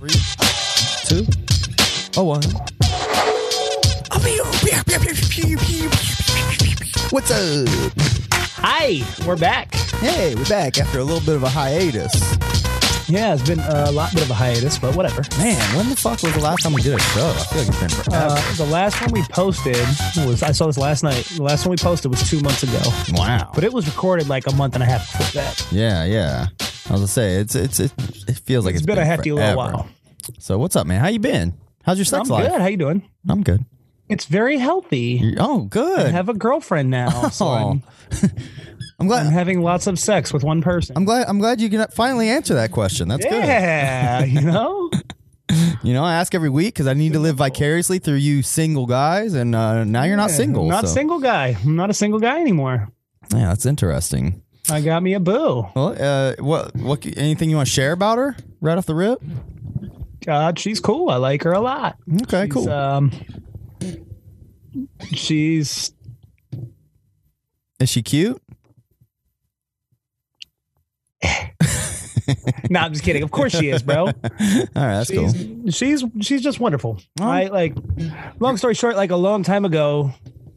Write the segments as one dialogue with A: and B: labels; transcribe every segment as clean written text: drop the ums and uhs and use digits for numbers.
A: 3, 2, 1. What's up?
B: Hi, we're back.
A: Hey, we're back after a little bit of a hiatus.
B: Yeah, it's been a bit of a hiatus, but whatever.
A: Man, when the fuck was the last time we did a show? I feel like it's been forever.
B: The last one we posted I saw this last night. The last one we posted was 2 months ago.
A: Wow.
B: But it was recorded like a month and a half before that.
A: Yeah. I was gonna say it feels like
B: It's been a hefty
A: forever.
B: little while.
A: So what's up, man? How you been? How's your sex
B: I'm
A: life?
B: good. How you doing?
A: I'm good.
B: It's very healthy.
A: Oh, good.
B: I have a girlfriend now, so
A: Oh.
B: I'm
A: glad.
B: having lots of sex with one person.
A: I'm glad you can finally answer that question. That's good.
B: Yeah, you know?
A: I ask every week because I need to live vicariously through you single guys, and now you're not single.
B: I'm not
A: so.
B: single guy. I'm not a single guy anymore.
A: Yeah, that's interesting.
B: I got me a boo.
A: Well, what? Anything you want to share about her right off the rip?
B: God, she's cool. I like her a lot.
A: Okay, cool.
B: She's
A: Is she cute?
B: No, I'm just kidding. Of course she is, bro.
A: All right, that's cool.
B: She's just wonderful.
A: Oh.
B: Long story short, like a long time ago,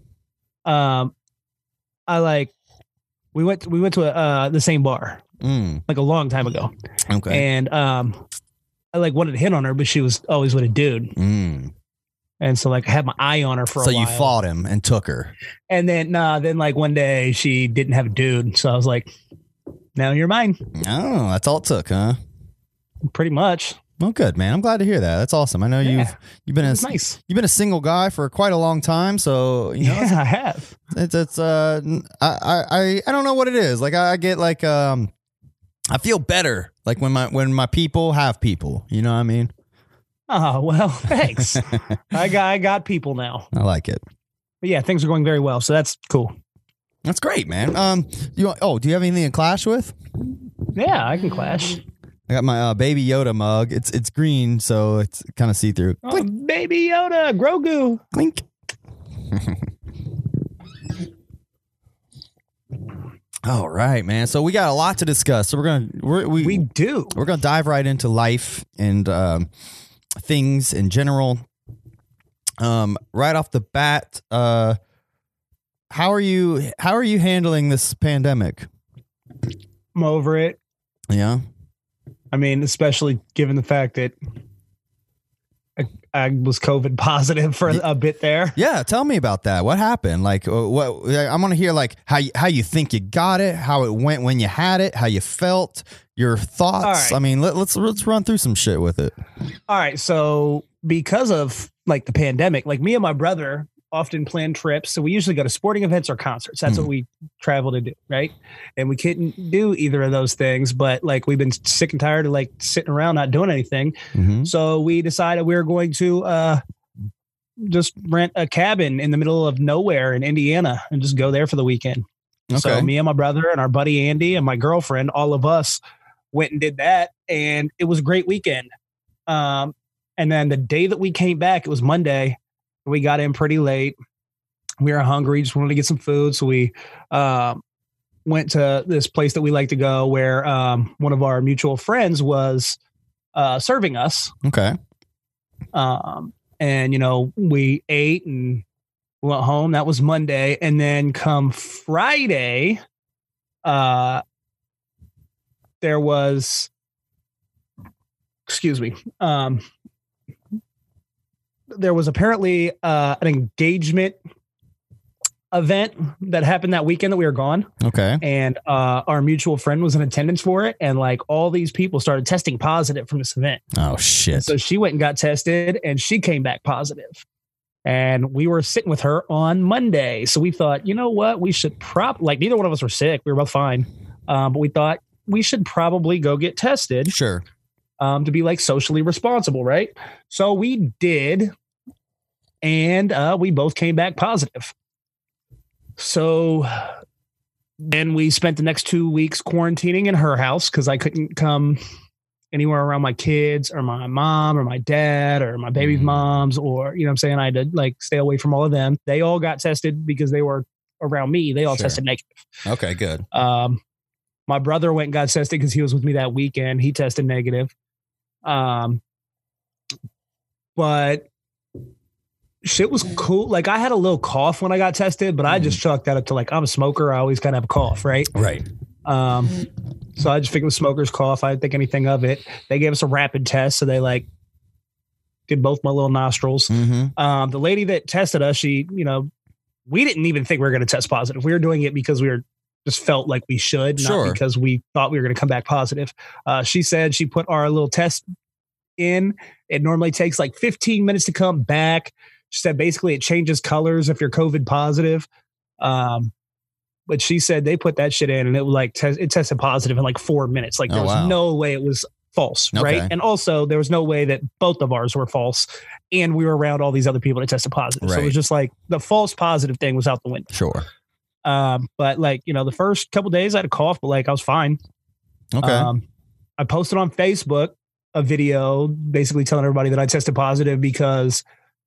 B: we went to the same bar like a long time ago.
A: Okay.
B: And I wanted to hit on her, but she was always with a dude. And so I had my eye on her for a while.
A: So you fought him and took her.
B: And then one day she didn't have a dude. So I was like, now you're mine.
A: Oh, that's all it took, huh?
B: Pretty much.
A: Well, good, man. I'm glad to hear that. That's awesome. I know you've been
B: nice.
A: You've been a single guy for quite a long time, so
B: I have.
A: It's I don't know what it is. Like I get like I feel better like when my people have people. You know what I mean?
B: Oh well, thanks. I got people now.
A: I like it.
B: But yeah, things are going very well, so that's cool.
A: That's great, man. Do you have anything to clash with?
B: Yeah, I can clash.
A: I got my Baby Yoda mug. It's green, so it's kind of see through.
B: Oh, Baby Yoda, Grogu.
A: Clink. All right, man. So we got a lot to discuss. So
B: we
A: gonna dive right into life and things in general. Right off the bat, how are you handling this pandemic?
B: I'm over it.
A: Yeah.
B: I mean, especially given the fact that I was COVID positive for a bit there.
A: Yeah, tell me about that. What happened? Like, what? I want to hear like how you think you got it, how it went when you had it, how you felt, your thoughts.
B: All right.
A: I mean, let's run through some shit with it.
B: All right, so because of like the pandemic, like me and my brother often plan trips. So we usually go to sporting events or concerts. That's what we travel to do, right? And we couldn't do either of those things, but like we've been sick and tired of like sitting around not doing anything. So we decided we were going to just rent a cabin in the middle of nowhere in Indiana and just go there for the weekend.
A: Okay.
B: So me and my brother and our buddy Andy and my girlfriend, all of us went and did that, and it was a great weekend. And then the day that we came back, it was Monday. We got in pretty late. We were hungry, just wanted to get some food. So we went to this place that we like to go where one of our mutual friends was serving us.
A: Okay.
B: And, we ate and went home. That was Monday. And then come Friday, there was, there was apparently an engagement event that happened that weekend that we were gone.
A: Okay.
B: And our mutual friend was in attendance for it. And like all these people started testing positive from this event.
A: Oh, shit.
B: And so she went and got tested and she came back positive. And we were sitting with her on Monday. So we thought, you know what? We should neither one of us were sick. We were both fine. But we thought we should probably go get tested.
A: Sure.
B: To be like socially responsible, right? So we did, and we both came back positive. So then we spent the next 2 weeks quarantining in her house because I couldn't come anywhere around my kids or my mom or my dad or my baby's moms, or, you know what I'm saying? I had to like stay away from all of them. They all got tested because they were around me. They all tested negative.
A: Okay, good.
B: My brother went and got tested because he was with me that weekend. He tested negative. but shit was cool. Like I had a little cough when I got tested, but I just chalked that up to like, I'm a smoker. I always kind of have a cough. Right.
A: Right.
B: So I just figured it was smoker's cough. I didn't think anything of it. They gave us a rapid test. So they like did both my little nostrils.
A: Mm-hmm.
B: The lady that tested us, she, we didn't even think we were going to test positive. We were doing it because we just felt like we should, not because we thought we were going to come back positive. She said she put our little test in. It normally takes like 15 minutes to come back. She said basically it changes colors if you're COVID positive. But she said they put that shit in and it was like it tested positive in like 4 minutes. Like there was no way it was false, right? And also there was no way that both of ours were false, and we were around all these other people that tested positive. So it was just like the false positive thing was out the window.
A: Sure.
B: But like, the first couple days I had a cough, but like I was fine.
A: Okay.
B: I posted on Facebook a video basically telling everybody that I tested positive because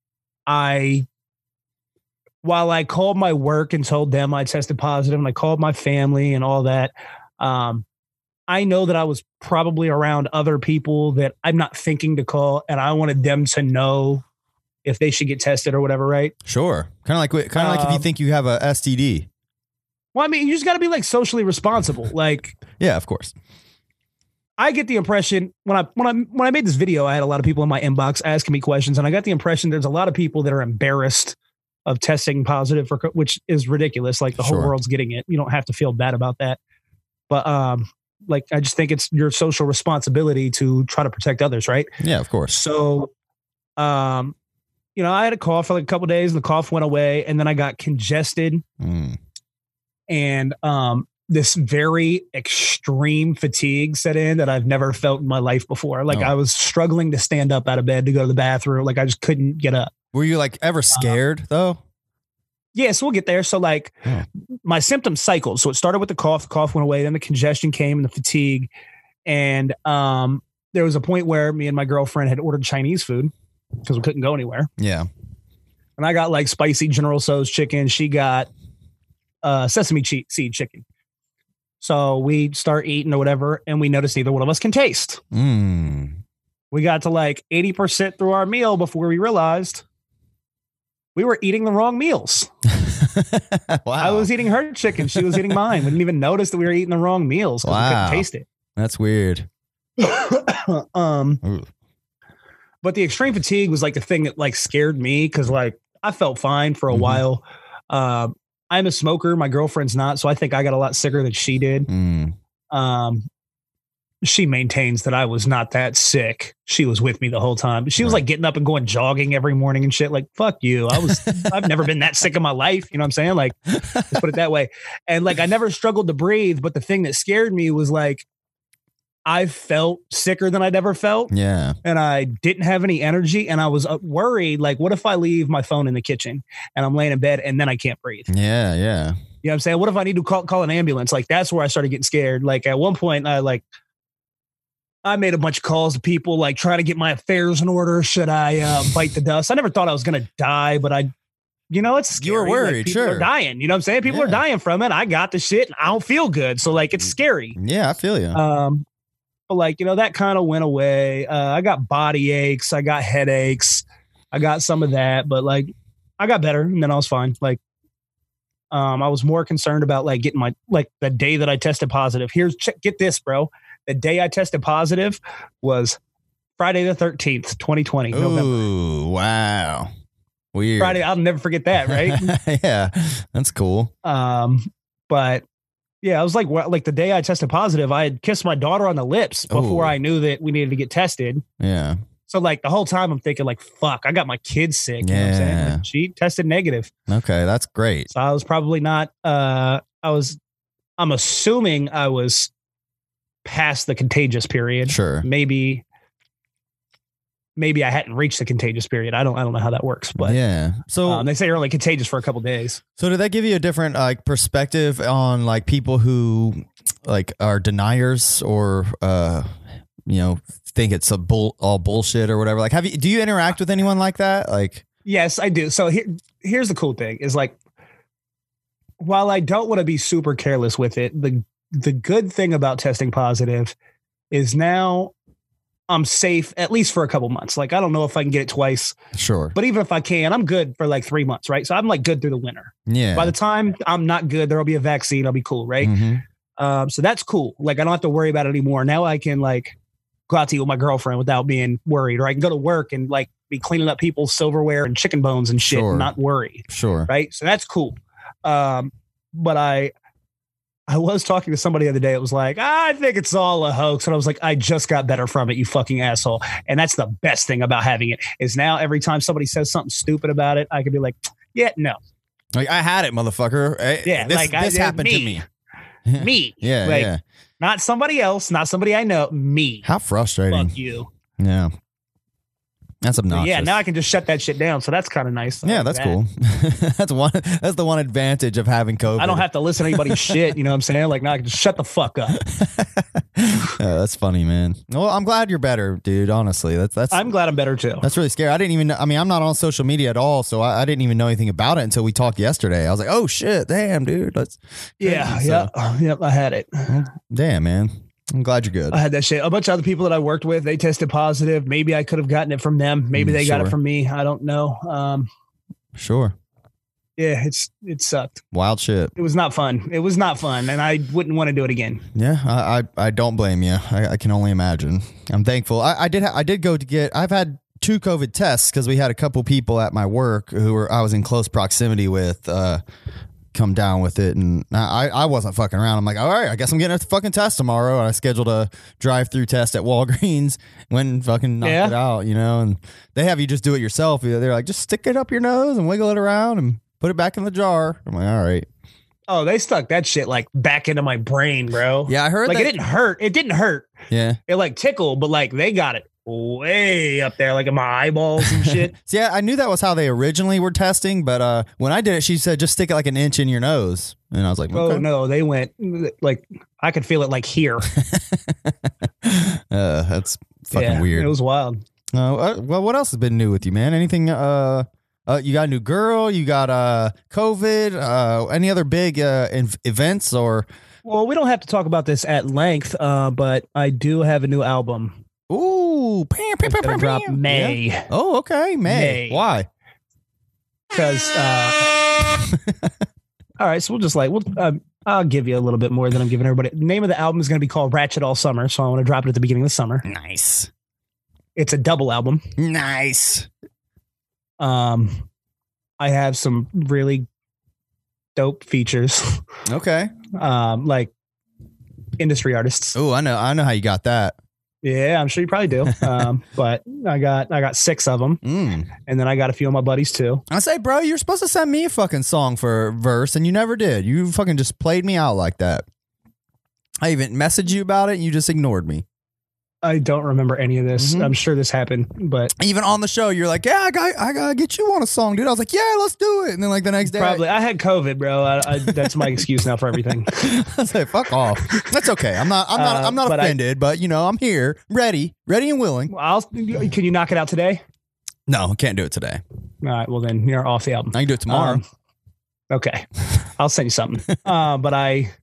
B: while I called my work and told them I tested positive and I called my family and all that, I know that I was probably around other people that I'm not thinking to call, and I wanted them to know if they should get tested or whatever, right?
A: Sure. Kind of like if you think you have a STD.
B: Well, I mean, you just got to be like socially responsible. Like,
A: yeah, of course.
B: I get the impression when I made this video, I had a lot of people in my inbox asking me questions, and I got the impression there's a lot of people that are embarrassed of testing positive for, which is ridiculous. Like the whole world's getting it. You don't have to feel bad about that. But like I just think it's your social responsibility to try to protect others, right?
A: Yeah, of course.
B: So, I had a cough for like a couple of days, and the cough went away, and then I got congested, and this very extreme fatigue set in that I've never felt in my life before. Like I was struggling to stand up out of bed to go to the bathroom. Like I just couldn't get up.
A: Were you like ever scared though?
B: Yeah, so we'll get there. So like my symptoms cycled. So it started with the cough went away, then the congestion came and the fatigue. And there was a point where me and my girlfriend had ordered Chinese food because we couldn't go anywhere.
A: Yeah.
B: And I got like spicy General Tso's chicken. She got sesame seed chicken. So we start eating or whatever, and we noticed neither one of us can taste. We got to like 80% through our meal before we realized we were eating the wrong meals.
A: Wow.
B: I was eating her chicken. She was eating mine. We didn't even notice that we were eating the wrong meals because we couldn't taste it.
A: That's weird.
B: But the extreme fatigue was like the thing that like scared me because like I felt fine for a while. I'm a smoker. My girlfriend's not. So I think I got a lot sicker than she did. She maintains that I was not that sick. She was with me the whole time. She was like getting up and going jogging every morning and shit. Like, fuck you. I've never been that sick in my life. You know what I'm saying? Like, let's put it that way. And like, I never struggled to breathe. But the thing that scared me was like, I felt sicker than I'd ever felt.
A: Yeah.
B: And I didn't have any energy. And I was worried, like, what if I leave my phone in the kitchen and I'm laying in bed and then I can't breathe?
A: Yeah. Yeah.
B: You know what I'm saying? What if I need to call an ambulance? Like, that's where I started getting scared. Like, at one point, I made a bunch of calls to people, like, trying to get my affairs in order. Should I bite the dust? I never thought I was going to die, but it's scary.
A: You were worried,
B: like, people
A: sure.
B: are dying. You know what I'm saying? People are dying from it. I got the shit and I don't feel good. So, like, it's scary.
A: Yeah, I feel you.
B: But like, that kind of went away. I got body aches. I got headaches. I got some of that, but like, I got better and then I was fine. Like, I was more concerned about like getting the day that I tested positive. Get this, bro. The day I tested positive was Friday the 13th, 2020. November.
A: Ooh, wow. Weird.
B: Friday. I'll never forget that. Right.
A: Yeah. That's cool.
B: But yeah, I was like the day I tested positive, I had kissed my daughter on the lips before I knew that we needed to get tested.
A: Yeah. So
B: like the whole time I'm thinking like, fuck, I got my kids sick. You know what I'm saying? Like, she tested negative.
A: Okay. That's great.
B: So I was probably not, I'm assuming I was past the contagious period.
A: Sure.
B: Maybe I hadn't reached the contagious period. I don't know how that works, but
A: yeah. So
B: they say you're only contagious for a couple of days.
A: So did that give you a different like perspective on like people who like are deniers or think it's all bullshit or whatever? Like, do you interact with anyone like that? Like,
B: yes, I do. So here's the cool thing is like, while I don't want to be super careless with it, the good thing about testing positive is now I'm safe at least for a couple months. Like, I don't know if I can get it twice,
A: Sure.
B: but even if I can, I'm good for like 3 months, right? So I'm like good through the winter.
A: Yeah.
B: By the time I'm not good, there'll be a vaccine. I'll be cool, right?
A: Mhm.
B: So that's cool. Like, I don't have to worry about it anymore. Now I can like go out to eat with my girlfriend without being worried, or I can go to work and like be cleaning up people's silverware and chicken bones and shit
A: Sure.
B: and not worry.
A: Sure.
B: Right. So that's cool. But I was talking to somebody the other day. It was like, I think it's all a hoax. And I was like, I just got better from it, you fucking asshole. And that's the best thing about having it is now every time somebody says something stupid about it, I can be like, yeah, no.
A: Like, I had it, motherfucker.
B: Yeah,
A: This,
B: like,
A: this happened to me.
B: Me.
A: Yeah,
B: like,
A: yeah.
B: Not somebody else, not somebody I know, me.
A: How frustrating.
B: Fuck you.
A: Yeah. That's obnoxious.
B: Yeah, now I can just shut that shit down. So that's kind of nice.
A: Yeah, that's cool. That's the one advantage of having COVID.
B: I don't have to listen to anybody's shit. You know what I'm saying? Like, now I can just shut the fuck up.
A: That's funny, man. Well, I'm glad you're better, dude. Honestly, that's.
B: I'm glad I'm better too.
A: That's really scary. I didn't even. I mean, I'm not on social media at all, so I didn't even know anything about it until we talked yesterday. I was like, oh shit, damn, dude. That's
B: Yeah,
A: crazy.
B: yep. I had it.
A: Damn, man. I'm glad you're good.
B: I had that shit. A bunch of other people that I worked with, they tested positive. Maybe I could have gotten it from them. Maybe they got it
A: Sure.
B: from me. I don't know.
A: Sure.
B: Yeah, it sucked.
A: Wild shit.
B: It was not fun. It was not fun, and I wouldn't want to do it again.
A: Yeah, I don't blame you. I can only imagine. I'm thankful. I did go to get. I've had 2 COVID tests because we had a couple people at my work who I was in close proximity with come down with it, and I wasn't fucking around. I'm like, all right, I guess I'm getting a fucking test tomorrow. And I scheduled a drive-through test at Walgreens. When fucking knocked it out, you know. And they have you just do it yourself. They're like, just stick it up your nose and wiggle it around and put it back in the jar. I'm like, all right.
B: Oh, they stuck that shit like back into my brain, bro.
A: Yeah, I heard
B: like
A: that.
B: it didn't hurt. It didn't hurt.
A: Yeah.
B: It like tickled, but like they got it way up there, like in my eyeballs and shit.
A: See, I knew that was how they originally were testing, but when I did it, she said just stick it like an inch in your nose, and I was like, okay.
B: Oh no, they went like I could feel it like here.
A: That's fucking weird.
B: It was wild.
A: Well, what else has been new with you, man? Anything? You got a new girl? You got COVID? Any other big events or?
B: Well, we don't have to talk about this at length, but I do have a new album.
A: Ooh,
B: It's gonna drop May.
A: Yeah. Oh, okay, May. Why?
B: Because all right, so I'll give you a little bit more than I'm giving everybody. The name of the album is going to be called Ratchet All Summer, so I want to drop it at the beginning of the summer.
A: Nice.
B: It's a double album.
A: Nice.
B: I have some really dope features.
A: Okay.
B: Like industry artists.
A: Oh, I know how you got that.
B: Yeah, I'm sure you probably do. But I got 6 of them, and then I got a few of my buddies too.
A: I say, bro, you're supposed to send me a fucking song for a verse, and you never did. You fucking just played me out like that. I even messaged you about it, and you just ignored me.
B: I don't remember any of this. I'm sure this happened, but
A: even on the show, you're like, "Yeah, I gotta get you on a song, dude." I was like, "Yeah, let's do it." And then like the next day,
B: probably I had COVID, bro. That's my excuse now for everything.
A: I say, "Fuck off." That's okay. I'm not offended, but you know, I'm here, ready and willing.
B: Can you knock it out today?
A: No, I can't do it today.
B: All right, well then you're off the album.
A: I can do it tomorrow.
B: Okay, I'll send you something. But I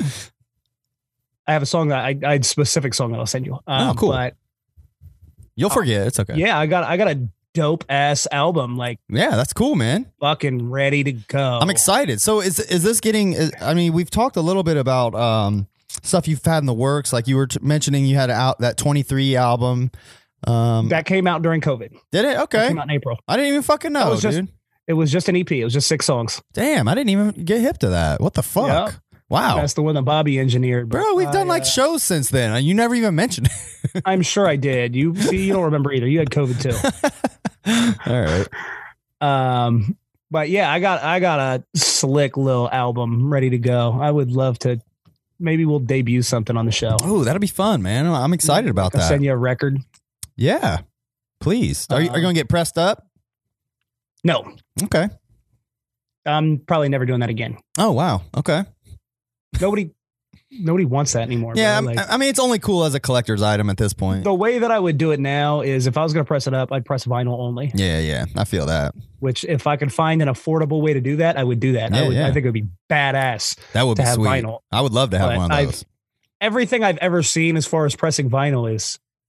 B: have a song that I had a specific song that I'll send you.
A: Oh, cool.
B: But
A: you'll forget. It's okay.
B: Yeah, I got a dope ass album, like
A: yeah, that's cool, man.
B: Fucking ready to go.
A: I'm excited. So is this getting? I mean, we've talked a little bit about stuff you've had in the works. Like you were mentioning, you had out that 23 album.
B: That came out during COVID.
A: Did it? Okay.
B: It came out in April.
A: I didn't even fucking know, dude.
B: It was just an EP. It was just 6 songs.
A: Damn, I didn't even get hip to that. What the fuck?
B: Yep.
A: Wow.
B: That's the one that Bobby engineered.
A: Bro, we've done like shows since then. And you never even mentioned it.
B: I'm sure I did. You don't remember either. You had COVID too.
A: All
B: right. But yeah, I got a slick little album ready to go. I would love to. Maybe we'll debut something on the show.
A: Oh, that'll be fun, man. I'm excited about that.
B: I'll send you a record.
A: Yeah, please. Are you going to get pressed up?
B: No.
A: Okay.
B: I'm probably never doing that again.
A: Oh, wow. Okay.
B: Nobody wants that anymore.
A: Yeah,
B: bro.
A: I mean, it's only cool as a collector's item at this point.
B: The way that I would do it now is if I was going to press it up, I'd press vinyl only.
A: Yeah, I feel that.
B: Which, if I could find an affordable way to do that, I would do that.
A: Yeah,
B: I think it would be badass.
A: That would be
B: have
A: sweet.
B: Vinyl.
A: I would love to have one of those.
B: Everything I've ever seen as far as pressing vinyl is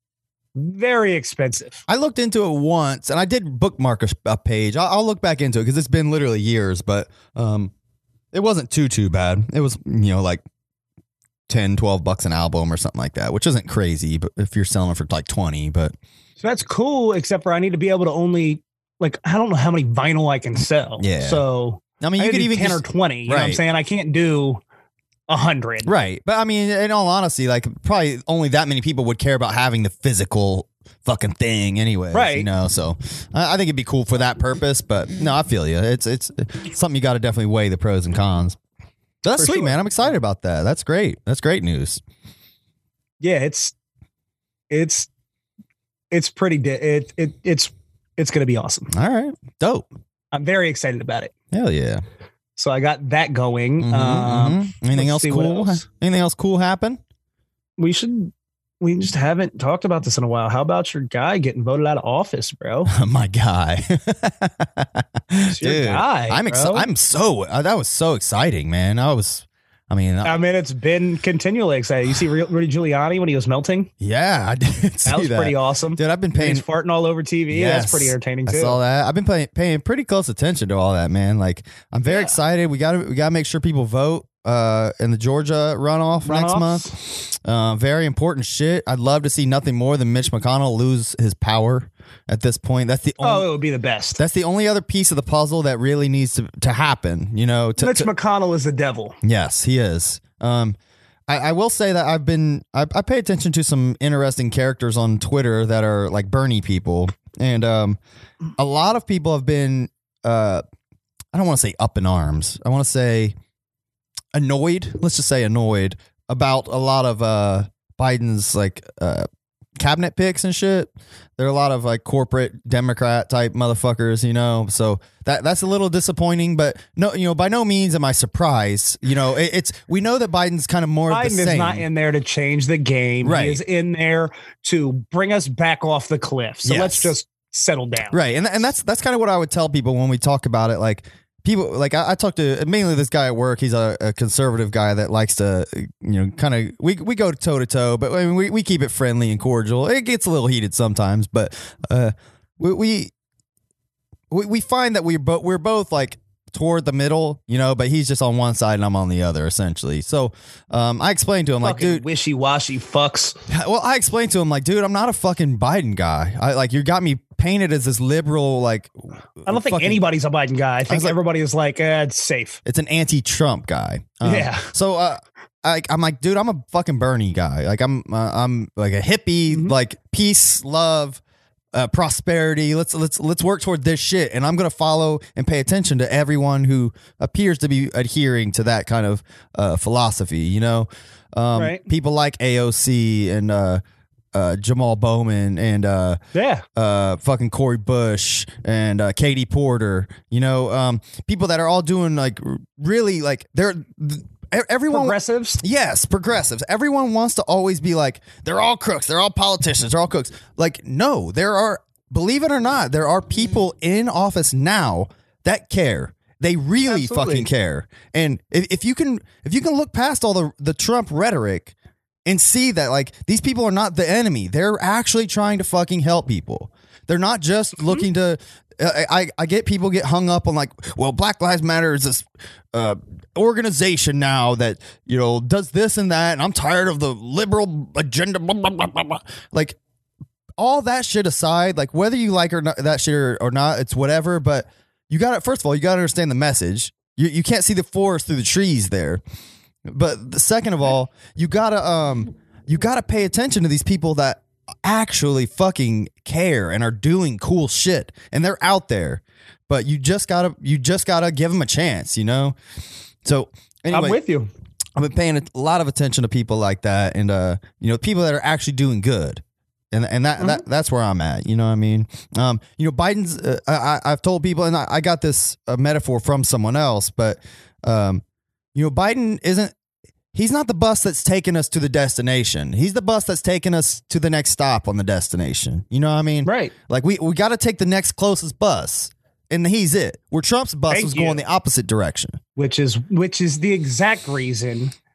B: very expensive.
A: I looked into it once, and I did bookmark a page. I'll look back into it because it's been literally years, but it wasn't too bad. It was, like $10-12 an album or something like that, which isn't crazy, but if you're selling it for like 20, but
B: so that's cool, except for I need to be able to only, like, I don't know how many vinyl I can sell.
A: Yeah.
B: So
A: I mean, you could even
B: 10 or 20, you know what I'm saying? I can't do 100.
A: Right. But I mean, in all honesty, like probably only that many people would care about having the physical fucking thing anyway.
B: Right.
A: So I think it'd be cool for that purpose, but no, I feel you. It's something you got to definitely weigh the pros and cons. But that's
B: For
A: sweet,
B: sure.
A: man. I'm excited about that. That's great. That's great news.
B: Yeah, it's pretty, it's going to be awesome.
A: All right. Dope.
B: I'm very excited about it.
A: Hell yeah.
B: So I got that going.
A: Anything else
B: let's see what
A: cool?
B: else.
A: Anything else cool happen?
B: We just haven't talked about this in a while. How about your guy getting voted out of office, bro?
A: My guy.
B: It's your guy,
A: I'm excited.
B: bro.
A: I'm so, that was so exciting, man. I mean,
B: it's been continually exciting. You see Rudy Giuliani when he was melting?
A: yeah, I did see
B: That was pretty awesome.
A: Dude, I've been paying.
B: He's farting all over TV.
A: Yes,
B: That's pretty entertaining too.
A: I saw that. I've been paying pretty close attention to all that, man. Like, I'm very excited. We gotta make sure people vote in the Georgia runoff next month. Very important shit. I'd love to see nothing more than Mitch McConnell lose his power at this point. That's the only,
B: it would be the best.
A: That's the only other piece of the puzzle that really needs to happen.
B: Mitch McConnell is the devil.
A: Yes, he is. I will say that I pay attention to some interesting characters on Twitter that are like Bernie people, and a lot of people have been I don't want to say up in arms. I want to say annoyed. Let's just say annoyed about a lot of Biden's like cabinet picks and shit. There are a lot of like corporate Democrat type motherfuckers, so that's a little disappointing, but no, by no means am I surprised. We know that Biden's kind of more of the same.
B: Biden is not in there to change the game.
A: Right.
B: He is in there to bring us back off the cliff. So let's just settle down.
A: Right. And that's kind of what I would tell people when we talk about it. Like, people, like I talk to mainly this guy at work. He's a conservative guy that likes to, kind of, we go toe to toe, but I mean, we keep it friendly and cordial. It gets a little heated sometimes, but we find that we're both like toward the middle, but he's just on one side and I'm on the other, essentially. So I explained to him, like, dude,
B: wishy-washy fucks.
A: Well, I explained to him, like, dude, I'm not a fucking Biden guy. You got me painted as this liberal, like,
B: I don't think anybody's a Biden guy. I think everybody is like, it's safe.
A: It's an anti-Trump guy.
B: Yeah.
A: So I'm like, dude, I'm a fucking Bernie guy. Like, I'm like a hippie, like peace, love, prosperity. Let's work toward this shit, and I'm gonna follow and pay attention to everyone who appears to be adhering to that kind of philosophy. Right. People like AOC and Jamal Bowman and fucking Cory Bush and Katie Porter. People that are all doing like really like everyone
B: progressives.
A: Yes, progressives. Everyone wants to always be like, they're all crooks, they're all politicians, they're all crooks. Like, no, there are, believe it or not, there are people in office now that care. They really fucking care. And if you can look past all the Trump rhetoric and see that, like, these people are not the enemy. They're actually trying to fucking help people. They're not just looking to I get people get hung up on like, well, Black Lives Matter is this organization now that, does this and that, and I'm tired of the liberal agenda, blah, blah, blah, blah, blah. Like, all that shit aside, like, whether you like or not, that shit or not, it's whatever, but you got to, first of all, you got to understand the message. You can't see the forest through the trees there. But second of all, you gotta pay attention to these people that actually fucking care and are doing cool shit, and they're out there. But you just gotta give them a chance, So anyway,
B: I'm with you.
A: I've been paying a lot of attention to people like that, and people that are actually doing good. And that's where I'm at. You know what I mean? Biden's. I've told people, and I got this metaphor from someone else, but Biden isn't. He's not the bus that's taking us to the destination. He's the bus that's taking us to the next stop on the destination. You know what I mean?
B: Right.
A: Like we got to take the next closest bus, and he's it. Where Trump's bus was going the opposite direction.
B: Which is the exact reason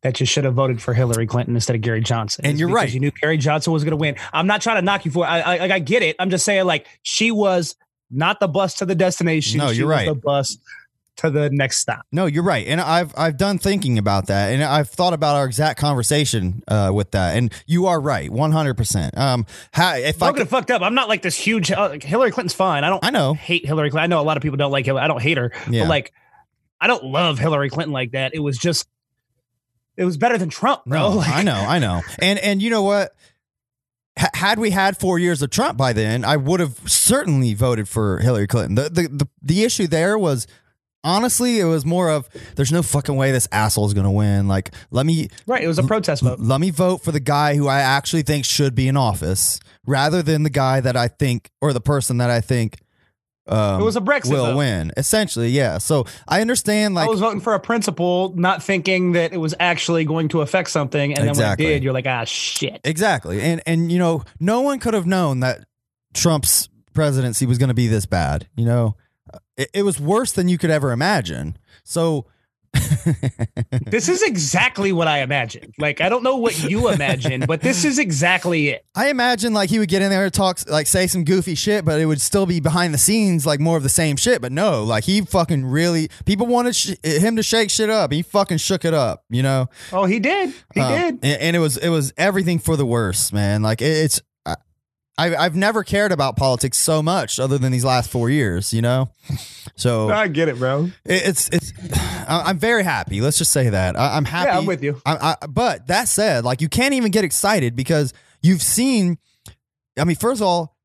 B: that you should have voted for Hillary Clinton instead of Gary Johnson.
A: And you're right.
B: You knew Gary Johnson was going to win. I'm not trying to knock you for it. I get it. I'm just saying, like, she was not the bus to the destination.
A: No, you're right.
B: The bus to the next stop.
A: No, you're right. And I've done thinking about that, and I've thought about our exact conversation with that. And you are right, 100%. If I
B: could have fucked up, I'm not like this huge Hillary Clinton's fine. I know hate Hillary Clinton. I know a lot of people don't like Hillary. I don't hate her, but like, I don't love Hillary Clinton like that. It was better than Trump, bro.
A: No, I know. And you know what? Had we had 4 years of Trump by then, I would have certainly voted for Hillary Clinton. The issue there was, honestly, it was more of, there's no fucking way this asshole is going to win. Like, it
B: was a protest vote.
A: Let me vote for the guy who I actually think should be in office rather than the guy that I think, or the person that I think
B: it was a Brexit
A: will
B: vote.
A: win. Essentially, yeah. So I understand, like,
B: I was voting for a principle, not thinking that it was actually going to affect something. And then when it did, you're like, shit.
A: Exactly. And you know, no one could have known that Trump's presidency was going to be this bad, you know? It was worse than you could ever imagine. So
B: this is exactly what I imagined. Like, I don't know what you imagined, but this is exactly it.
A: I imagine like he would get in there and talk, like, say some goofy shit, but it would still be behind the scenes, like more of the same shit. But no, like, he fucking really, people wanted him to shake shit up. He fucking shook it up, you know?
B: Oh, he did. He did.
A: And it was everything for the worse, man. Like, I've never cared about politics so much other than these last 4 years, you know? So
B: I get it, bro.
A: I'm very happy. Let's just say that. I'm happy.
B: Yeah, I'm with you.
A: But that said, like, you can't even get excited because you've seen, I mean, first of all,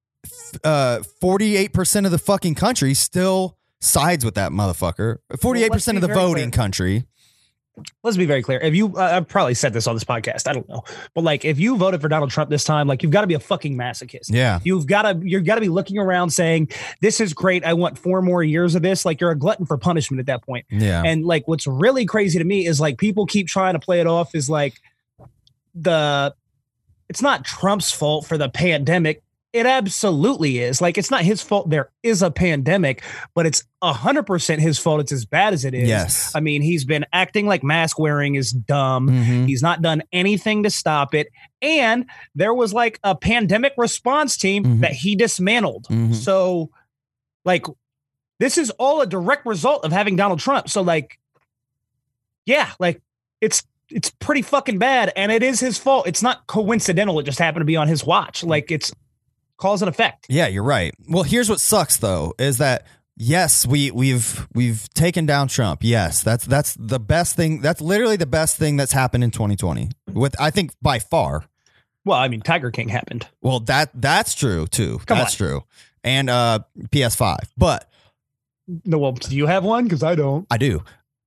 A: 48% of the fucking country still sides with that motherfucker. 48% of the voting country.
B: Let's be very clear. If you, I've probably said this on this podcast, I don't know, but like, if you voted for Donald Trump this time, like, you've got to be a fucking masochist.
A: Yeah.
B: You've got to be looking around saying, this is great. I want 4 more years of this. Like, you're a glutton for punishment at that point.
A: Yeah.
B: And like, what's really crazy to me is like, people keep trying to play it off as like it's not Trump's fault for the pandemic. It absolutely is. Like, it's not his fault there is a pandemic, but it's 100% his fault. It's as bad as it is.
A: Yes.
B: I mean, he's been acting like mask wearing is dumb.
A: Mm-hmm.
B: He's not done anything to stop it. And there was like a pandemic response team that he dismantled.
A: Mm-hmm.
B: So, like, this is all a direct result of having Donald Trump. So, like, yeah, like, it's pretty fucking bad. And it is his fault. It's not coincidental. It just happened to be on his watch. Like, it's cause and effect.
A: Yeah, you're right. Well, here's what sucks though, is that yes, we've taken down Trump. Yes, that's the best thing. That's literally the best thing that's happened in 2020. With, I think, by far.
B: Well, I mean, Tiger King happened.
A: Well, that's true too. That's true. And PS5. But
B: no, well, do you have one? Because I don't.
A: I do.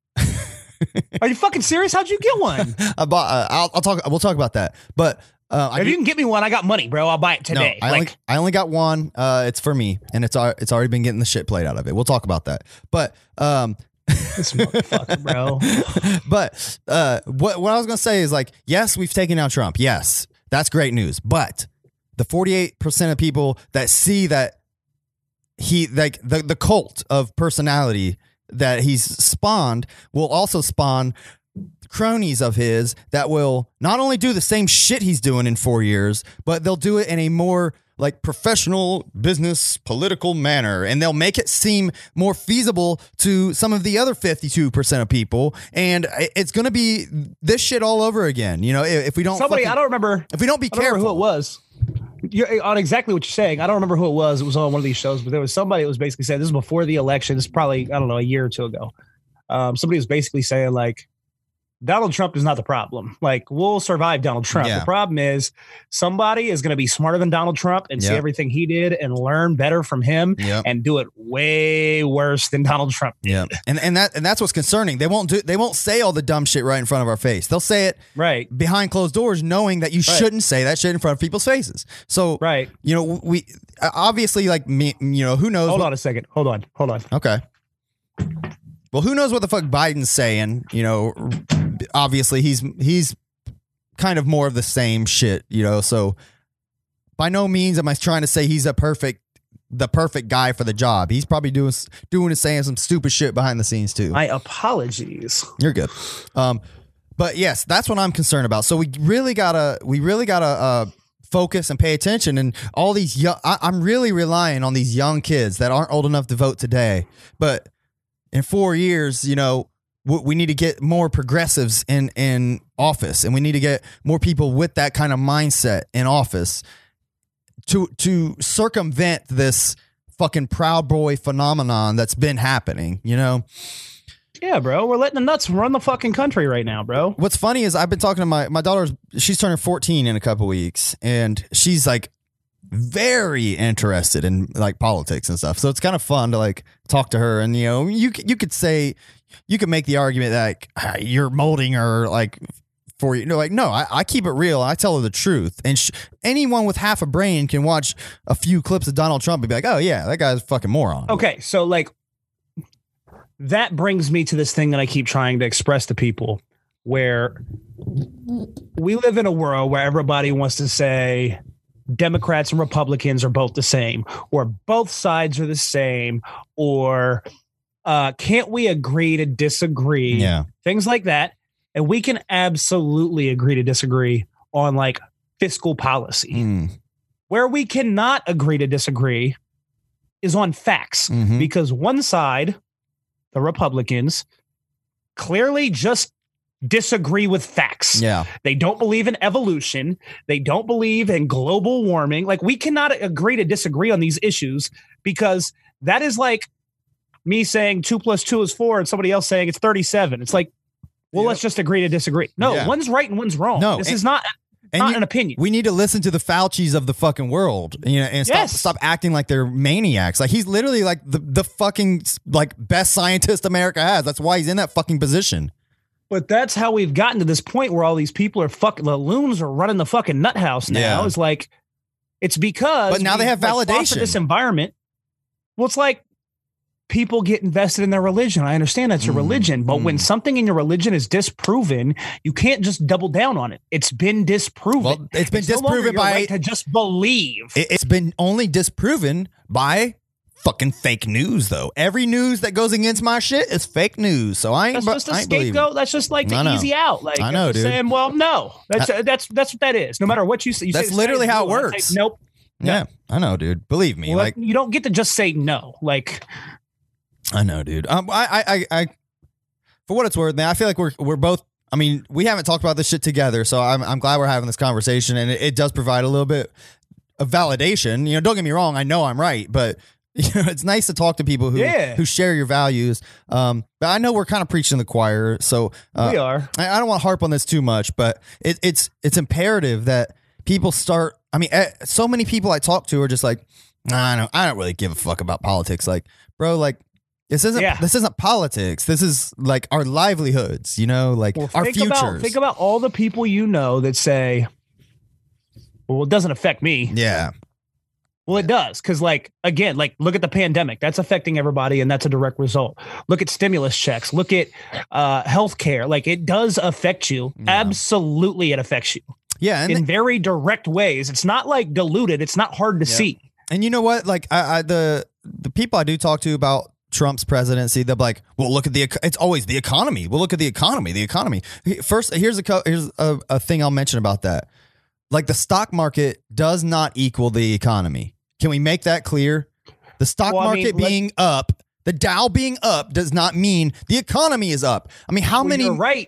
B: Are you fucking serious? How'd you get one?
A: I bought. We'll talk about that. But
B: if you can get me one, I got money, bro. I'll buy it today.
A: No, I only got one. It's for me, and it's already been getting the shit played out of it. We'll talk about that. But
B: this motherfucker, bro.
A: But what I was gonna say is, like, yes, we've taken down Trump. Yes, that's great news. But the 48% of people that see that he, like, the cult of personality that he's spawned will also spawn cronies of his that will not only do the same shit he's doing in 4 years, but they'll do it in a more, like, professional business political manner, and they'll make it seem more feasible to some of the other 52% of people, and it's going to be this shit all over again, you know, if we don't
B: I don't remember
A: if we don't be careful
B: who it was. You're on exactly what you're saying. I don't remember who it was. It was on one of these shows, but there was somebody that was basically saying, this is before the election. This is probably, I don't know, a year or two ago. Somebody was basically saying, like, Donald Trump is not the problem. Like, we'll survive Donald Trump.
A: Yeah.
B: The problem is somebody is going to be smarter than Donald Trump and see everything he did and learn better from him and do it way worse than Donald Trump did.
A: Yeah. And that's what's concerning. They won't say all the dumb shit right in front of our face. They'll say it
B: right
A: behind closed doors, knowing that you shouldn't say that shit in front of people's faces. So, you know, we obviously, like, me, you know, who knows?
B: Hold on a second. Hold on.
A: Okay. Well, who knows what the fuck Biden's saying? You know, obviously he's kind of more of the same shit, you know. So by no means am I trying to say he's the perfect guy for the job. He's probably doing and saying some stupid shit behind the scenes too.
B: My apologies.
A: You're good. But yes, that's what I'm concerned about. So we really gotta focus and pay attention. And all these young, I'm really relying on these young kids that aren't old enough to vote today. But in 4 years, you know, we need to get more progressives in office, and we need to get more people with that kind of mindset in office to circumvent this fucking Proud Boy phenomenon that's been happening, you know?
B: Yeah, bro. We're letting the nuts run the fucking country right now, bro.
A: What's funny is I've been talking to my daughter. She's turning 14 in a couple weeks, and she's like very interested in like politics and stuff. So it's kind of fun to like talk to her. And, you know, you could say, you could make the argument that like, you're molding her like for you know, like, no, I keep it real. I tell her the truth. And anyone with half a brain can watch a few clips of Donald Trump and be like, oh yeah, that guy's a fucking moron.
B: Okay. So like, that brings me to this thing that I keep trying to express to people, where we live in a world where everybody wants to say Democrats and Republicans are both the same, or both sides are the same, or can't we agree to disagree?
A: Yeah.
B: Things like that. And we can absolutely agree to disagree on like fiscal policy. Where we cannot agree to disagree is on facts, because one side, the Republicans, clearly just disagree with facts.
A: Yeah.
B: They don't believe in evolution. They don't believe in global warming. Like, we cannot agree to disagree on these issues, because that is like me saying 2 + 2 is 4 and somebody else saying it's 37. It's like, well, let's just agree to disagree. No, one's right and one's wrong. No, this is not an opinion.
A: We need to listen to the Faucis of the fucking world, you know, and stop acting like they're maniacs. Like, he's literally like the fucking like best scientist America has. That's why he's in that fucking position.
B: But that's how we've gotten to this point where all these people are the loons are running the fucking nut house now.
A: Yeah.
B: It's like, it's because,
A: but now they have validation.
B: This environment. Well, it's like, people get invested in their religion. I understand that's your religion, but when something in your religion is disproven, you can't just double down on it. It's been disproven.
A: Well, it's been disproven by
B: right to just believe.
A: It's been only disproven by fucking fake news, though. Every news that goes against my shit is fake news. So that's just a
B: scapegoat. That's just like the easy out. Like,
A: I know, dude.
B: Saying, well, no, that's what that is. No matter what you say,
A: that's literally how it works.
B: Say, nope.
A: Yeah,
B: no.
A: I know, dude. Believe me.
B: Well,
A: like,
B: you don't get to just say no. Like,
A: I know, dude. I for what it's worth, man, I feel like we're both. I mean, we haven't talked about this shit together, so I'm glad we're having this conversation, and it does provide a little bit of validation. You know, don't get me wrong, I know I'm right, but you know, it's nice to talk to people who share your values. But I know we're kind of preaching to the choir, so
B: we are.
A: I don't want to harp on this too much, but it's imperative that people start. I mean, so many people I talk to are just like, I don't really give a fuck about politics. Like, bro, like. This isn't politics. This is like our livelihoods, you know, like our futures.
B: Think about all the people you know that say, well, it doesn't affect me.
A: Yeah.
B: Well, it does. Because, like, again, like, look at the pandemic. That's affecting everybody, and that's a direct result. Look at stimulus checks. Look at healthcare. Like, it does affect you. Yeah. Absolutely, it affects you.
A: Yeah.
B: In very direct ways. It's not, like, diluted. It's not hard to see.
A: And you know what? Like, the people I do talk to about Trump's presidency, they'll be like, well, look at it's always the economy. Well, look at the economy. First, here's a thing I'll mention about that. Like, the stock market does not equal the economy. Can we make that clear? The stock market being up, the Dow being up does not mean the economy is up. I mean, how many?
B: You're right.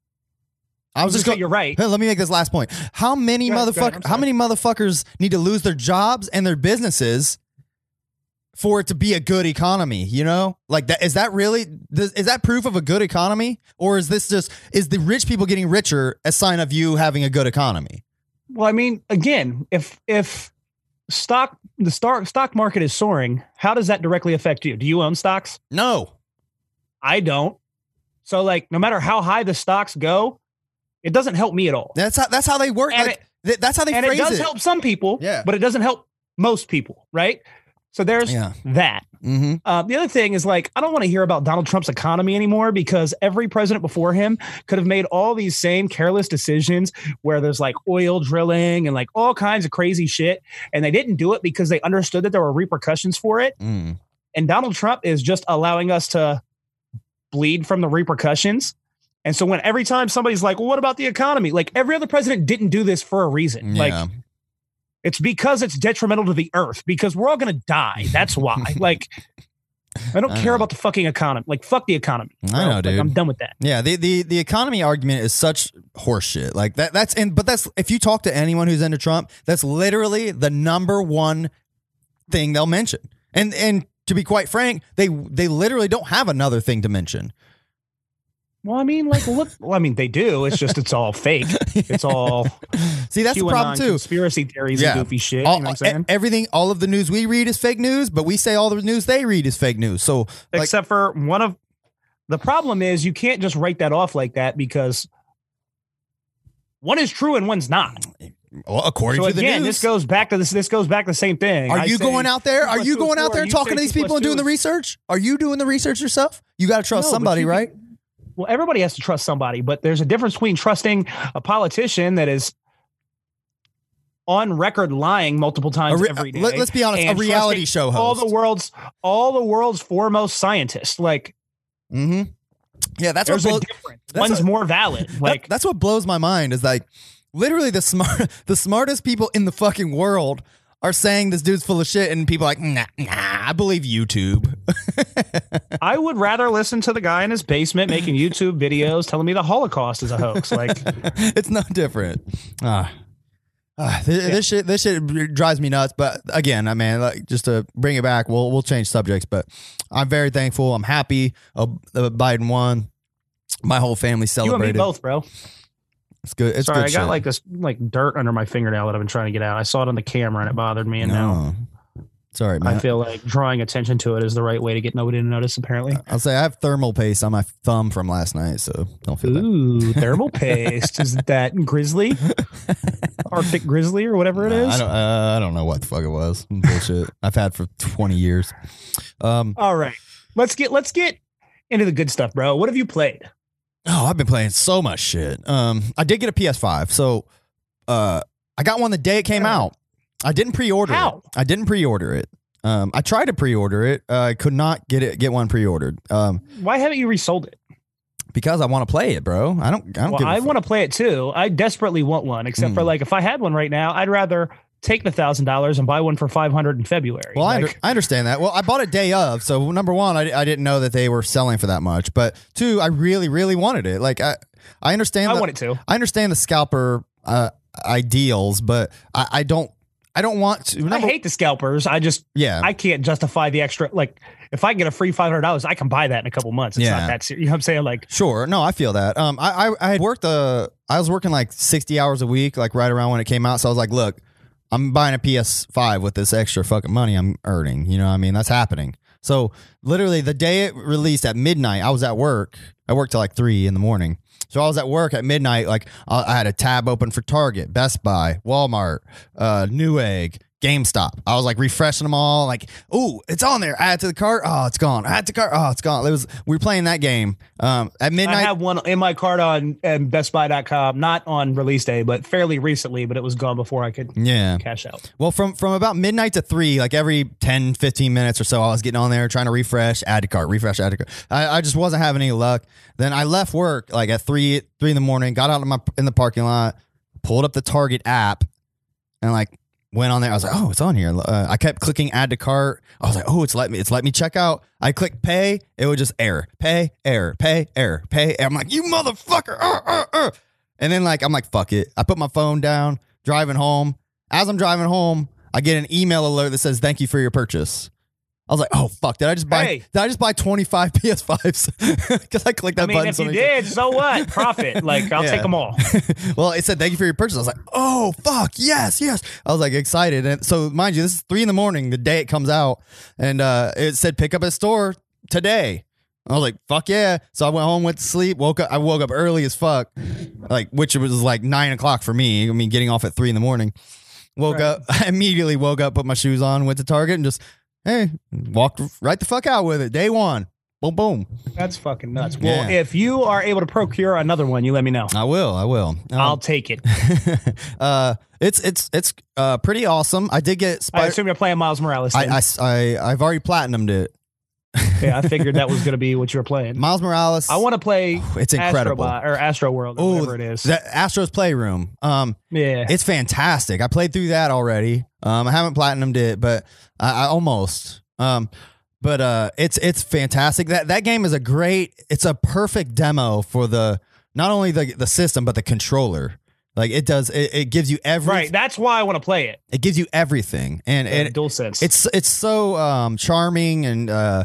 A: I was just going.
B: You're right.
A: Let me make this last point. How many motherfuckers need to lose their jobs and their businesses for it to be a good economy, you know? Like, that is that proof of a good economy? Or is the rich people getting richer a sign of you having a good economy?
B: Well, I mean, again, if the stock market is soaring, how does that directly affect you? Do you own stocks?
A: No.
B: I don't. So, like, no matter how high the stocks go, it doesn't help me at all.
A: That's how they work.
B: And
A: that's how they phrase it.
B: And it does help some people, but it doesn't help most people, right? So there's that.
A: Mm-hmm.
B: The other thing is, like, I don't want to hear about Donald Trump's economy anymore, because every president before him could have made all these same careless decisions where there's like oil drilling and like all kinds of crazy shit. And they didn't do it because they understood that there were repercussions for it.
A: Mm.
B: And Donald Trump is just allowing us to bleed from the repercussions. And so when every time somebody's like, well, what about the economy? Like every other president didn't do this for a reason.
A: Yeah.
B: Like it's because it's detrimental to the earth because we're all going to die. That's why. Like I don't care about the fucking economy. Like fuck the economy.
A: I know, dude.
B: Like, I'm done with that.
A: Yeah, the economy argument is such horseshit. Like that's if you talk to anyone who's into Trump, that's literally the number one thing they'll mention. And to be quite frank, they literally don't have another thing to mention.
B: Well, I mean, like, look. Well, I mean, they do. It's just it's all fake. It's all.
A: See, that's the problem too.
B: Conspiracy theories and goofy shit.
A: All,
B: you know what I'm saying?
A: Everything, all of the news we read is fake news, but we say all the news they read is fake news. So,
B: except for one of the problem is you can't just write that off like that because one is true and one's not.
A: Well, according to the news,
B: this goes back to this. This goes back to the same thing.
A: Are you going out there? Are you going out there and talking to these people and doing the research? Are you doing the research yourself? You got to trust somebody, right?
B: Well, everybody has to trust somebody, but there's a difference between trusting a politician that is on record lying multiple times every day.
A: Let's be honest, a reality show host.
B: All the world's foremost scientists. Like,
A: yeah, that's
B: there's a difference. One's more valid. Like
A: that's what blows my mind is like literally the smartest people in the fucking world are saying this dude's full of shit, and people are like, nah, I believe YouTube.
B: I would rather listen to the guy in his basement making YouTube videos telling me the Holocaust is a hoax. Like,
A: it's no different. This shit drives me nuts. But again, I mean, like, just to bring it back, we'll change subjects. But I'm very thankful. I'm happy. Biden won. My whole family celebrated.
B: You and me both, bro.
A: It's good. It's
B: sorry,
A: good
B: I got like this like dirt under my fingernail that I've been trying to get out. I saw it on the camera and it bothered me, and now
A: sorry, man.
B: I feel like drawing attention to it is the right way to get nobody to notice. Apparently,
A: I'll say I have thermal paste on my thumb from last night, so don't feel bad.
B: Ooh, thermal paste. Is that grizzly, Arctic grizzly, or whatever it is?
A: I don't know what the fuck it was. Bullshit. I've had for 20 years.
B: All right, let's get into the good stuff, bro. What have you played?
A: Oh, I've been playing so much shit. I did get a PS5, so I got one the day it came out. I didn't pre-order it. I didn't pre-order it. I tried to pre-order it. I could not get one pre-ordered.
B: Why haven't you resold it?
A: Because I want to play it, bro. I don't.
B: Well, I want to play it too. I desperately want one. Except for like, if I had one right now, I'd rather take the $1,000 and buy one for $500 in February.
A: Well, I understand that. Well, I bought it day of, so number one, I didn't know that they were selling for that much. But two, I really, really wanted it. Like I understand.
B: I want it too.
A: I understand the scalper ideals, but I don't want to.
B: I hate the scalpers. I can't justify the extra. Like if I get a free $500, I can buy that in a couple months. It's not that serious. You know what I'm saying? Like,
A: sure. No, I feel that. I had worked I was working like 60 hours a week, like right around when it came out. So I was like, look, I'm buying a PS5 with this extra fucking money I'm earning. You know what I mean? That's happening. So literally the day it released at midnight, I was at work. I worked till like 3 a.m. So I was at work at midnight. Like I had a tab open for Target, Best Buy, Walmart, Newegg, GameStop. I was like refreshing them all. Like, ooh, it's on there. Add to the cart. Oh, it's gone. Add to cart. Oh, it's gone. We were playing that game at midnight.
B: I have one in my cart on BestBuy.com, not on release day, but fairly recently. But it was gone before I could cash out.
A: Well, from about midnight to 3, like every 10, 15 minutes or so, I was getting on there trying to refresh, add to cart, refresh, add to cart. I just wasn't having any luck. Then I left work like at 3 in the morning, got out in the parking lot, pulled up the Target app, and like went on there. I was like, oh, it's on here. I kept clicking add to cart. I was like, oh, it's let me check out. I clicked pay. It would just error. Pay, error, pay, error, pay. I'm like, you motherfucker. And then like, I'm like, fuck it. I put my phone down, driving home. As I'm driving home, I get an email alert that says, thank you for your purchase. I was like, oh, fuck. Did I just buy 25 PS5s? Because I clicked that button.
B: If you did, so what? Profit. Like, I'll take them all.
A: Well, it said, thank you for your purchase. I was like, oh, fuck. Yes. I was like excited. And so, mind you, this is 3 a.m, the day it comes out. And it said, pick up at store today. I was like, fuck yeah. So I went home, went to sleep, woke up. I woke up early as fuck, like, which was like 9 o'clock for me. I mean, getting off at 3 a.m. Woke up, I immediately woke up, put my shoes on, went to Target and just, hey, walked right the fuck out with it. Day one. Boom, boom.
B: That's fucking nuts. Well, if you are able to procure another one, you let me know.
A: I will.
B: I'll take it.
A: It's pretty awesome. I did get
B: I assume you're playing Miles Morales.
A: I've already platinumed it.
B: Yeah, I figured that was going to be what you were playing.
A: Miles Morales.
B: I want to play.
A: It's incredible.
B: Astro World, or whatever it is.
A: The Astro's Playroom.
B: Yeah,
A: it's fantastic. I played through that already. I haven't platinumed it, but I almost. But it's fantastic. That game is it's a perfect demo for not only the system but the controller. Like it gives you everything.
B: Right. That's why I want to play it.
A: It gives you everything, and
B: DualSense.
A: It's so charming and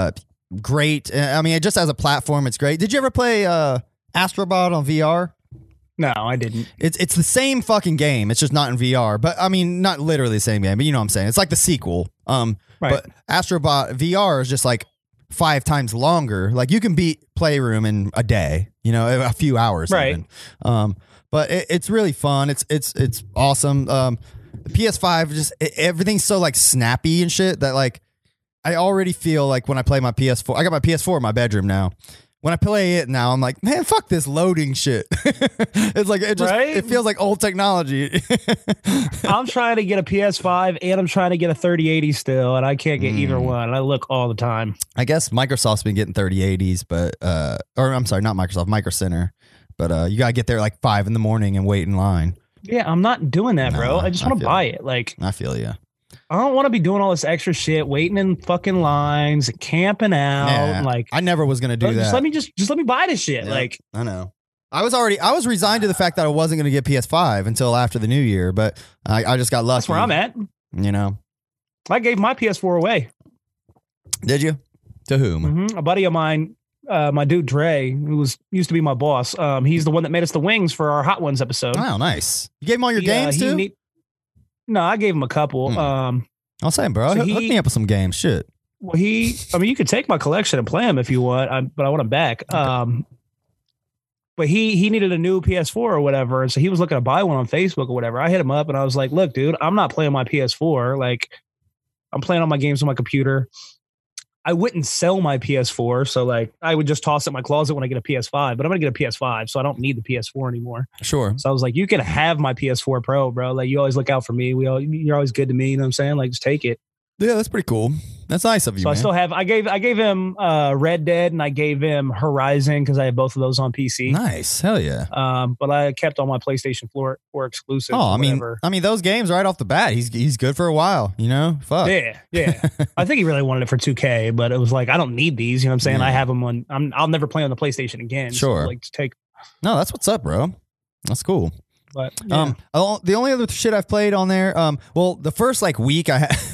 A: great. I mean, just as a platform, it's great. Did you ever play Astrobot on VR?
B: No, I didn't.
A: It's the same fucking game. It's just not in VR. But I mean, not literally the same game. But you know what I'm saying. It's like the sequel. Right. But Astrobot VR is just like 5 times longer. Like you can beat Playroom in a day. You know, a few hours.
B: Right.
A: Even. But it's really fun. It's awesome. The PS5 everything's so like snappy and shit that like I already feel like when I play my PS4, I got my PS4 in my bedroom now. When I play it now, I'm like, man, fuck this loading shit. It's like it feels like old technology.
B: I'm trying to get a PS5 and I'm trying to get a 3080 still, and I can't get either one. I look all the time.
A: I guess Microsoft's been getting 3080s, but or I'm sorry, not Microsoft, Micro Center. But you gotta get there like 5 a.m. and wait in line.
B: Yeah, I'm not doing that, bro. I just want to buy it. Like,
A: I feel you.
B: I don't want to be doing all this extra shit, waiting in fucking lines, camping out.
A: Yeah,
B: like,
A: I never was gonna do that.
B: Just let me buy this shit.
A: Yep,
B: like,
A: I know. I was resigned to the fact that I wasn't gonna get PS5 until after the new year, but I just got lucky.
B: That's where I'm at.
A: You know,
B: I gave my PS4 away.
A: Did you? To whom?
B: Mm-hmm. A buddy of mine. My dude Dre, who used to be my boss, he's the one that made us the wings for our Hot Ones episode.
A: Wow, nice. You gave him all your games too?
B: No, I gave him a couple.
A: I'll say, bro, hook me up with some games. Shit.
B: Well, you could take my collection and play them if you want, but I want them back. Okay. But he needed a new PS4 or whatever, and so he was looking to buy one on Facebook or whatever. I hit him up and I was like, look, dude, I'm not playing my PS4. Like, I'm playing all my games on my computer. I wouldn't sell my PS4, so like I would just toss it in my closet when I get a PS5. But I'm gonna get a PS5, so I don't need the PS4 anymore.
A: Sure.
B: So I was like, you can have my PS4 Pro, bro. Like you always look out for me. You're always good to me. You know what I'm saying? Like just take it.
A: Yeah, that's pretty cool. That's nice of you. So man.
B: I still have. I gave him Red Dead and I gave him Horizon because I have both of those on PC.
A: Nice, hell yeah.
B: But I kept on my PlayStation 4 exclusive.
A: Oh, I mean those games right off the bat. He's good for a while. You know, fuck.
B: Yeah. I think he really wanted it for 2K, but it was like I don't need these. You know what I'm saying? Yeah. I have them on. I'll never play on the PlayStation again.
A: Sure.
B: So like just take.
A: No, that's what's up, bro. That's cool.
B: But yeah.
A: The only other shit I've played on there, well, the first like week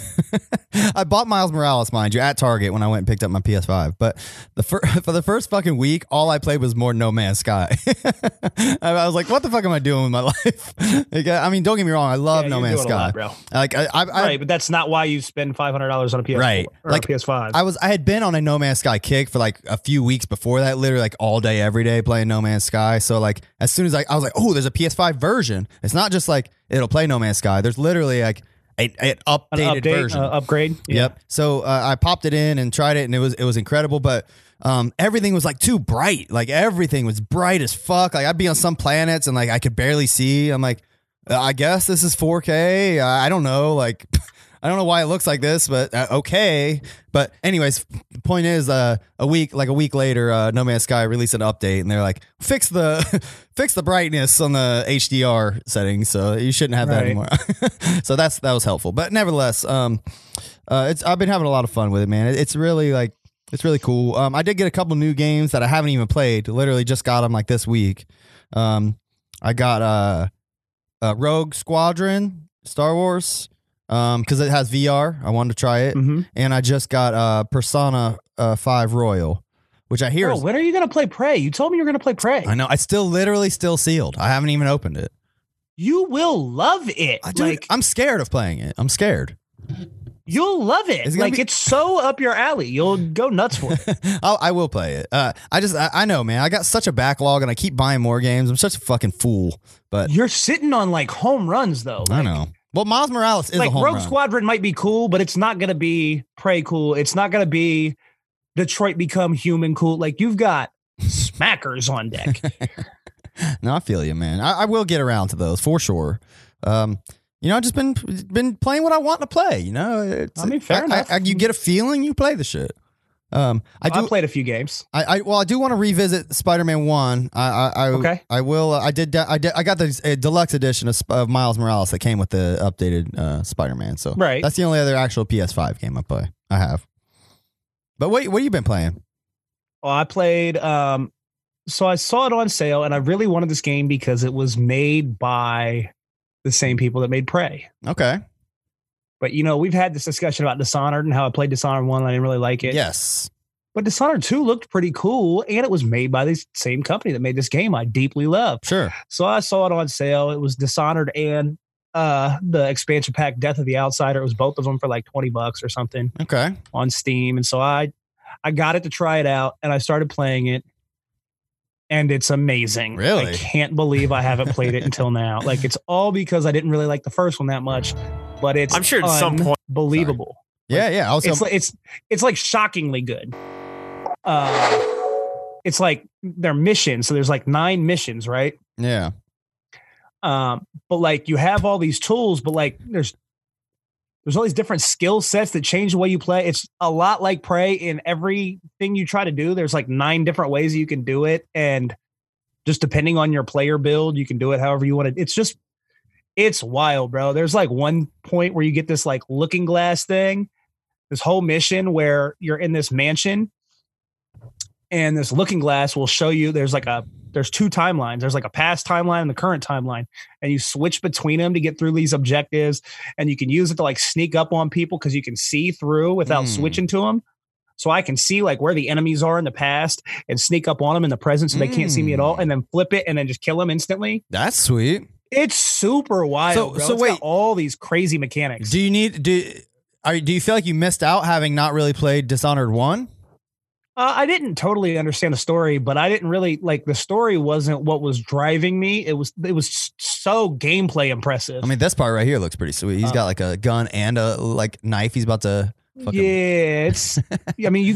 A: I bought Miles Morales, mind you, at Target when I went and picked up my PS5. But for the first fucking week, all I played was more No Man's Sky. I was like, what the fuck am I doing with my life? Like, I mean, don't get me wrong, I love No Man's Sky,
B: lot, bro.
A: Like,
B: right, but that's not why you spend $500 on a PS4
A: right.
B: or
A: like,
B: a PS5.
A: I had been on a No Man's Sky kick for like a few weeks before that, literally like all day, every day playing No Man's Sky. So like as soon as I was like, oh, there's a PS5 version. It's not just like it'll play No Man's Sky. There's literally like an updated version.
B: Upgrade.
A: Yeah. Yep. So I popped it in and tried it, and it was incredible. But everything was like too bright. Like everything was bright as fuck. Like I'd be on some planets and like I could barely see. I'm like, I guess this is 4K. I don't know. Like I don't know why it looks like this, but okay. But anyways, the point is, a week later, No Man's Sky released an update, and they're like, fix the brightness on the HDR settings, so you shouldn't have that anymore. So that was helpful. But nevertheless, I've been having a lot of fun with it, man. It's really cool. I did get a couple new games that I haven't even played. Literally just got them like this week. I got Rogue Squadron, Star Wars. Because it has VR. I wanted to try it. Mm-hmm. And I just got Persona 5 Royal, which I hear.
B: Bro, when are you going to play Prey? You told me you were going to play Prey.
A: I know. It's still sealed. I haven't even opened it.
B: You will love it.
A: I'm scared of playing it. I'm scared.
B: You'll love it. It's so up your alley. You'll go nuts for it.
A: I will play it. I know, man. I got such a backlog and I keep buying more games. I'm such a fucking fool. But
B: you're sitting on like home runs, though.
A: I know. Well, Miles Morales is
B: like
A: a home
B: Rogue
A: run.
B: Squadron might be cool, but it's not going to be Prey cool. It's not going to be Detroit Become Human cool. Like you've got smackers on deck.
A: No, I feel you, man. I will get around to those for sure. I've just been playing what I want to play. You know,
B: fair enough.
A: You get a feeling, you play the shit. I
B: played a few games.
A: I do want to revisit Spider-Man 1.
B: Okay.
A: I will. I got the deluxe edition of Miles Morales that came with the updated Spider-Man. So
B: right.
A: That's the only other actual PS5 game I have. But what have you been playing?
B: Well, I played. So I saw it on sale, and I really wanted this game because it was made by the same people that made Prey.
A: Okay.
B: But, we've had this discussion about Dishonored and how I played Dishonored 1 and I didn't really like it.
A: Yes.
B: But Dishonored 2 looked pretty cool, and it was made by the same company that made this game I deeply love.
A: Sure.
B: So I saw it on sale. It was Dishonored and the expansion pack Death of the Outsider. It was both of them for like $20 or something.
A: Okay.
B: On Steam. And so I got it to try it out, and I started playing it. And it's amazing.
A: Really?
B: I can't believe I haven't played it until now. Like, it's all because I didn't really like the first one that much, but it's
C: I'm sure at some point
B: believable.
A: Yeah. Also,
B: it's like shockingly good. It's like their missions. So there's like 9 missions, right?
A: Yeah.
B: But like you have all these tools, but like there's all these different skill sets that change the way you play. It's a lot like Prey. In everything you try to do, there's like 9 different ways you can do it. And just depending on your player build, you can do it however you want to. It's wild, bro. There's like one point where you get this like looking glass thing, this whole mission where you're in this mansion and this looking glass will show you there's 2 timelines. There's like a past timeline and the current timeline, and you switch between them to get through these objectives, and you can use it to like sneak up on people because you can see through without switching to them. So I can see like where the enemies are in the past and sneak up on them in the present so they can't see me at all, and then flip it and then just kill them instantly.
A: That's sweet.
B: It's super wild. So
A: wait,
B: got all these crazy mechanics.
A: Do you feel like you missed out having not really played Dishonored 1?
B: I didn't totally understand the story, but I didn't really like the story wasn't what was driving me. It was so gameplay impressive.
A: I mean, this part right here looks pretty sweet. He's got like a gun and a like knife. He's about to
B: it's I mean,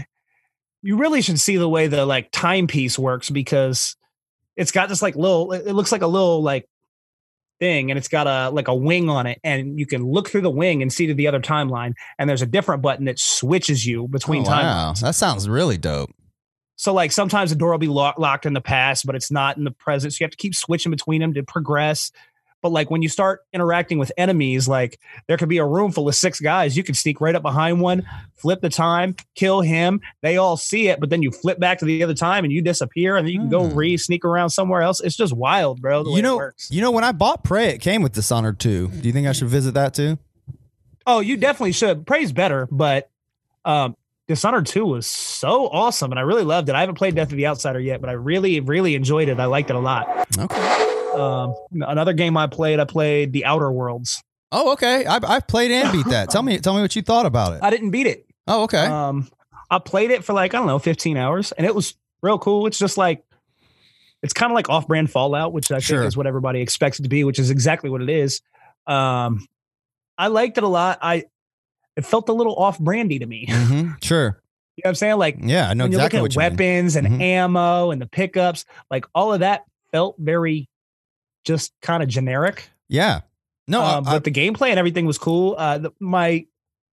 B: you really should see the way the like timepiece works, because it's got this like it looks like a little like thing, and it's got a wing on it, and you can look through the wing and see to the other timeline, and there's a different button that switches you between timelines.
A: That sounds really dope.
B: So like sometimes the door will be locked in the past, but it's not in the present, so you have to keep switching between them to progress. But like when you start interacting with enemies, like there could be a room full of 6 guys. You can sneak right up behind one, flip the time, kill him. They all see it, but then you flip back to the other time and you disappear, and then you can go sneak around somewhere else. It's just wild, bro. The way it works.
A: When I bought Prey, it came with Dishonored 2. Do you think I should visit that too?
B: Oh, you definitely should. Prey's better, but Dishonored 2 was so awesome, and I really loved it. I haven't played Death of the Outsider yet, but I really, really enjoyed it. I liked it a lot.
A: Okay.
B: Another game I played The Outer Worlds.
A: Oh, okay. I've played and beat that. Tell me what you thought about it.
B: I didn't beat it.
A: Oh, okay.
B: I played it for like, I don't know, 15 hours, and it was real cool. It's just like, it's kind of like off-brand Fallout, which I think is what everybody expects it to be, which is exactly what it is. I liked it a lot. It felt a little off-brandy to me.
A: Mm-hmm. Sure.
B: You know what I'm saying? Like,
A: yeah, I know exactly what you mean.
B: Weapons and ammo and the pickups, like all of that felt very just kind of generic.
A: Yeah. No,
B: but the gameplay and everything was cool. My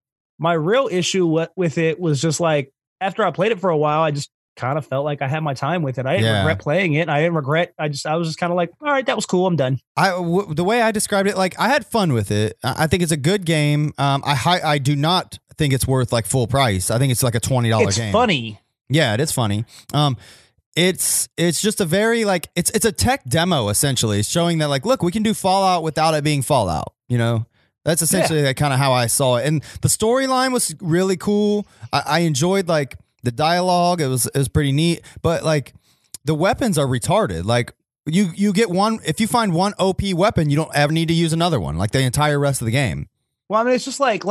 B: real issue with it was just like, after I played it for a while, I just kind of felt like I had my time with it. I didn't regret playing it. I was just kind of like, all right, that was cool. I'm done.
A: The way I described it, like I had fun with it. I think it's a good game. I do not think it's worth like full price. I think it's like a $20 game.
B: It's funny.
A: Yeah, it is funny. It's just a very like it's a tech demo essentially. It's showing that like, look, we can do Fallout without it being Fallout. You know, that's essentially like kind of how I saw it. And the storyline was really cool. I enjoyed like the dialogue. It was pretty neat. But like the weapons are retarded. Like you get one, if you find one OP weapon, you don't ever need to use another one. Like the entire rest of the game.
B: Well, I mean, it's just like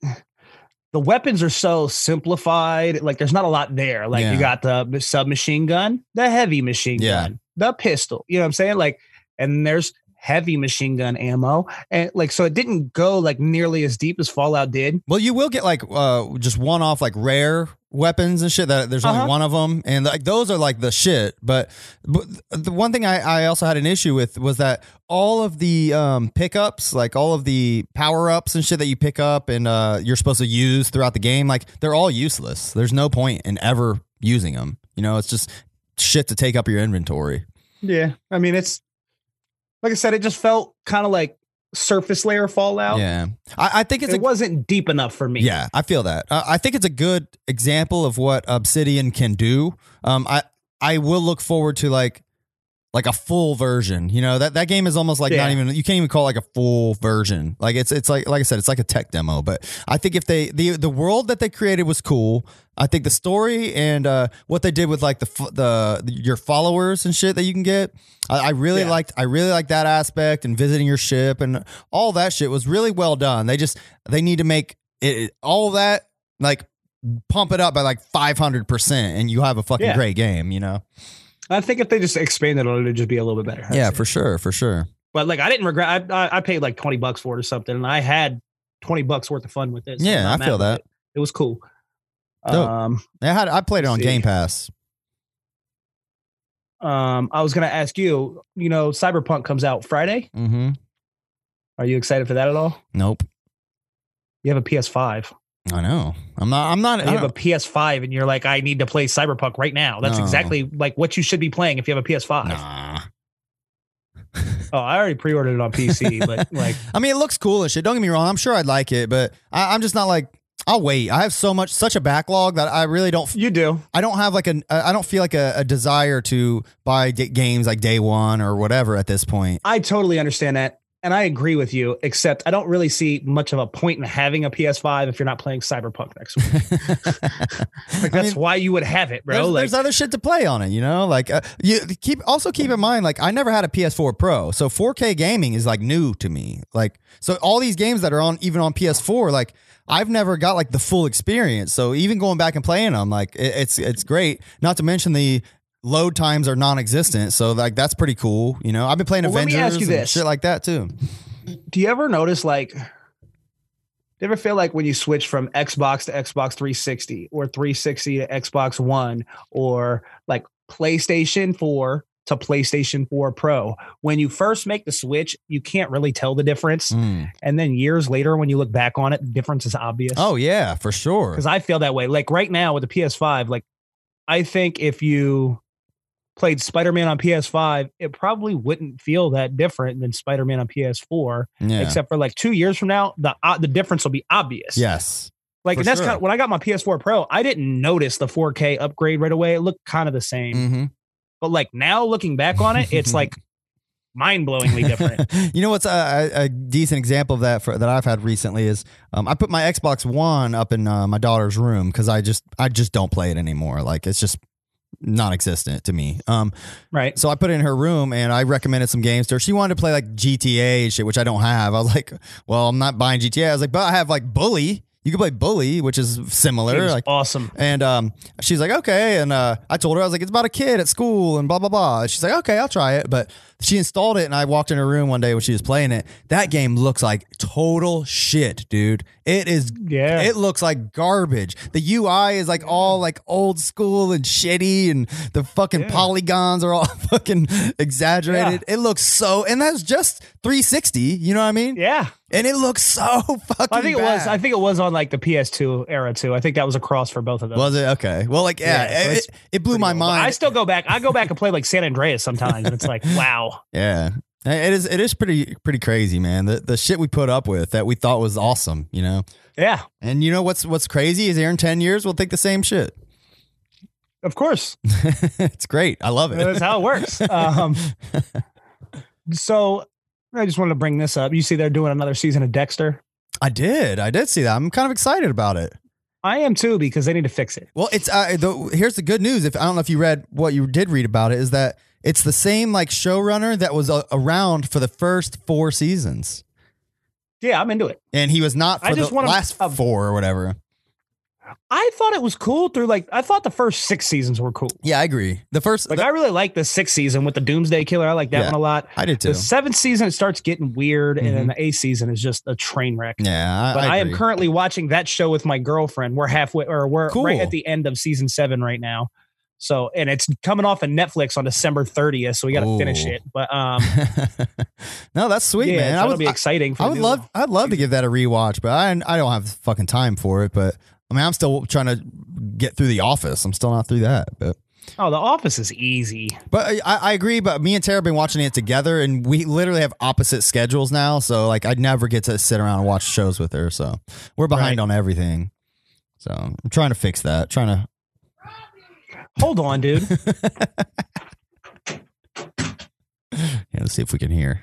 B: the weapons are so simplified. Like there's not a lot there. Like you got the submachine gun, the heavy machine gun, the pistol, you know what I'm saying? Like, and there's heavy machine gun ammo. And like, so it didn't go like nearly as deep as Fallout did.
A: Well, you will get like just one off like rare weapons and shit. That there's only one of them, and like those are like the shit. But the one thing I also had an issue with was that all of the pickups, like all of the power ups and shit that you pick up and you're supposed to use throughout the game, like they're all useless. There's no point in ever using them. You know, it's just shit to take up your inventory.
B: Yeah, I mean, it's like I said, it just felt kind of like surface layer Fallout.
A: Yeah, I think
B: it wasn't deep enough for me.
A: Yeah, I feel that. I think it's a good example of what Obsidian can do. I will look forward to like a full version. You know, that game is almost like not even, you can't even call it like a full version. Like it's like I said, it's like a tech demo. But I think if the world that they created was cool. I think the story and what they did with like your followers and shit that you can get, I really liked that aspect, and visiting your ship and all that shit was really well done. They need to make it all that, like, pump it up by like 500%, and you have a fucking great game. You know.
B: I think if they just expanded on it, it'd just be a little bit better.
A: Yeah, for sure.
B: But like, I didn't regret. I paid like $20 for it or something, and I had $20 worth of fun with it. So
A: yeah, I feel that.
B: It was cool.
A: I played it on Game Pass.
B: I was gonna ask you. You know, Cyberpunk comes out Friday.
A: Mm-hmm.
B: Are you excited for that at all?
A: Nope.
B: You have a PS5.
A: I know. I'm not.
B: You have a PS5 and you're like, I need to play Cyberpunk right now. That's exactly like what you should be playing if you have a PS5.
A: Nah.
B: Oh, I already pre-ordered it on PC, but like,
A: I mean, it looks cool and shit. Don't get me wrong. I'm sure I'd like it, but I'm just not like, I'll wait. I have such a backlog that I really don't.
B: You do.
A: I don't have like I don't feel like a desire to buy games like day one or whatever at this point.
B: I totally understand that. And I agree with you, except I don't really see much of a point in having a PS5 if you're not playing Cyberpunk next week. Like, that's why you would have it, bro.
A: There's other shit to play on it, you know? Like, you keep in mind, like, I never had a PS4 Pro, so 4K gaming is like new to me. Like, so all these games that are even on PS4, like, I've never got like the full experience. So even going back and playing them, like, it's great. Not to mention the load times are non-existent, so like that's pretty cool. You know, I've been playing Avengers and shit like that too.
B: Do you ever notice, like, do you ever feel like when you switch from Xbox to Xbox 360 or 360 to Xbox One or like PlayStation 4 to PlayStation 4 Pro, when you first make the switch, you can't really tell the difference. And then years later, when you look back on it, the difference is obvious.
A: Oh yeah, for sure.
B: Because I feel that way. Like right now with the PS5, like I think if you played Spider-Man on PS5, it probably wouldn't feel that different than Spider-Man on PS4, except for like 2 years from now, the difference will be obvious.
A: Yes.
B: Like, and that's kind of when I got my PS4 Pro, I didn't notice the 4K upgrade right away. It looked kind of the same.
A: Mm-hmm.
B: But like now looking back on it, it's like mind-blowingly different.
A: You know what's a decent example of that that I've had recently is I put my Xbox One up in my daughter's room because I just don't play it anymore. Like, it's just non-existent to me.
B: Right.
A: So I put it in her room and I recommended some games to her. She wanted to play like GTA and shit, which I don't have. I was like, well, I'm not buying GTA. I was like, but I have like Bully. You can play Bully, which is similar. Like,
B: awesome.
A: And she's like, okay. And I told her, I was like, it's about a kid at school and blah, blah, blah. And she's like, okay, I'll try it. But she installed it and I walked in her room one day when she was playing it. That game looks like total shit, dude. It is.
B: Yeah.
A: It looks like garbage. The UI is like all like old school and shitty, and the fucking polygons are all fucking exaggerated. Yeah. It looks so, and that's just 360. You know what I mean?
B: Yeah.
A: And it looks so fucking
B: I think
A: bad.
B: I think it was on like the PS2 era too. I think that was a cross for both of those.
A: Was it? Okay. Well, like, it blew my mind.
B: I still go back. I go back and play like San Andreas sometimes, and it's like, wow.
A: Yeah. It is pretty crazy, man. The shit we put up with that we thought was awesome, you know?
B: Yeah.
A: And you know what's crazy is here in 10 years, we'll think the same shit.
B: Of course.
A: It's great. I love it.
B: That's how it works. So I just wanted to bring this up. You see they're doing another season of Dexter?
A: I did see that. I'm kind of excited about it.
B: I am too, because they need to fix it.
A: Well, it's here's the good news. If I don't know if you read what you did read about it, is that it's the same like showrunner that was around for the first 4 seasons.
B: Yeah, I'm into it.
A: And he was not for the last 4 or whatever.
B: I thought it was cool through I thought the first 6 seasons were cool.
A: Yeah, I agree. The first,
B: I really like the 6th season with the Doomsday Killer. I like that one a lot.
A: I did too.
B: The 7th season, it starts getting weird, and then the 8th season is just a train wreck.
A: Yeah,
B: but I am
A: agree.
B: currently watching that show with my girlfriend. We're right at the end of season 7 right now. So, and it's coming off of Netflix on December 30th, so we got to finish it. But
A: no, that's sweet, man.
B: That'll be exciting.
A: I'd love to give that a rewatch, but I don't have fucking time for it. But I mean, I'm still trying to get through The Office. I'm still not through that, but.
B: Oh, The Office is easy.
A: But I agree, but me and Tara have been watching it together, and we literally have opposite schedules now. So, like, I'd never get to sit around and watch shows with her. So, we're behind on everything. So, I'm trying to fix that.
B: Hold on, dude.
A: Yeah, let's see if we can hear.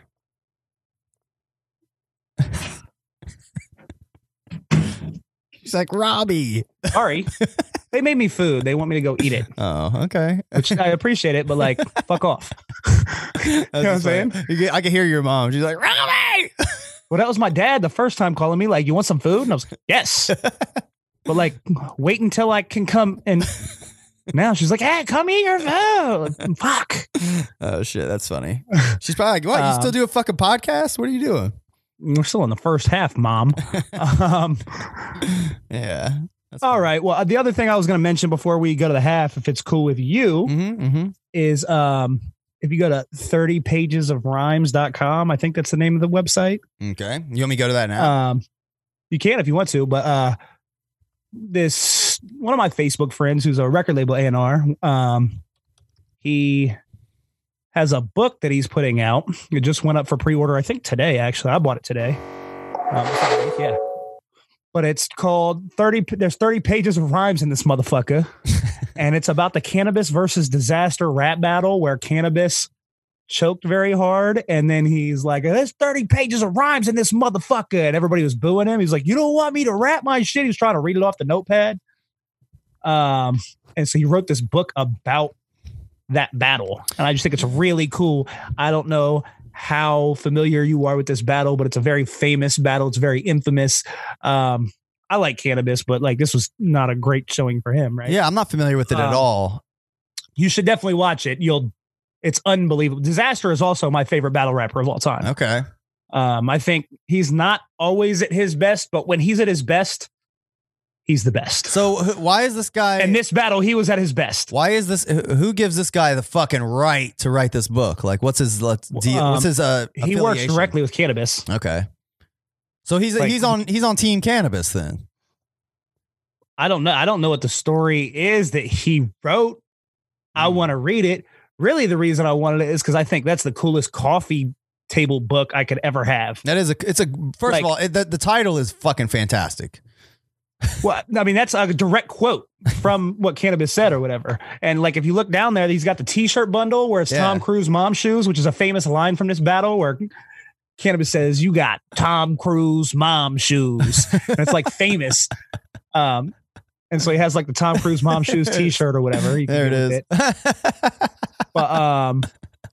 A: She's like, Robbie.
B: Sorry. They made me food. They want me to go eat it.
A: Oh, okay.
B: Which I appreciate it, but fuck off. You know what I'm saying?
A: I can hear your mom. She's like, Robbie.
B: Well, that was my dad the first time calling me, you want some food? And I was like, yes. But wait until I can come and now she's like, hey, come eat your food. Fuck.
A: Oh, shit. That's funny. She's probably like, what? You still do a fucking podcast? What are you doing?
B: We're still in the first half, Mom.
A: Yeah.
B: All right. Well, the other thing I was going to mention before we go to the half, if it's cool with you, is if you go to 30pagesofrhymes.com, I think that's the name of the website.
A: Okay. You want me to go to that now?
B: You can if you want to, but this one of my Facebook friends who's a record label A&R, he has a book that he's putting out. It just went up for pre-order, I think today, actually. I bought it today. Yeah. But it's called there's 30 pages of rhymes in this motherfucker. And it's about the Cannabis versus Disaster rap battle where Cannabis choked very hard. And then he's like, there's 30 pages of rhymes in this motherfucker. And everybody was booing him. He's like, you don't want me to rap my shit. He was trying to read it off the notepad. And so he wrote this book about that battle. And I just think it's really cool. I don't know how familiar you are with this battle, but it's a very famous battle. It's very infamous. I like Cannabis, but this was not a great showing for him, right?
A: Yeah, I'm not familiar with it at all.
B: You should definitely watch it. It's unbelievable. Disaster is also my favorite battle rapper of all time.
A: Okay.
B: I think he's not always at his best, but when he's at his best, he's the best.
A: So why is this guy...
B: In this battle, he was at his best.
A: Why is this... Who gives this guy the fucking right to write this book? What's his... He
B: works directly with Cannabis.
A: Okay. So he's on Team Cannabis then.
B: I don't know. I don't know what the story is that he wrote. I want to read it. Really, the reason I wanted it is because I think that's the coolest coffee table book I could ever have.
A: That is first of all, the title is fucking fantastic.
B: Well, I mean, that's a direct quote from what Cannabis said or whatever. And if you look down there, he's got the t-shirt bundle where it's Tom Cruise mom shoes, which is a famous line from this battle where Cannabis says, you got Tom Cruise mom shoes. And it's famous. And so he has the Tom Cruise mom shoes t-shirt or whatever.
A: There it is.
B: But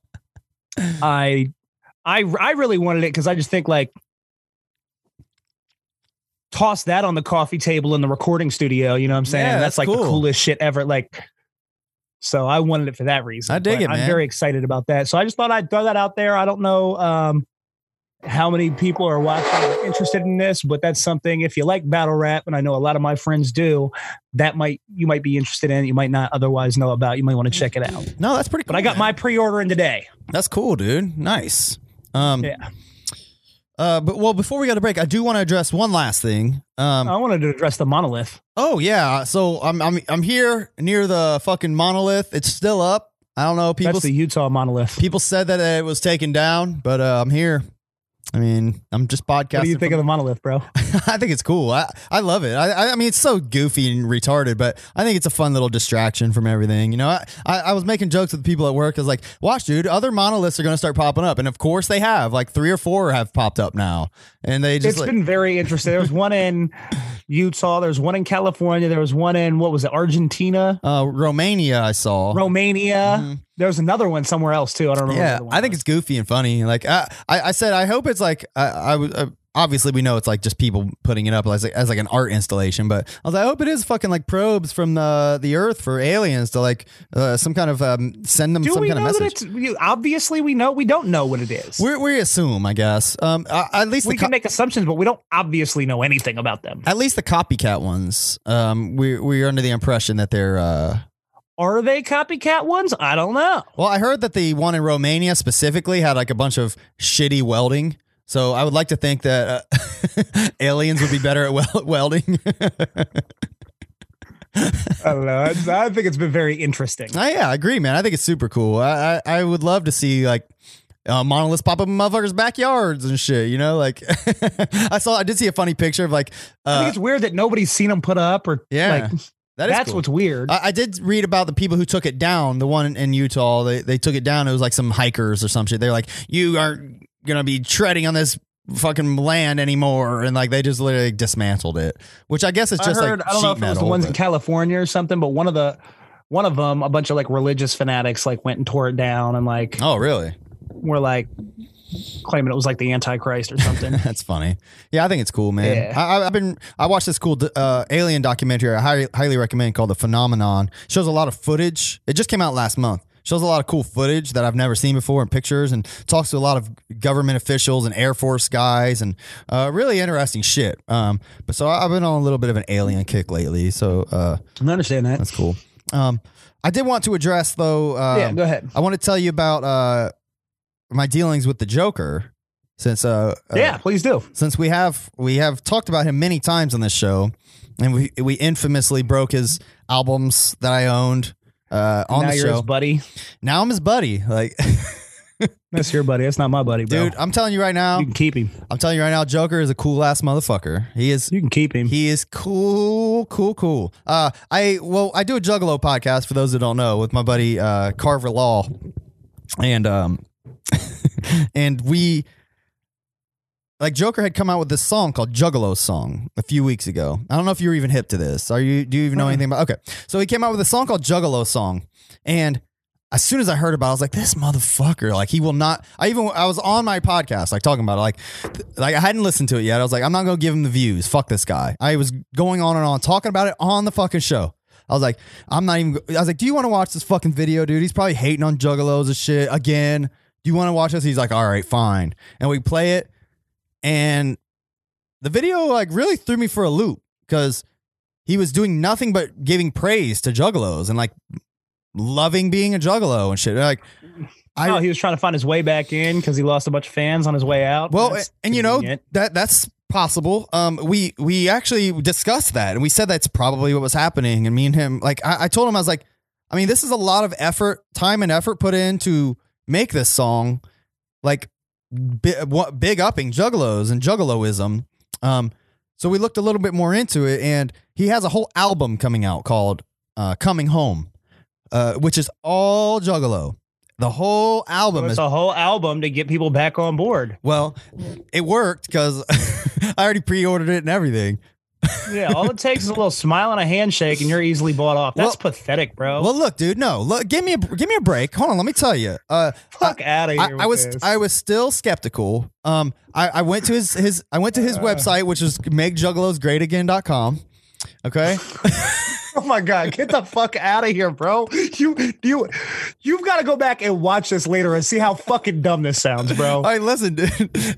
B: I really wanted it because I just think toss that on the coffee table in the recording studio. You know what I'm saying?
A: Yeah,
B: that's cool. The coolest shit ever. So I wanted it for that reason.
A: I dig it, man.
B: I'm very excited about that. So I just thought I'd throw that out there. I don't know how many people are watching or interested in this, but that's something, if you like battle rap, and I know a lot of my friends do, you might be interested in it. You might not otherwise know about. You might want to check it out.
A: No, that's pretty cool.
B: But I got my pre-order in today.
A: That's cool, dude. Nice.
B: Yeah.
A: But before we go to break, I do want to address one last thing.
B: I wanted to address the monolith.
A: Oh yeah. So I'm here near the fucking monolith. It's still up. I don't know.
B: That's the Utah monolith.
A: People said that it was taken down, but I'm here. I mean, I'm just podcasting.
B: What do you think of the monolith, bro?
A: I think it's cool. I love it. I mean, it's so goofy and retarded, but I think it's a fun little distraction from everything. You know, I was making jokes with people at work. I was like, watch, dude, other monoliths are going to start popping up. And of course they have. 3 or 4 have popped up now. And they just...
B: It's been very interesting. There was one in Utah. There's one in California. There was one in, what was it, Argentina?
A: Romania, I saw.
B: Romania. Mm-hmm. There's another one somewhere else too. I don't remember.
A: Yeah, I think it's goofy and funny. I said, I hope it's obviously we know it's like just people putting it up as like an art installation, but I was like, I hope it is fucking like probes from the Earth for aliens to like some kind of send them some kind of message.
B: Obviously, we don't know what it is.
A: We assume, I guess. At least
B: we can make assumptions, but we don't obviously know anything about them.
A: At least the copycat ones. We're under the impression that they're.
B: Are they copycat ones? I don't know.
A: Well, I heard that the one in Romania specifically had like a bunch of shitty welding. So I would like to think that aliens would be better at welding.
B: I don't know. I think it's been very interesting.
A: Yeah, I agree, man. I think it's super cool. I would love to see like monoliths pop up in motherfuckers' backyards and shit. You know, like I did see a funny picture of like.
B: I think it's weird that nobody's seen them put up or
A: yeah.
B: Like,
A: that's
B: cool. What's weird.
A: I did read about the people who took it down. The one in Utah, they took it down. It was like some hikers or some shit. They're like, you aren't gonna be treading on this fucking land anymore, and like they just literally dismantled it. Which I guess is just like
B: I don't know if it was the ones in California or something, but one of them, a bunch of like religious fanatics like went and tore it down and like.
A: Oh, really?
B: Were like claiming it was like the Antichrist or something.
A: That's funny. Yeah, I think it's cool, man. Yeah. I watched this cool alien documentary I highly recommend called The Phenomenon. Shows a lot of footage. It just came out last month. Shows a lot of cool footage that I've never seen before and pictures, and talks to a lot of government officials and Air Force guys, and really interesting shit. But so I've been on a little bit of an alien kick lately. So I
B: understand that.
A: That's cool. I did want to address though.
B: Yeah, go ahead.
A: I want to tell you about my dealings with the Joker, since
B: yeah, please do.
A: Since we have talked about him many times on this show, and we infamously broke his albums that I owned on the show.
B: Now his buddy.
A: Now I'm his buddy. Like
B: that's your buddy. That's not my buddy, bro.
A: Dude, I'm telling you right now.
B: You can keep him.
A: I'm telling you right now, Joker is a cool ass motherfucker. He is.
B: You can keep him.
A: He is cool. I do a Juggalo podcast for those that don't know with my buddy Carver Law, and and we, like, Joker had come out with this song called Juggalo Song a few weeks ago. I don't know if you're even hip to this. Do you even know anything about? Okay, so he came out with a song called Juggalo Song, and as soon as I heard about it, I was like, this motherfucker, like, he will not. I was on my podcast, like, talking about it, like I hadn't listened to it yet. I was like, I'm not gonna give him the views. Fuck this guy. I was going on and on talking about it on the fucking show. I was like, do you want to watch this fucking video, dude? He's probably hating on juggalos and shit again. Do you want to watch this? He's like, all right, fine. And we play it. And the video like really threw me for a loop because he was doing nothing but giving praise to juggalos and like loving being a juggalo and shit. Like,
B: he was trying to find his way back in because he lost a bunch of fans on his way out.
A: Well, and you know, that's possible. We actually discussed that, and we said that's probably what was happening. And me and him, like, I told him, I was like, I mean, this is a lot of time and effort put in to make this song, like, big upping juggalos and juggaloism. So we looked a little bit more into it, and he has a whole album coming out called Coming Home, which is all juggalo. The whole album
B: is a whole album to get people back on board.
A: Well, it worked because I already pre-ordered it and everything.
B: Yeah, all it takes is a little smile and a handshake, and you're easily bought off. That's pathetic, bro.
A: Well, look, dude, no, look, give me a break. Hold on, let me tell you.
B: Fuck out of here.
A: I was still skeptical. I went to his website, which is makeJuggalosGreatAgain.com. Okay.
B: Oh my God, get the fuck out of here, bro. You've got to go back and watch this later and see how fucking dumb this sounds, bro.
A: All right, listen, dude.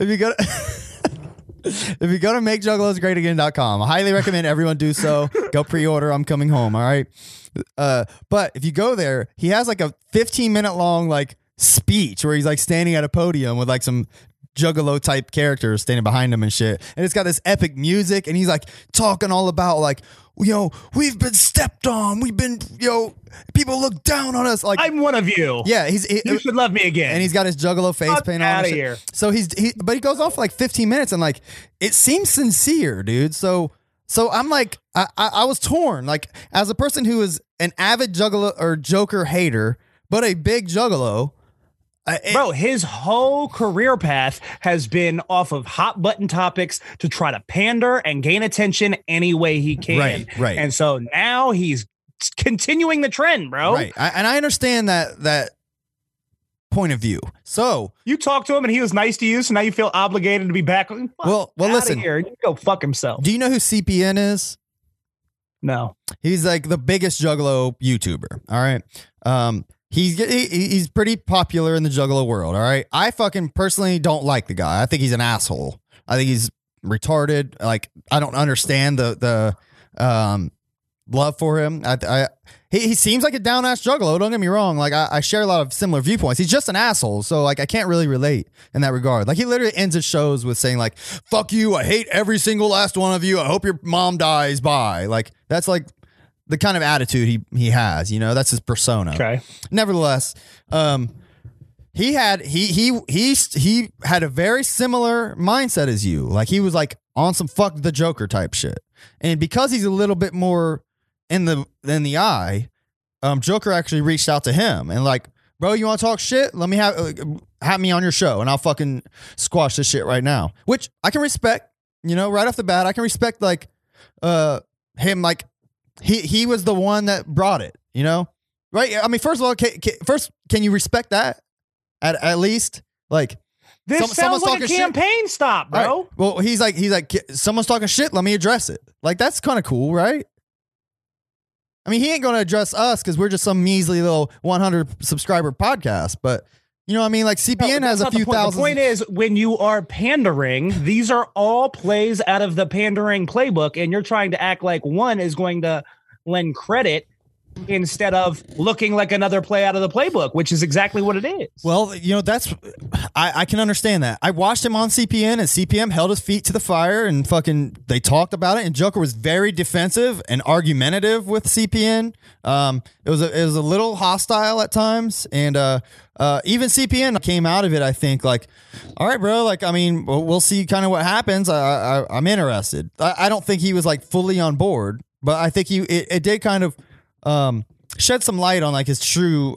A: If you go to MakeJuggalosGreatAgain.com, I highly recommend everyone do so. Go pre-order. I'm coming home. All right. But if you go there, he has like a 15-minute long like speech where he's like standing at a podium with like some juggalo type characters standing behind him and shit. And it's got this epic music, and he's like talking all about like, we've been stepped on. We've been, people look down on us. Like,
B: I'm one of you.
A: Yeah,
B: you should love me again.
A: And he's got his juggalo face paint on.
B: Out of here.
A: So but he goes on for like 15 minutes, and like it seems sincere, dude. So I'm like, I was torn. Like, as a person who is an avid juggalo or Joker hater, but a big juggalo.
B: Bro, his whole career path has been off of hot button topics to try to pander and gain attention any way he can.
A: Right.
B: And so now he's continuing the trend, bro.
A: Right. And I understand that point of view. So
B: you talked to him and he was nice to you, so now you feel obligated to be back.
A: Well, listen.
B: Here. You go fuck himself.
A: Do you know who CPN is?
B: No.
A: He's like the biggest Juggalo YouTuber. All right. He's pretty popular in the Juggalo world. All right. I fucking personally don't like the guy. I think he's an asshole. I think he's retarded. Like, I don't understand the love for him. He seems like a down ass Juggalo. Don't get me wrong. Like, I share a lot of similar viewpoints. He's just an asshole. So like, I can't really relate in that regard. Like, he literally ends his shows with saying like, fuck you. I hate every single last one of you. I hope your mom dies. Bye. Like, that's like the kind of attitude he has, you know, that's his persona.
B: Okay.
A: Nevertheless, he had a very similar mindset as you. Like, he was like on some fuck the Joker type shit. And because he's a little bit more in the eye, Joker actually reached out to him and like, bro, you want to talk shit? Let me have me on your show and I'll fucking squash this shit right now. Which I can respect, you know, right off the bat. I can respect like him, like he was the one that brought it, you know? Right? I mean, first of all, can you respect that at least? Like,
B: this sounds like a campaign stop, bro.
A: Right. Well, he's like, someone's talking shit. Let me address it. Like, that's kind of cool, right? I mean, he ain't going to address us because we're just some measly little 100 subscriber podcast. But you know what I mean? Like, CPN has a few thousand.
B: The point is, when you are pandering, these are all plays out of the pandering playbook, and you're trying to act like one is going to lend credit instead of looking like another play out of the playbook, which is exactly what it is.
A: Well, you know, I can understand that. I watched him on CPN and CPM held his feet to the fire and fucking, they talked about it, and Joker was very defensive and argumentative with CPN. It was a little hostile at times, and even CPN came out of it, I think, like, all right, bro, like, I mean, we'll see kind of what happens. I'm interested. I don't think he was like fully on board, but I think it did kind of shed some light on like his true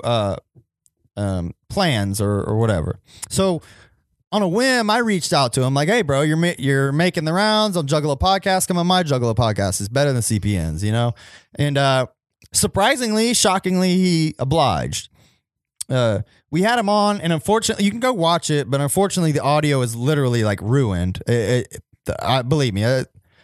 A: plans or whatever. So on a whim, I reached out to him like, hey, bro, you're making the rounds on Juggalo Podcast. Come on my Juggalo Podcast. It's better than CPN's, you know? And surprisingly, shockingly, he obliged. We had him on, and unfortunately, you can go watch it, but unfortunately, the audio is literally like ruined. Believe me,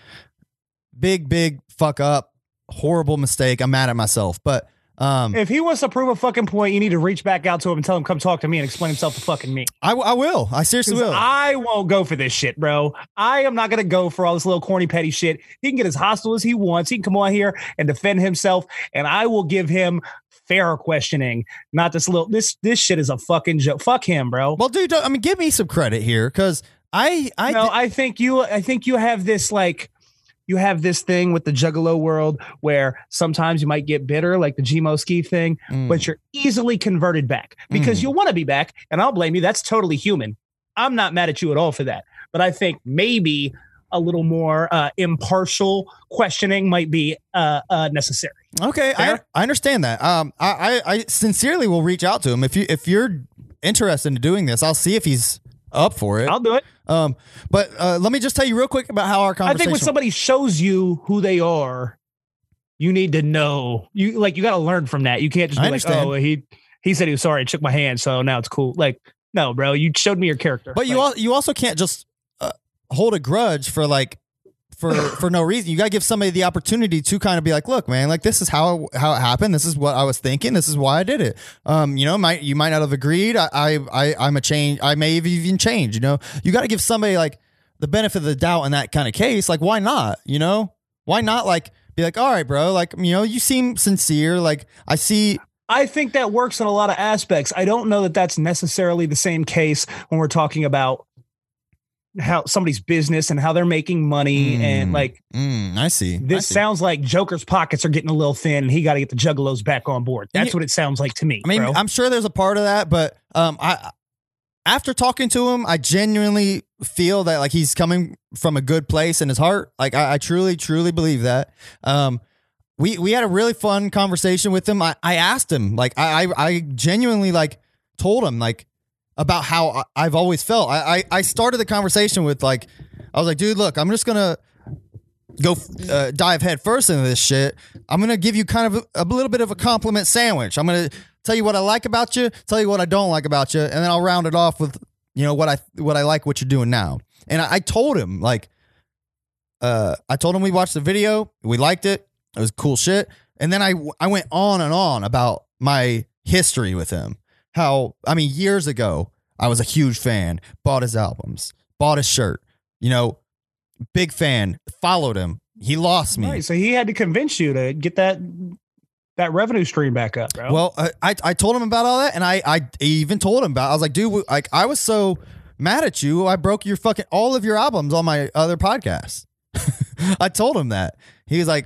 A: big fuck up. Horrible mistake. I'm mad at myself, but
B: if he wants to prove a fucking point, you need to reach back out to him and tell him come talk to me and explain himself to fucking me.
A: I will. I seriously will.
B: I won't go for this shit, bro. I am not gonna go for all this little corny petty shit. He can get as hostile as he wants. He can come on here and defend himself, and I will give him fair questioning. Not this little this shit is a fucking joke. Fuck him, bro.
A: Well, dude, I mean, give me some credit here, because I think you have this like. You have this thing with the Juggalo world where sometimes you might get bitter, like the Gmo Ski thing, but you're easily converted back because you'll want to be back. And I'll blame you. That's totally human. I'm not mad at you at all for that. But I think maybe a little more impartial questioning might be necessary. Okay, I understand that. I sincerely will reach out to him. If you're interested in doing this, I'll see if he's up for it.
B: I'll do it.
A: But let me just tell you real quick about how our conversation.
B: I think when somebody shows you who they are, you need to know. You got to learn from that. You can't just be like, oh, he said he was sorry and shook my hand, so now it's cool. Like, no, bro, you showed me your character.
A: But you also can't just hold a grudge for like for no reason. You got to give somebody the opportunity to kind of be like, look, man, like, this is how it happened. This is what I was thinking. This is why I did it. You know, you might not have agreed. I'm a change. I may have even changed, you know, you got to give somebody like the benefit of the doubt in that kind of case. Like, why not, you know, why not like be like, all right, bro, like, you know, you seem sincere. Like, I think that works in a lot of aspects. I don't know that that's necessarily the same case when we're talking about how somebody's business and how they're making money and like I see. This sounds like Joker's pockets are getting a little thin and he got to get the Juggalos back on board. That's what it sounds like to me. I mean,
B: bro.
A: I'm sure there's a part of that, but after talking to him, I genuinely feel that like he's coming from a good place in his heart. Like, I truly believe that. We had a really fun conversation with him. I asked him, like, I genuinely like told him like about how I've always felt. I started the conversation with like, I was like, dude, look, I'm just gonna go dive head first into this shit. I'm gonna give you kind of a little bit of a compliment sandwich. I'm gonna tell you what I like about you, tell you what I don't like about you, and then I'll round it off with, you know, what I like what you're doing now. And I told him, like, I told him we watched the video, we liked it, it was cool shit. And then I went on and on about my history with him. How, I mean, years ago, I was a huge fan, bought his albums, bought his shirt, you know, big fan, followed him. He lost me.
B: Right, so he had to convince you to get that revenue stream back up, bro.
A: Well, I told him about all that, and I even told him about, I was like, dude, like, I was so mad at you, I broke your fucking, all of your albums on my other podcasts. I told him that. He laughed,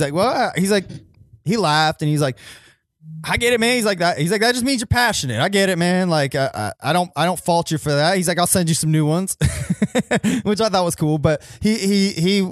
A: and he's like, I get it, man. He's like, that just means you're passionate. I get it, man. Like, I don't fault you for that. He's like, I'll send you some new ones, which I thought was cool. But he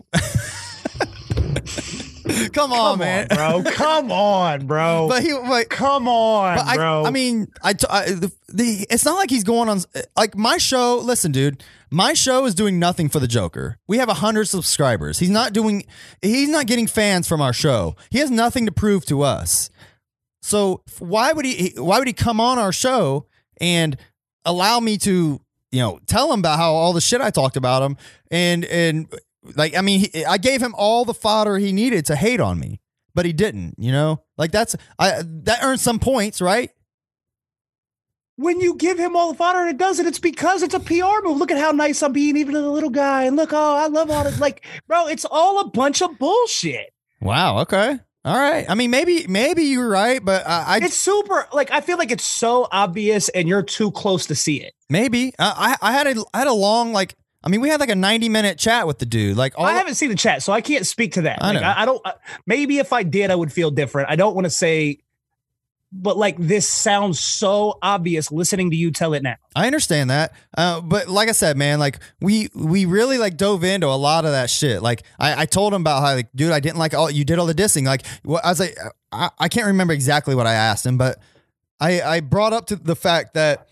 A: come on, man,
B: bro. Come on, bro.
A: But
B: come on, bro.
A: I mean, it's not like he's going on, like, my show. Listen, dude, my show is doing nothing for the Joker. We have 100 subscribers. He's not getting fans from our show. He has nothing to prove to us. So why would he come on our show and allow me to, you know, tell him about how all the shit I talked about him, and like, I mean, I gave him all the fodder he needed to hate on me, but he didn't, you know, like, that earns some points, right?
B: When you give him all the fodder and it doesn't, it's because it's a PR move. Look at how nice I'm being, even to the little guy. And look, I love all this. Like, bro, it's all a bunch of bullshit.
A: Wow. Okay. All right. I mean, maybe you're right, but
B: it's super, like, I feel like it's so obvious and you're too close to see it.
A: Maybe I had a long, like, I mean, we had like a 90-minute chat with the dude. Like,
B: I haven't seen the chat, so I can't speak to that.
A: I know.
B: I don't. Maybe if I did, I would feel different. I don't want to say, but like, this sounds so obvious listening to you tell it now.
A: I understand that, but like I said, man, like, we really, like, dove into a lot of that shit. Like, I told him about how, like, dude, I didn't like all you did all the dissing. Like, I was like, I can't remember exactly what I asked him, but I brought up to the fact that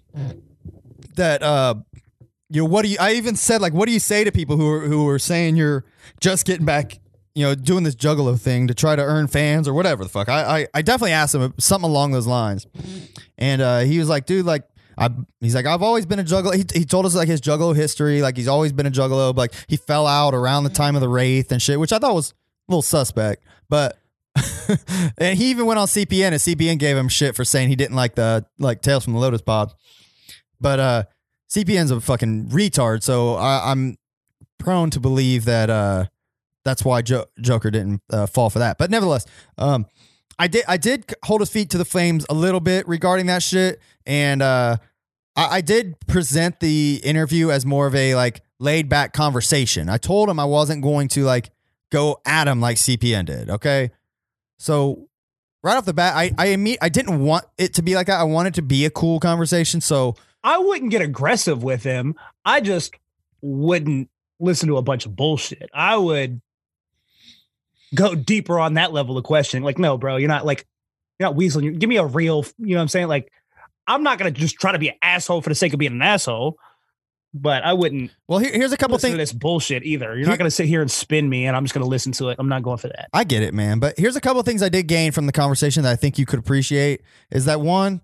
A: you know, I even said, like, what do you say to people who are saying you're just getting back, you know, doing this Juggalo thing to try to earn fans or whatever the fuck. I definitely asked him something along those lines. And he was like, dude, like, he's like, I've always been a Juggalo. He told us, like, his Juggalo history. Like, he's always been a Juggalo. But, like, he fell out around the time of the Wraith and shit, which I thought was a little suspect. But and he even went on CPN, and CPN gave him shit for saying he didn't like the, like, Tales from the Lotus Pod. But CPN's a fucking retard, so I'm prone to believe that that's why Joker didn't fall for that. But nevertheless, I did hold his feet to the flames a little bit regarding that shit, and I did present the interview as more of a, like, laid back conversation. I told him I wasn't going to, like, go at him like CPN did. Okay, so right off the bat, I didn't want it to be like that. I wanted it to be a cool conversation, so
B: I wouldn't get aggressive with him. I just wouldn't listen to a bunch of bullshit. I would go deeper on that level of questioning. Like, no, bro, you're not weaseling. Give me a real, you know what I'm saying? Like, I'm not going to just try to be an asshole for the sake of being an asshole, but I wouldn't.
A: Well, here's a couple things.
B: This bullshit either. You're not going to sit here and spin me and I'm just going to listen to it. I'm not going for that.
A: I get it, man. But here's a couple of things I did gain from the conversation that I think you could appreciate is that, one,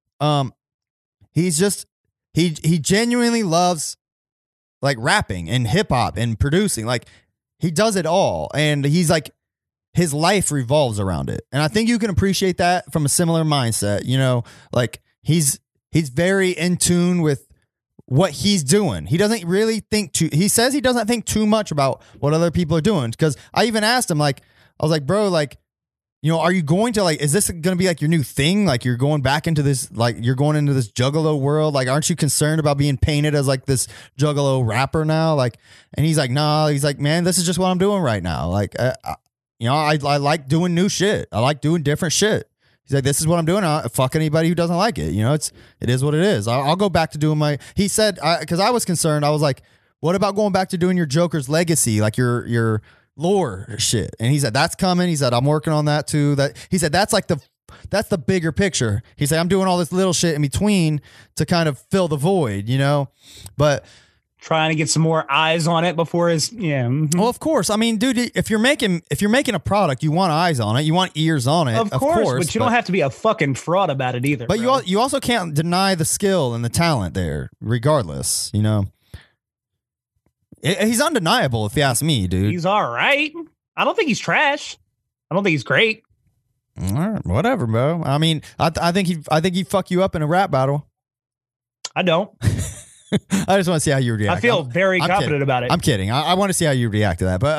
A: he genuinely loves, like, rapping and hip hop and producing. Like, he does it all. And he's like, his life revolves around it. And I think you can appreciate that from a similar mindset, you know, like, he's very in tune with what he's doing. He doesn't really he says he doesn't think too much about what other people are doing. Cause I even asked him, like, I was like, bro, like, you know, are you going to, like, is this going to be, like, your new thing? Like, you're going back into this, like, you're going into this Juggalo world. Like, aren't you concerned about being painted as, like, this Juggalo rapper now? Like, and he's like, nah, he's like, man, this is just what I'm doing right now. Like, you know, I like doing new shit. I like doing different shit. He's like, this is what I'm doing. Fuck anybody who doesn't like it. You know, it is what it is. I'll go back to doing he said, cause I was concerned. I was like, what about going back to doing your Joker's legacy? Like your lore shit. And he said, that's coming. He said, I'm working on that too. He said, that's the bigger picture. He said, I'm doing all this little shit in between to kind of fill the void, you know? But
B: trying to get some more eyes on it before his
A: Well, of course. I mean, dude, if you're making a product, you want eyes on it, you want ears on it.
B: Of course, but you don't have to be a fucking fraud about it either.
A: But you also can't deny the skill and the talent there, regardless. You know, he's undeniable if you ask me, dude.
B: He's all right. I don't think he's trash. I don't think he's great.
A: All right, whatever, bro. I mean, I think he'd fuck you up in a rap battle.
B: I don't.
A: I just want to see how you react.
B: I feel very confident about it.
A: I'm kidding. I want to see how you react to that.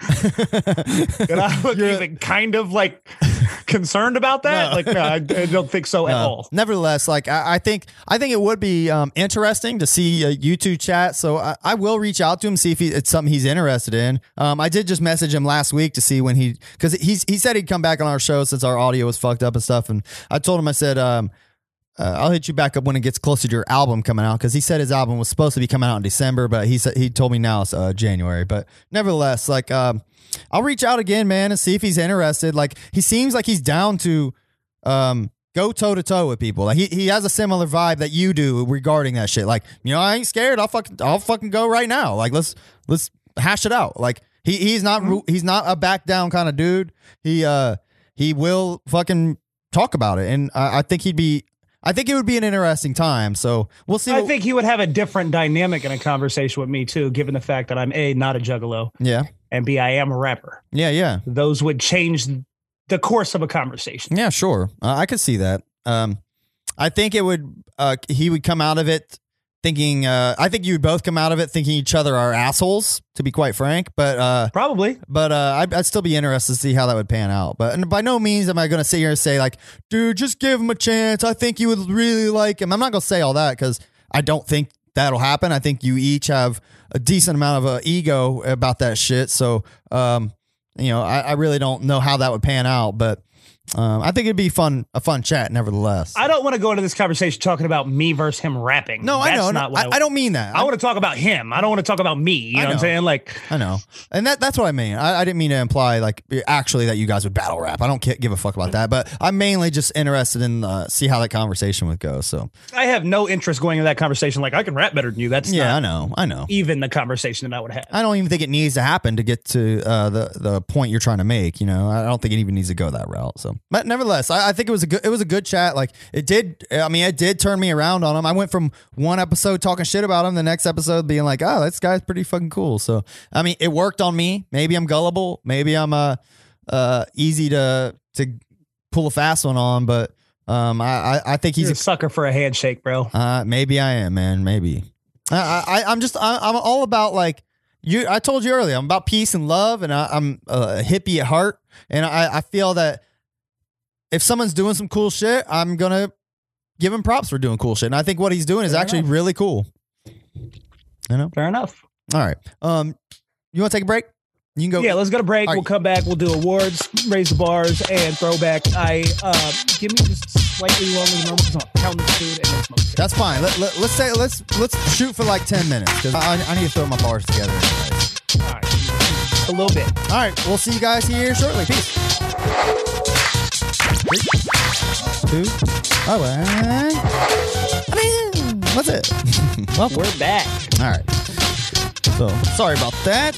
A: But
B: and I look even kind of like concerned about that. No. Like, no, I don't think so at all.
A: Nevertheless, like I think it would be interesting to see a YouTube chat. So I will reach out to him, see if it's something he's interested in. I did just message him last week to see when because he said he'd come back on our show since our audio was fucked up and stuff. And I told him, I said, I'll hit you back up when it gets closer to your album coming out, because he said his album was supposed to be coming out in December, but he told me now it's January. But nevertheless, like I'll reach out again, man, and see if he's interested. Like he seems like he's down to go toe to toe with people. Like he has a similar vibe that you do regarding that shit. Like, you know, I ain't scared. I'll fucking go right now. Like let's hash it out. Like he's not a back down kind of dude. He will fucking talk about it, and I think it would be an interesting time. So we'll see.
B: I think he would have a different dynamic in a conversation with me too, given the fact that I'm A, not a juggalo.
A: Yeah.
B: And B, I am a rapper.
A: Yeah, yeah.
B: Those would change the course of a conversation.
A: Yeah, sure. I could see that. I think he would come out of it thinking, I think you would both come out of it thinking each other are assholes, to be quite frank. But
B: probably.
A: But I'd still be interested to see how that would pan out. But by no means am I going to sit here and say, like, dude, just give him a chance. I think you would really like him. I'm not going to say all that, because I don't think that'll happen. I think you each have a decent amount of ego about that shit. So, I really don't know how that would pan out. But I think it'd be a fun chat, nevertheless.
B: I don't want to go into this conversation talking about me versus him rapping.
A: No,
B: that's
A: I know.
B: Not what
A: I don't mean that.
B: I want to talk about him. I don't want to talk about me. You know what I'm saying? Like,
A: I know. And that's what I mean. I didn't mean to imply, like, actually that you guys would battle rap. I don't give a fuck about that. But I'm mainly just interested in see how that conversation would go. So
B: I have no interest going into that conversation. Like, I can rap better than you. That's
A: I
B: know. Even the conversation that I would have.
A: I don't even think it needs to happen to get to the point you're trying to make. You know, I don't think it even needs to go that route. So, but nevertheless, I think it was a good chat. Like it did turn me around on him. I went from one episode talking shit about him, the next episode being like, oh, this guy's pretty fucking cool. So I mean, it worked on me. Maybe I'm gullible. Maybe I'm easy to pull a fast one on. But I think he's
B: a sucker for a handshake, bro.
A: Maybe I am, man. Maybe I'm all about, like, I told you earlier, I'm about peace and love, and I'm a hippie at heart, and I feel that if someone's doing some cool shit, I'm going to give him props for doing cool shit. And I think what he's doing is actually really cool. You know?
B: Fair enough.
A: All right. You want to take a break? You can go.
B: Yeah, let's go to break. We'll come back. We'll do awards, raise the bars, and throwback. Give me just slightly longer moment because I'm counting the food and then smoke.
A: That's fine. Let's shoot for like 10 minutes, because I need to throw my bars together.
B: All right. A little bit.
A: All right. We'll see you guys here shortly. Peace. 3, 2, 1. What's it?
B: Well, we're back.
A: All right. So sorry about that.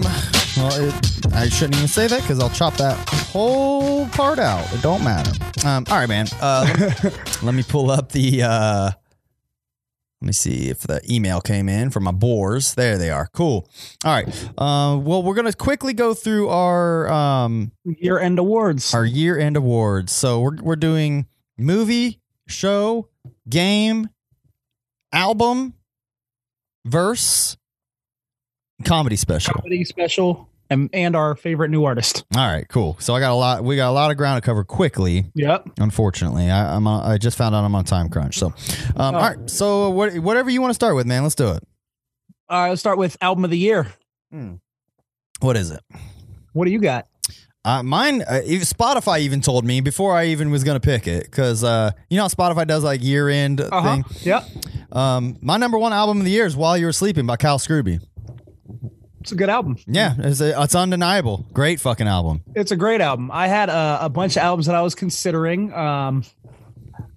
A: I shouldn't even say that, because I'll chop that whole part out. It don't matter. All right, man. Let me pull up the. Let me see if the email came in from my boars. There they are. Cool. All right. Well, we're going to quickly go through our
B: year-end awards.
A: Our year-end awards. So we're doing movie, show, game, album, verse, comedy special.
B: And our favorite new artist.
A: All right, cool. So we got a lot of ground to cover quickly.
B: Yep.
A: Unfortunately, I just found out I'm on time crunch. So, all right. So whatever you want to start with, man, let's do it.
B: All right, let's start with album of the year.
A: What is it?
B: What do you got?
A: Mine. Spotify even told me before I even was going to pick it, because you know how Spotify does like year end thing.
B: Yep.
A: My number one album of the year is "While You Were Sleeping" by Kyle Scrooby.
B: It's a good album.
A: Yeah, it's undeniable. Great fucking album.
B: It's a great album. I had a bunch of albums that I was considering.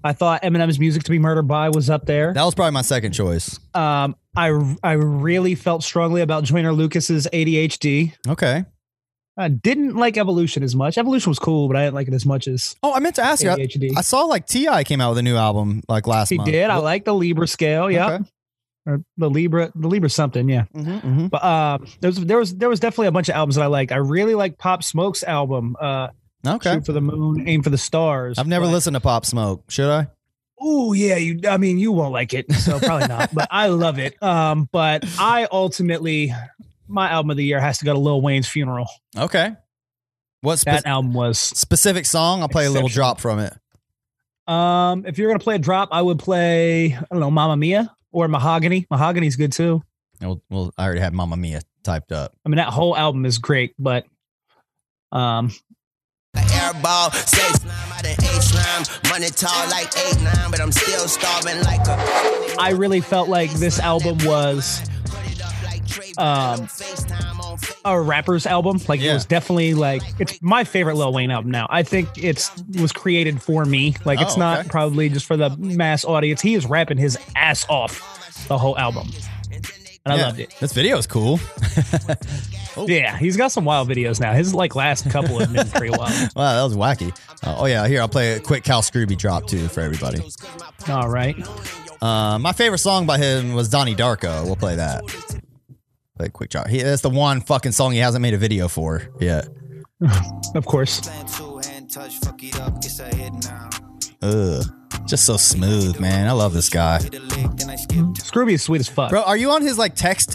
B: I thought Eminem's Music to Be Murdered By was up there.
A: That was probably my second choice.
B: I really felt strongly about Joyner Lucas's ADHD.
A: Okay.
B: I didn't like Evolution as much. Evolution was cool, but I didn't like it as much as
A: Oh, I meant to ask you.
B: ADHD.
A: I saw like T.I. came out with a new album like last month.
B: He did. I like the Libra scale. Yeah.
A: Okay.
B: Or the Libra something. Yeah.
A: Mm-hmm.
B: But there was definitely a bunch of albums that I liked. I really like Pop Smoke's album.
A: Okay.
B: Shoot for the Moon, Aim for the Stars.
A: I've never listened to Pop Smoke. Should I?
B: Oh yeah, you won't like it, so probably not. But I love it. But I ultimately, my album of the year has to go to Lil Wayne's Funeral.
A: Okay. What
B: That album was
A: specific song? I'll play a little drop from it.
B: If you're gonna play a drop, I would play Mamma Mia or Mahogany. Mahogany's good too.
A: Well, I already had Mamma Mia typed up.
B: I mean, that whole album is great, but
C: Airball, say slime, I done ate slime. Money tall like 8'9", but I'm still starving like a.
B: I really felt like this album was a rapper's album. Like it was definitely like, it's my favorite Lil Wayne album now. I think was created for me. Like it's not probably just for the mass audience. He is rapping his ass off the whole album. And I loved it.
A: This video is cool.
B: Yeah, he's got some wild videos now. His last couple have been pretty wild.
A: Wow, that was wacky. Here, I'll play a quick Cal Scrooby drop too for everybody.
B: All right.
A: My favorite song by him was Donnie Darko. We'll play that. Play a quick drop. That's the one fucking song he hasn't made a video for yet.
B: Of course.
A: Ugh. Just so smooth, man. I love this guy.
B: Scrooby is sweet as fuck.
A: Bro, are you on his text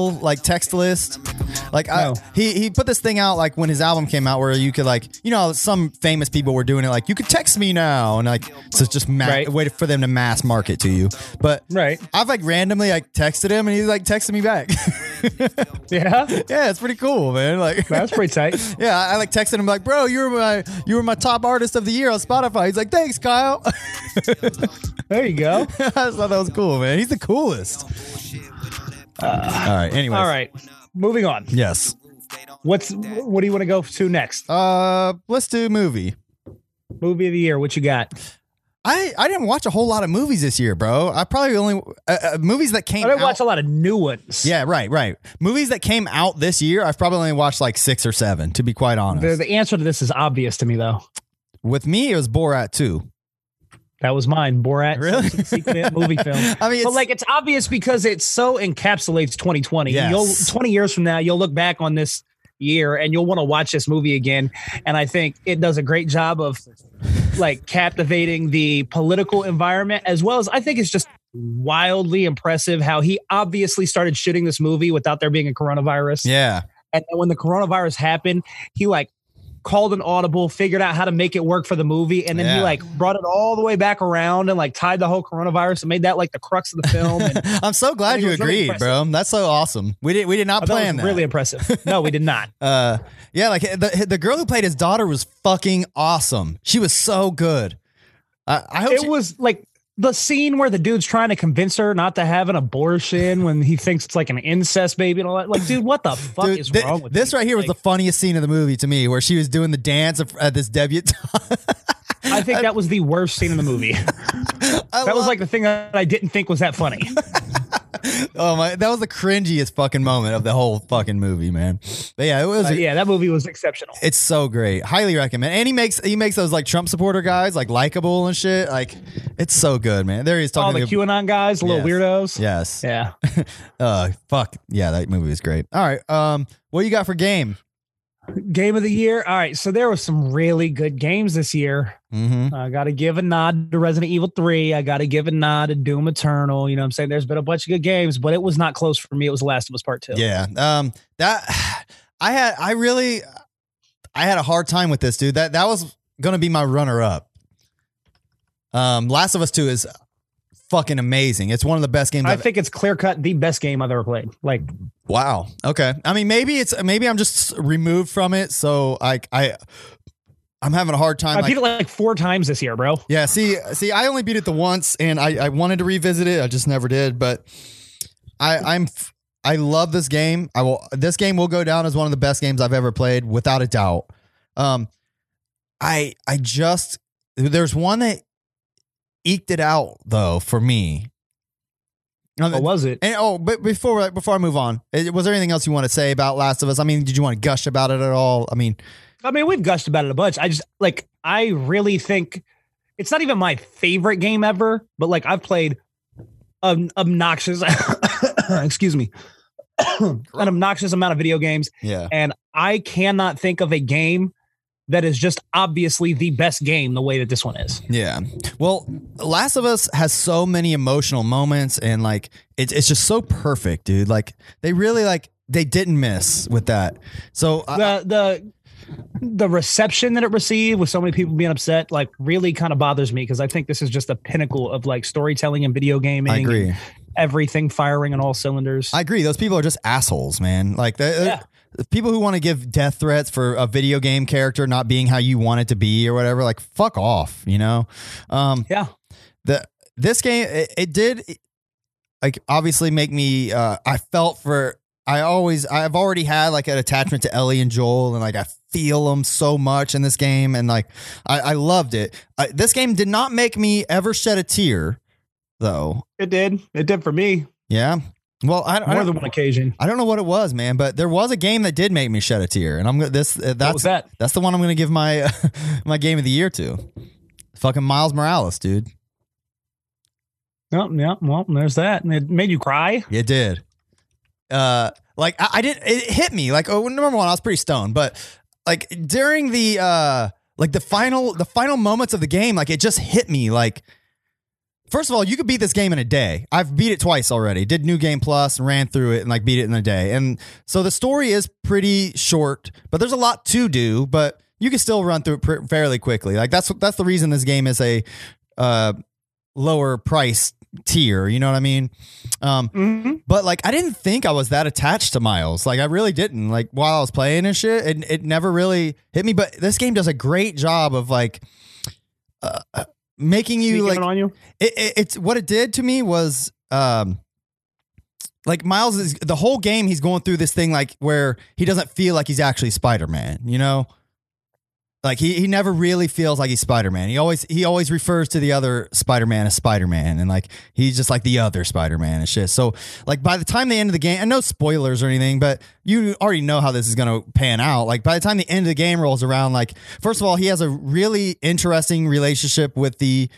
A: list?
B: No.
A: He put this thing out when his album came out where you could some famous people were doing it you could text me now and so it's just wait for them to mass market to you. But I've randomly texted him and he's texting me back.
B: Yeah?
A: Yeah, it's pretty cool, man.
B: That's pretty tight.
A: Yeah, I texted him bro, you were my top artist of the year on Spotify. He's like, thanks, Kyle.
B: There you go.
A: I just thought that was cool, man. He's the coolest. All right. Anyways.
B: All right. Moving on.
A: Yes.
B: What do you want to go to next?
A: Let's do movie.
B: Movie of the year. What you got?
A: I didn't watch a whole lot of movies this year, bro. I probably only movies that came out.
B: I didn't watch a lot of new ones.
A: Yeah, right. Movies that came out this year, I've probably only watched 6 or 7, to be quite honest.
B: The answer to this is obvious to me, though.
A: With me, it was Borat 2.
B: That was mine. Borat,
A: really?
B: Secret movie film.
A: I mean,
B: it's obvious because it so encapsulates 2020.
A: Yes.
B: 20 years from now, you'll look back on this year and you'll want to watch this movie again. And I think it does a great job of captivating the political environment, as well as I think it's just wildly impressive how he obviously started shooting this movie without there being a coronavirus.
A: Yeah.
B: And then when the coronavirus happened, he called an audible, figured out how to make it work for the movie, and then he brought it all the way back around and tied the whole coronavirus and made that the crux of the film. And
A: I'm so glad you agreed, bro. That's so awesome. We did not plan that.
B: Really impressive. No, we did not.
A: The girl who played his daughter was fucking awesome. She was so good. I hope
B: it was the scene where the dude's trying to convince her not to have an abortion when he thinks it's an incest baby and all that. Dude, what the fuck is wrong with
A: this? Right here was the funniest scene of the movie to me, where she was doing the dance at this debutante.
B: I think that was the worst scene in the movie. That was the thing that I didn't think was that funny.
A: Oh my, that was the cringiest fucking moment of the whole fucking movie, man. But yeah, it was.
B: That movie was exceptional.
A: It's so great. Highly recommend. And he makes those Trump supporter guys likable and shit. It's so good, man. There he's talking
B: all the QAnon guys, the little weirdos.
A: Yes.
B: Yeah.
A: Fuck. Yeah, that movie was great. All right. What you got for game
B: of the year? All right. So there were some really good games this year.
A: Mm-hmm.
B: I got to give a nod to Resident Evil 3. I got to give a nod to Doom Eternal. You know what I'm saying? There's been a bunch of good games, but it was not close for me. It was The Last of Us Part 2.
A: Yeah. I had a hard time with this, dude. That was going to be my runner up. Last of Us 2 is fucking amazing. It's one of the best games.
B: I think it's clear cut the best game I've ever played.
A: Wow. Okay. I mean, maybe I'm just removed from it. So I'm having a hard time.
B: I beat it 4 times this year, bro.
A: Yeah. See, I only beat it the once, and I wanted to revisit it. I just never did. But I love this game. This game will go down as one of the best games I've ever played, without a doubt. There's one that eked it out though for me.
B: What was it?
A: And but before I move on, was there anything else you want to say about Last of Us? I mean, did you want to gush about it at all? I mean,
B: we've gushed about it a bunch. I really think it's not even my favorite game ever, but like I've played an obnoxious, excuse me, an obnoxious amount of video games.
A: Yeah.
B: And I cannot think of a game that is just obviously the best game the way that this one is.
A: Yeah. Well, Last of Us has so many emotional moments and like it's just so perfect, dude. Like they really they didn't miss with that. So the reception that it received with so many people being upset like really kind of bothers me because I think this is just a pinnacle of like storytelling and video gaming. I agree.
B: Everything firing on all cylinders.
A: I agree. Those people are just assholes, man. Like the people who want to give death threats for a video game character not being how you want it to be or whatever, like fuck off, you know? This game, it did like obviously make me, I've already had like an attachment to Ellie and Joel and like I feel them so much in this game and like I loved it. This game did not make me ever shed a tear though.
B: It did for me.
A: Yeah. Well,
B: more than one occasion.
A: I don't know what it was, man, but there was a game that did make me shed a tear, and what was that? That's the one I'm going to give my my game of the year to. Fucking Miles Morales, dude.
B: Yeah. Well, there's that. And it made you cry.
A: It did. Like I didn't. It hit me. Like number one, I was pretty stoned, but like during the the final moments of the game, like it just hit me like. First of all, you could beat this game in a day. I've beat it twice already. Did New Game Plus and ran through it and like beat it in a day. And so the story is pretty short, but there's a lot to do, but you can still run through it fairly quickly. Like that's the reason this game is a lower price tier, you know what I mean? But like I didn't think I was that attached to Miles. Like I really didn't. Like while I was playing and shit, it never really hit me, but this game does a great job of like making you like
B: on you.
A: It's what it did to me was like Miles is the whole game he's going through this thing like where he doesn't feel like he's actually Spider-Man, you know? Like he never really feels like he's Spider-Man. He always refers to the other Spider-Man as Spider-Man and like he's just like the other Spider-Man and shit. So like by the time the end of the game, and no spoilers or anything, but you already know how this is going to pan out. Like by the time the end of the game rolls around, like first of all, he has a really interesting relationship with the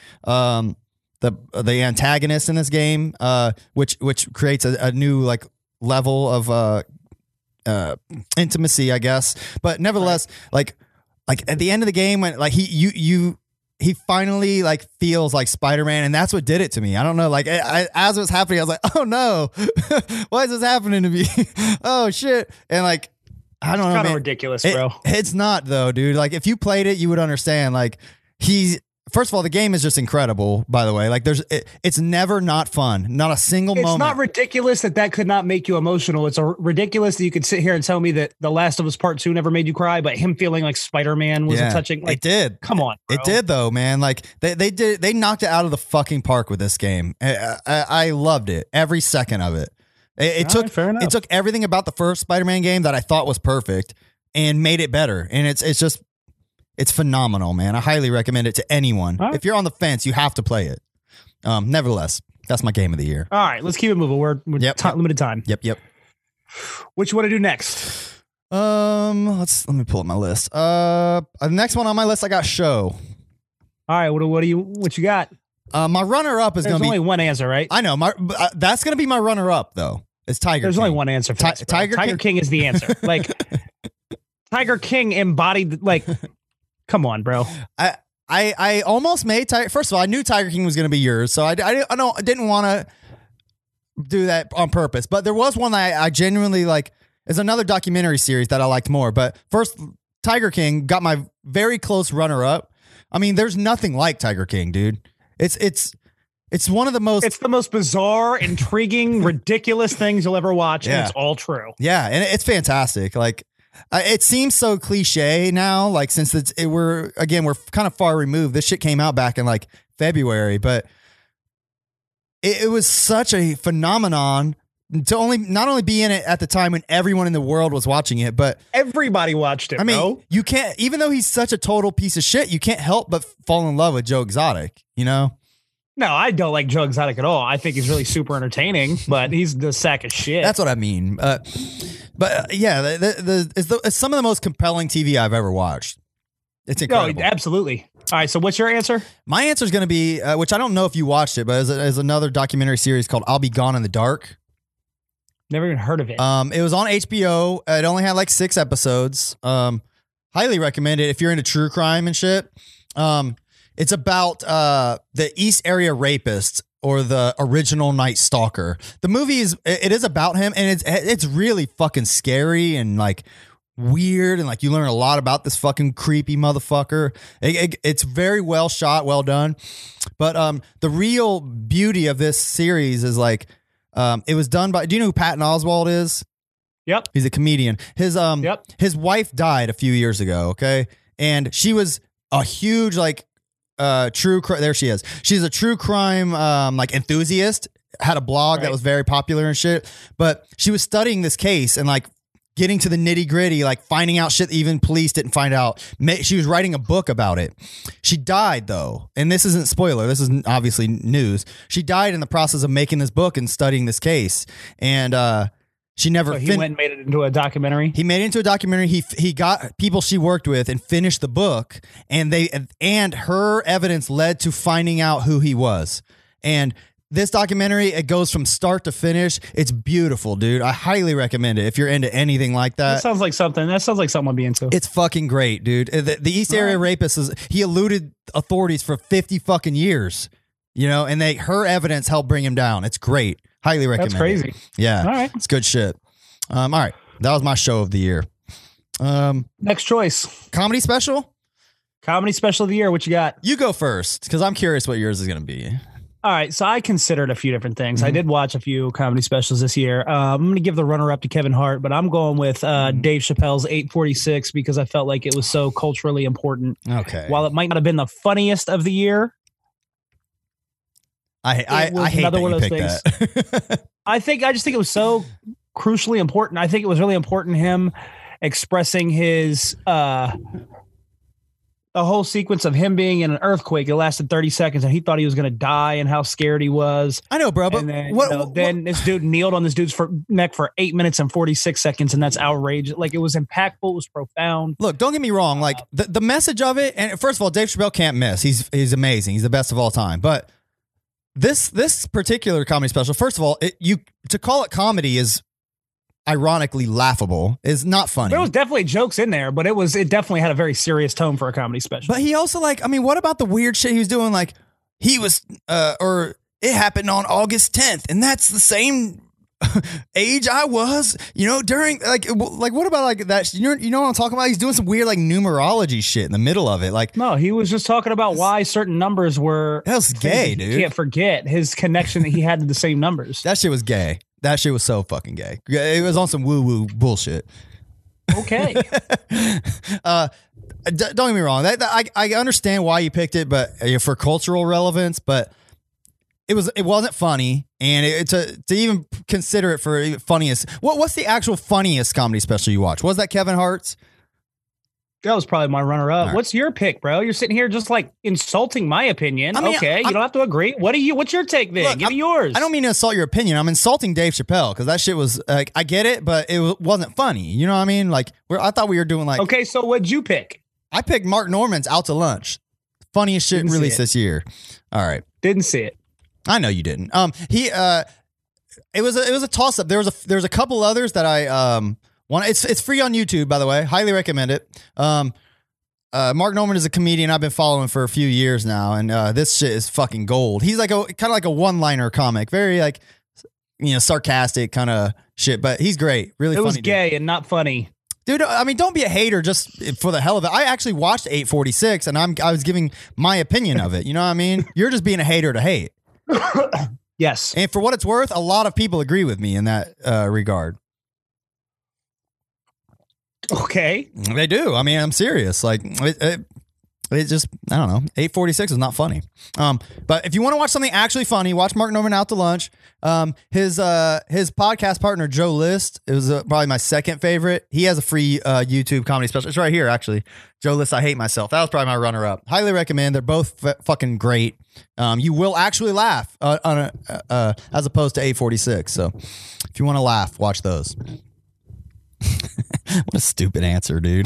A: antagonist in this game, which creates a new like level of intimacy, I guess. But nevertheless, like at the end of the game when like he finally like feels like Spider-Man, and that's what did it to me. I don't know, like as it was happening, I was like, oh no, why is this happening to me? Oh shit. And like I don't know,
B: kind of ridiculous, bro.
A: It's not though, dude. Like if you played it, you would understand. Like first of all, the game is just incredible, by the way. Like it's never not fun. Not a single moment.
B: It's not ridiculous that could not make you emotional. It's ridiculous that you could sit here and tell me that The Last of Us Part 2 never made you cry, but him feeling like Spider-Man was a touching. Like,
A: it did.
B: Come on, bro.
A: It did though, man. Like they knocked it out of the fucking park with this game. I loved it. Every second of it. It took everything about the first Spider-Man game that I thought was perfect and made it better. And it's phenomenal, man. I highly recommend it to anyone. Right. If you're on the fence, you have to play it. Nevertheless, that's my game of the year.
B: All right, let's keep it moving. We're limited time.
A: Yep.
B: What you want to do next?
A: Let me pull up my list. The next one on my list, I got show.
B: All right, what you got?
A: My runner-up is going to be...
B: There's only one answer, right?
A: I know. That's going to be my runner-up, though. It's Tiger
B: There's
A: King.
B: only one answer for this, Tiger King is the answer. Like, Tiger King embodied, like... Come on, bro.
A: I almost made Tiger. First of all, I knew Tiger King was going to be yours, so I didn't want to do that on purpose. But there was one that I genuinely like. There's another documentary series that I liked more. But first, Tiger King got my very close runner-up. I mean, there's nothing like Tiger King, dude. It's one of the most.
B: It's the most bizarre, intriguing, ridiculous things you'll ever watch, and it's all true.
A: Yeah, and it's fantastic. Like. It seems so cliche now, like since we're kind of far removed. This shit came out back in like February, but it was such a phenomenon to not only be in it at the time when everyone in the world was watching it, but
B: everybody watched it. I mean, bro.
A: You can't, even though he's such a total piece of shit, you can't help but fall in love with Joe Exotic, you know?
B: No, I don't like Joe Exotic at all. I think he's really super entertaining, but he's the sack of shit.
A: That's what I mean. Yeah, it's some of the most compelling TV I've ever watched. It's incredible.
B: No, absolutely. All right, so what's your answer?
A: My answer is going to be, which I don't know if you watched it, but is another documentary series called I'll Be Gone in the Dark.
B: Never even heard of it.
A: It was on HBO. It only had like 6 episodes. Highly recommend it if you're into true crime and shit. It's about the East Area Rapist, or the original Night Stalker. The movie is about him, and it's really fucking scary and like weird, and like you learn a lot about this fucking creepy motherfucker. It's very well shot, well done. But the real beauty of this series is like it was done by. Do you know who Patton Oswalt is?
B: Yep,
A: he's a comedian. His
B: Yep.
A: His wife died a few years ago. Okay, and she was a huge like. There she is. She's a true crime like enthusiast. Had a blog that was very popular and shit. But she was studying this case and like getting to the nitty gritty, like finding out shit that even police didn't find out. She was writing a book about it. She died though, and this isn't spoiler. This is obviously news. She died in the process of making this book and studying this case, and she never.
B: So he went and made it into a documentary.
A: He made it into a documentary. He got people she worked with and finished the book, and her evidence led to finding out who he was. And this documentary, it goes from start to finish. It's beautiful, dude. I highly recommend it if you're into anything like that.
B: That sounds like something I'd be into.
A: It's fucking great, dude. The East Area Rapist he eluded authorities for 50 fucking years, you know, and her evidence helped bring him down. It's great. Highly recommend.
B: That's crazy.
A: It. Yeah.
B: All right.
A: It's good shit. All right. That was my show of the year.
B: Next choice.
A: Comedy special?
B: Comedy special of the year. What you got?
A: You go first, because I'm curious what yours is going to be.
B: All right. So I considered a few different things. I did watch a few comedy specials this year. I'm going to give the runner up to Kevin Hart, but I'm going with Dave Chappelle's 846 because I felt like it was so culturally important.
A: Okay.
B: While it might not have been the funniest of the year,
A: I hate that you picked that.
B: I just think it was so crucially important. I think it was really important him expressing his the whole sequence of him being in an earthquake. It lasted 30 seconds and he thought he was going to die and how scared he was.
A: I know, bro, but
B: then this dude kneeled on this dude's neck for 8 minutes and 46 seconds, and that's outrageous. Like, it was impactful, it was profound.
A: Look, don't get me wrong. Like the message of it, and first of all, Dave Chappelle can't miss. He's amazing. He's the best of all time. But this particular comedy special, first of all, to call it comedy is ironically laughable, is not funny.
B: There was definitely jokes in there, but it definitely had a very serious tone for a comedy special.
A: But he also what about the weird shit he was doing? Like he was, or it happened on August 10th, and that's the same age I was, during like what about like that? You know what I'm talking about? He's doing some weird like numerology shit in the middle of it. Like, no,
B: he was just talking about why certain numbers were.
A: That was gay, dude. You
B: can't forget his connection that he had to the same numbers.
A: That shit was gay. That shit was so fucking gay. It was on some woo woo bullshit.
B: Okay.
A: Don't get me wrong. I understand why you picked it, but for cultural relevance, but. It wasn't funny, and to even consider it for funniest. What's the actual funniest comedy special you watched? Was that Kevin Hart's?
B: That was probably my runner-up.
A: Right.
B: What's your pick, bro? You're sitting here just like insulting my opinion. You don't have to agree. What's your take then? Give me yours.
A: I don't mean to insult your opinion. I'm insulting Dave Chappelle because that shit was like, I get it, but it wasn't funny. You know what I mean? Like I thought we were doing like.
B: Okay, so what'd you pick?
A: I picked Mark Norman's Out to Lunch. Funniest shit released this year. All right.
B: Didn't see it.
A: I know you didn't. It was a toss up. There was a couple others that I want. It's free on YouTube, by the way. Highly recommend it. Mark Norman is a comedian I've been following for a few years now, and this shit is fucking gold. He's like kind of like a one-liner comic, very like sarcastic kind of shit, but he's great. Really,
B: it
A: funny.
B: It was gay and not funny.
A: Dude, I mean, don't be a hater just for the hell of it. I actually watched 846, and I was giving my opinion of it. You know what I mean? You're just being a hater to hate.
B: Yes.
A: And for what it's worth, a lot of people agree with me in that regard.
B: Okay.
A: They do. I mean, I'm serious. Like, It just, I don't know. 846 is not funny. But if you want to watch something actually funny, watch Mark Norman Out to Lunch. His podcast partner, Joe List, it was probably my second favorite. He has a free YouTube comedy special. It's right here, actually. Joe List, I Hate Myself. That was probably my runner-up. Highly recommend. They're both fucking great. You will actually laugh as opposed to 846. So if you want to laugh, watch those. What a stupid answer, dude.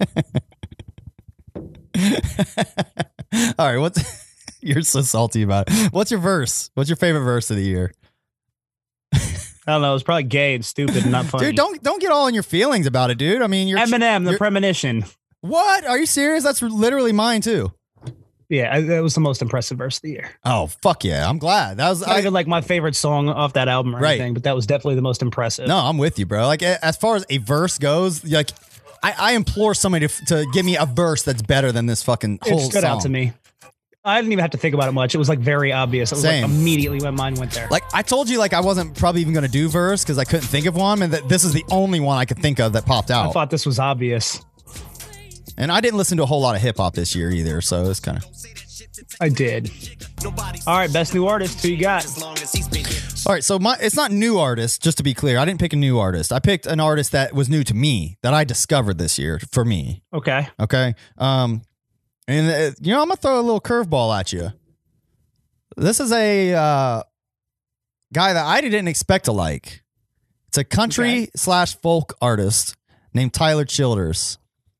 A: All right, you're so salty about it. What's your verse? What's your favorite verse of the year?
B: I don't know. It's probably gay and stupid and not funny.
A: Dude, don't get all in your feelings about it, dude. I mean, you're
B: Eminem, The Premonition.
A: What? Are you serious? That's literally mine too.
B: Yeah, that was the most impressive verse of the year.
A: Oh, fuck yeah. I'm glad. That was
B: not even like my favorite song off that album or anything, but that was definitely the most impressive.
A: No, I'm with you, bro. Like, as far as a verse goes, like, I implore somebody to give me a verse that's better than this fucking whole song.
B: It stood out to me. I didn't even have to think about it much. It was like very obvious. It was like immediately when mine went there.
A: Like, I told you, like, I wasn't probably even going to do verse because I couldn't think of one, and that this is the only one I could think of that popped out.
B: I thought this was obvious.
A: And I didn't listen to a whole lot of hip hop this year either, so it's kind of.
B: I did. All right, best new artist. Who you got?
A: All right, so it's not new artist, just to be clear. I didn't pick a new artist. I picked an artist that was new to me, that I discovered this year for me.
B: Okay.
A: And I'm going to throw a little curveball at you. This is a guy that I didn't expect to like. It's a country / folk artist named Tyler Childers.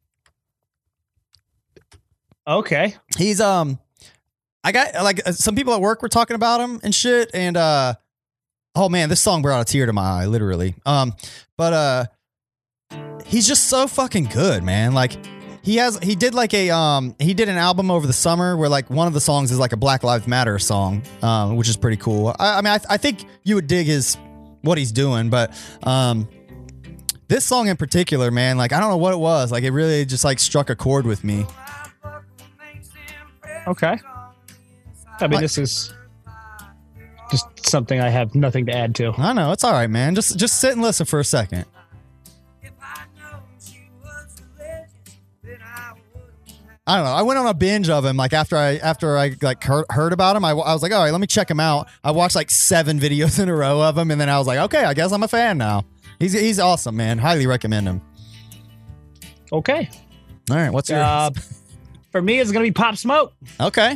B: Okay.
A: He's I got like some people at work were talking about him and shit, and oh man, this song brought a tear to my eye, literally. But he's just so fucking good, man. Like he did an album over the summer where like one of the songs is like a Black Lives Matter song, which is pretty cool. I think you would dig what he's doing, but this song in particular, man, like I don't know what it was, like it really just like struck a chord with me.
B: Okay. I mean, this is just something I have nothing to add to.
A: I know, it's all right, man. Just sit and listen for a second. I don't know. I went on a binge of him like after I like heard about him. I was like, all right, let me check him out. I watched like 7 videos in a row of him, and then I was like, okay, I guess I'm a fan now. He's awesome, man. Highly recommend him.
B: Okay.
A: All right, what's yours?
B: For me, it's gonna be Pop Smoke.
A: Okay.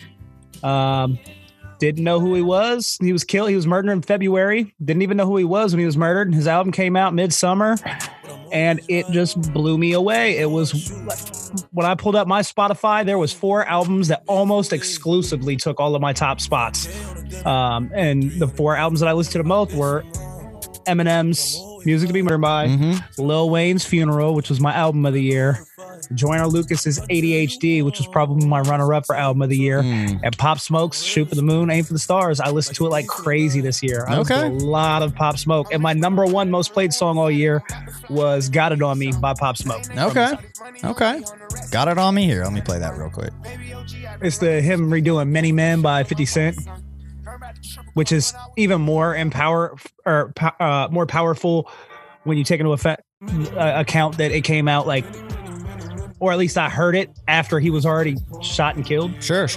B: Didn't know who he was. He was killed. He was murdered in February. Didn't even know who he was when he was murdered. His album came out midsummer, and it just blew me away. It was when I pulled up my Spotify, there was 4 albums that almost exclusively took all of my top spots. And the 4 albums that I listened to the most were Eminem's Music to Be Murdered By, Lil Wayne's Funeral, which was my album of the year, Joyner Lucas's ADHD, which was probably my runner-up for album of the year, and Pop Smoke's Shoot for the Moon, Aim for the Stars. I listened to it like crazy this year. I listened to a lot of Pop Smoke, and my number 1 most played song all year was Got It On Me by Pop Smoke.
A: Okay. Got It On Me here. Let me play that real quick.
B: It's him redoing Many Men by 50 Cent, which is even more more powerful when you take into account that it came out like, or at least I heard it after he was already shot and killed.
A: Sure.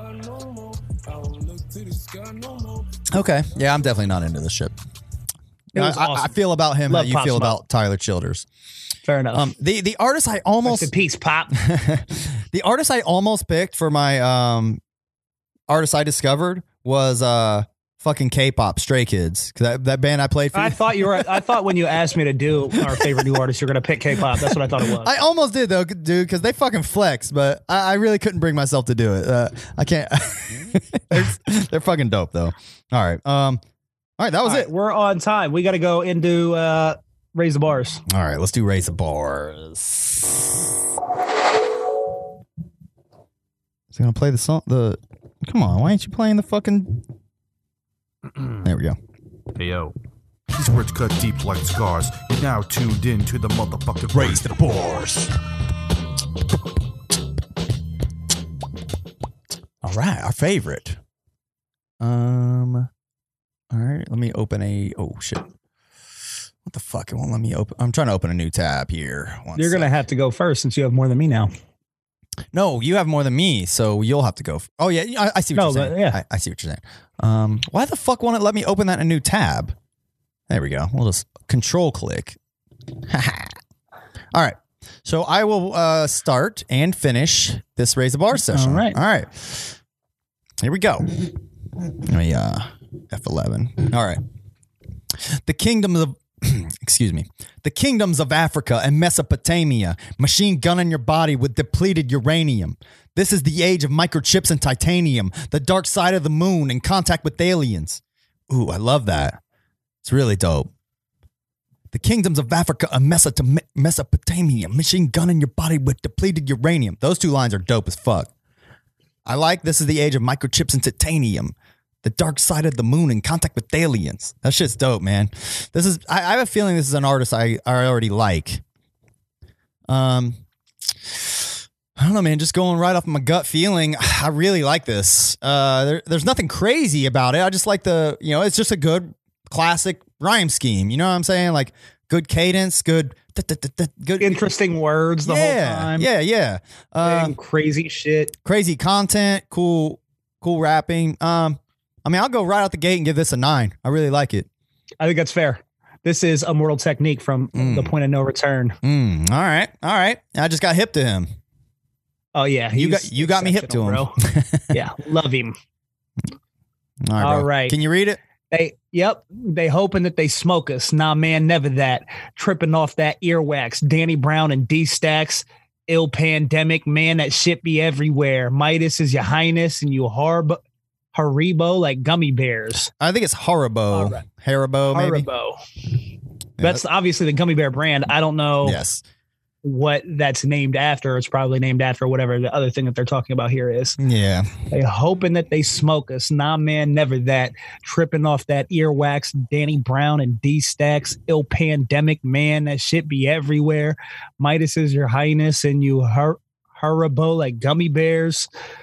A: Okay. Yeah, I'm definitely not into this shit.
B: Awesome.
A: I feel about him how you feel about Tyler Childers.
B: Fair enough.
A: The artist I almost...
B: Rest in peace, Pop.
A: The artist I almost picked for my artist I discovered was fucking K-pop, Stray Kids. That band I played for.
B: I thought when you asked me to do our favorite new artist, you're going to pick K-pop. That's what I thought it was.
A: I almost did though, dude, because they fucking flex, but I really couldn't bring myself to do it. I can't. They're fucking dope though. All right. That was it.
B: We're on time. We got to go into Raise the Bars.
A: All right, let's do Raise the Bars. Is he gonna play the song? Come on, why ain't you playing the fucking? There we go.
D: Hey yo, these words cut deep like scars. You're now tuned in to the motherfucking
A: Raise the Bars. All right, our favorite. All right, let me open oh shit. What the fuck? It won't let me open. I'm trying to open a new tab here.
B: You're going to have to go first since you have more than me now.
A: No, you have more than me, so you'll have to go. Oh yeah, I see what you're saying.
B: Yeah.
A: I see what you're saying. Why the fuck won't it let me open that in a new tab? There we go. We'll just control click. All right. So I will start and finish this Raise the Bar session.
B: All right.
A: Here we go. Let me F11. All right. The kingdoms of excuse me. The kingdoms of Africa and Mesopotamia, machine gunning your body with depleted uranium. This is the age of microchips and titanium, the dark side of the moon, in contact with aliens. Ooh, I love that. It's really dope. The kingdoms of Africa and Mesopotamia, machine gunning your body with depleted uranium. Those two lines are dope as fuck. I like this is the age of microchips and titanium. The dark side of the moon in contact with aliens. That shit's dope, man. This is I have a feeling this is an artist I already like. I don't know, man. Just going right off my gut feeling, I really like this. There's nothing crazy about it. I just like it's just a good classic rhyme scheme. You know what I'm saying? Like good cadence, good
B: interesting words the whole time.
A: Yeah.
B: Crazy shit.
A: Crazy content, cool rapping. I mean, I'll go right out the gate and give this a 9. I really like it.
B: I think that's fair. This is Immortal Technique from The Point of No Return.
A: All right. I just got hip to him.
B: Oh yeah,
A: you got me hip to him,
B: bro. Yeah, love him.
A: All right. Can you read it?
B: They hoping that they smoke us. Nah, man, never that. Tripping off that earwax. Danny Brown and D-Stacks. Ill pandemic, man, that shit be everywhere. Midas is your highness and you Haribo like gummy bears.
A: I think it's Haribo.
B: Right.
A: Haribo, maybe.
B: Haribo. That's obviously the gummy bear brand. I don't know what that's named after. It's probably named after whatever the other thing that they're talking about here is.
A: Yeah.
B: They hoping that they smoke us. Nah, man, never that. Tripping off that earwax. Danny Brown and D-Stacks. Ill pandemic, man, that shit be everywhere. Midas is your highness and you Haribo like gummy bears.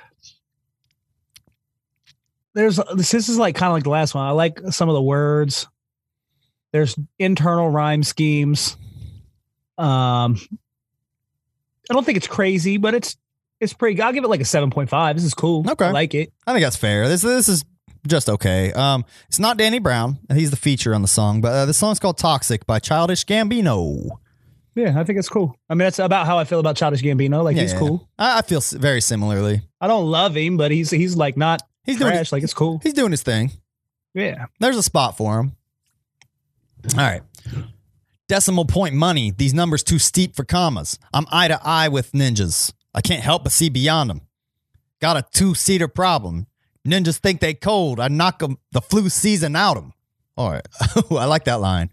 B: This is like kind of like the last one. I like some of the words. There's internal rhyme schemes. I don't think it's crazy, but it's pretty good. I'll give it like a 7.5. This is cool.
A: Okay.
B: I like it.
A: I think that's fair. This is just okay. It's not Danny Brown. He's the feature on the song, but the song's called Toxic by Childish Gambino.
B: Yeah, I think it's cool. I mean, that's about how I feel about Childish Gambino. Like, he's cool.
A: I feel very similarly.
B: I don't love him, but he's like not trash. Like, it's cool.
A: He's doing his thing.
B: Yeah.
A: There's a spot for him. All right. Decimal point money. These numbers too steep for commas. I'm eye to eye with ninjas. I can't help but see beyond them. Got a 2-seater problem. Ninjas think they cold. I knock them the flu season out them. All right. I like that line.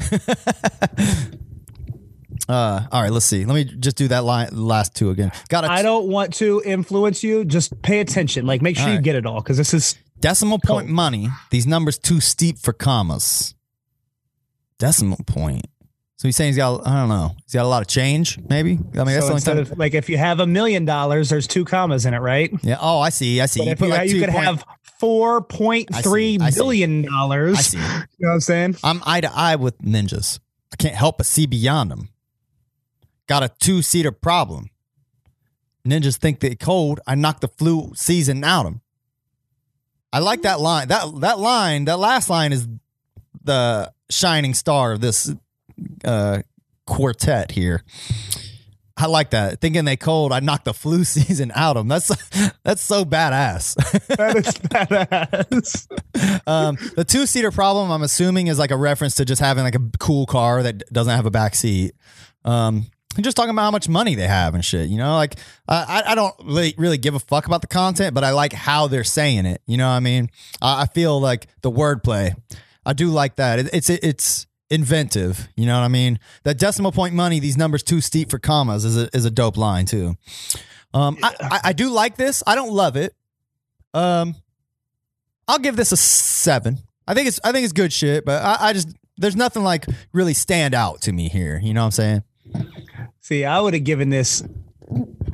A: All right, let's see. Let me just do that last two again.
B: I don't want to influence you. Just pay attention. Like, make sure you get it all, because this is
A: decimal point money. These numbers too steep for commas. Decimal point. So he's saying he's got, I don't know, he's got a lot of change, maybe? I mean, that's the only time.
B: Like, if you have $1 million, there's 2 commas in it, right?
A: Yeah. Oh, I see.
B: But you put like you could have $4.3 billion. I see. You know what I'm saying?
A: I'm eye to eye with ninjas. I can't help but see beyond them. Got a 2-seater problem. Ninjas think they cold. I knock the flu season out them. I like that line. That last line is the shining star of this quartet here. I like that. Thinking they cold, I knock the flu season out them. That's so badass.
B: That is badass.
A: The 2-seater problem, I'm assuming, is like a reference to just having like a cool car that doesn't have a back seat. And just talking about how much money they have and shit, you know, like I don't really give a fuck about the content, but I like how they're saying it. You know what I mean? I feel like the wordplay. I do like that. It's inventive. You know what I mean? That decimal point money, these numbers too steep for commas is a dope line too. I do like this. I don't love it. I'll give this a 7. I think it's good shit, but I just, there's nothing like really stand out to me here. You know what I'm saying?
B: See, I would have given this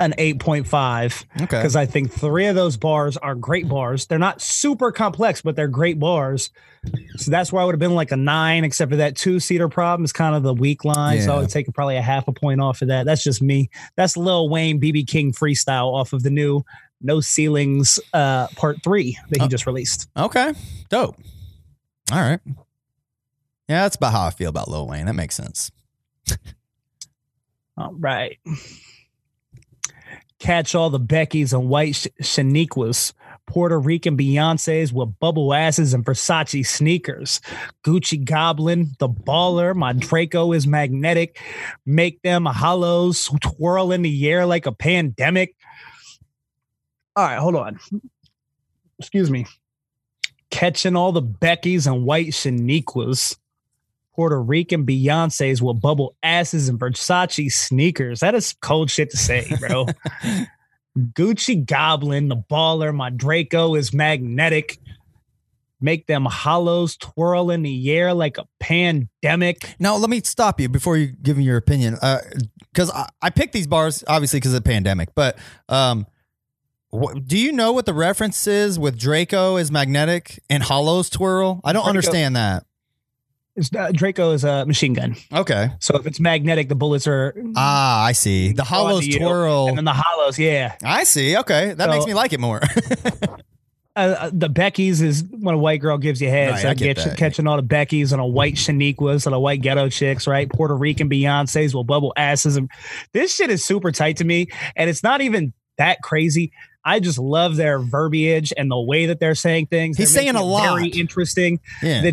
B: an 8.5.
A: Okay.
B: Because I think 3 of those bars are great bars. They're not super complex, but they're great bars. So that's why I would have been like a 9, except for that 2-seater problem is kind of the weak line. So I would take probably a half a point off of that. That's just me. That's Lil Wayne BB King freestyle off of the new No Ceilings Part 3 that he just released.
A: Okay. Dope. All right. Yeah, that's about how I feel about Lil Wayne. That makes sense.
B: All right. Catch all the Beckys and white Shaniquas, Puerto Rican Beyonces with bubble asses and Versace sneakers. Gucci Goblin, the baller, my Draco is magnetic. Make them hollows twirl in the air like a pandemic. All right, hold on. Excuse me. Catching all the Beckys and white Shaniquas, Puerto Rican Beyonces with bubble asses and Versace sneakers. That is cold shit to say, bro. Gucci Goblin, the baller, my Draco is magnetic. Make them hollows twirl in the air like a pandemic.
A: Now, let me stop you before you give me your opinion. Because I picked these bars, obviously, because of the pandemic. But do you know what the reference is with Draco is magnetic and hollows twirl? I don't understand that.
B: Draco is a machine gun.
A: Okay.
B: So if it's magnetic, the bullets are...
A: I see. The hollows twirl.
B: And then the hollows, yeah.
A: I see. Okay. That makes me like it more.
B: The Becky's is when a white girl gives you head.
A: Right,
B: so
A: I get that.
B: Catching all the Becky's and a white Shaniquas and a white ghetto chicks, right? Puerto Rican Beyonces will bubble asses. And this shit is super tight to me. And it's not even that crazy. I just love their verbiage and the way that they're saying things.
A: He's saying a lot.
B: Very interesting.
A: Yeah.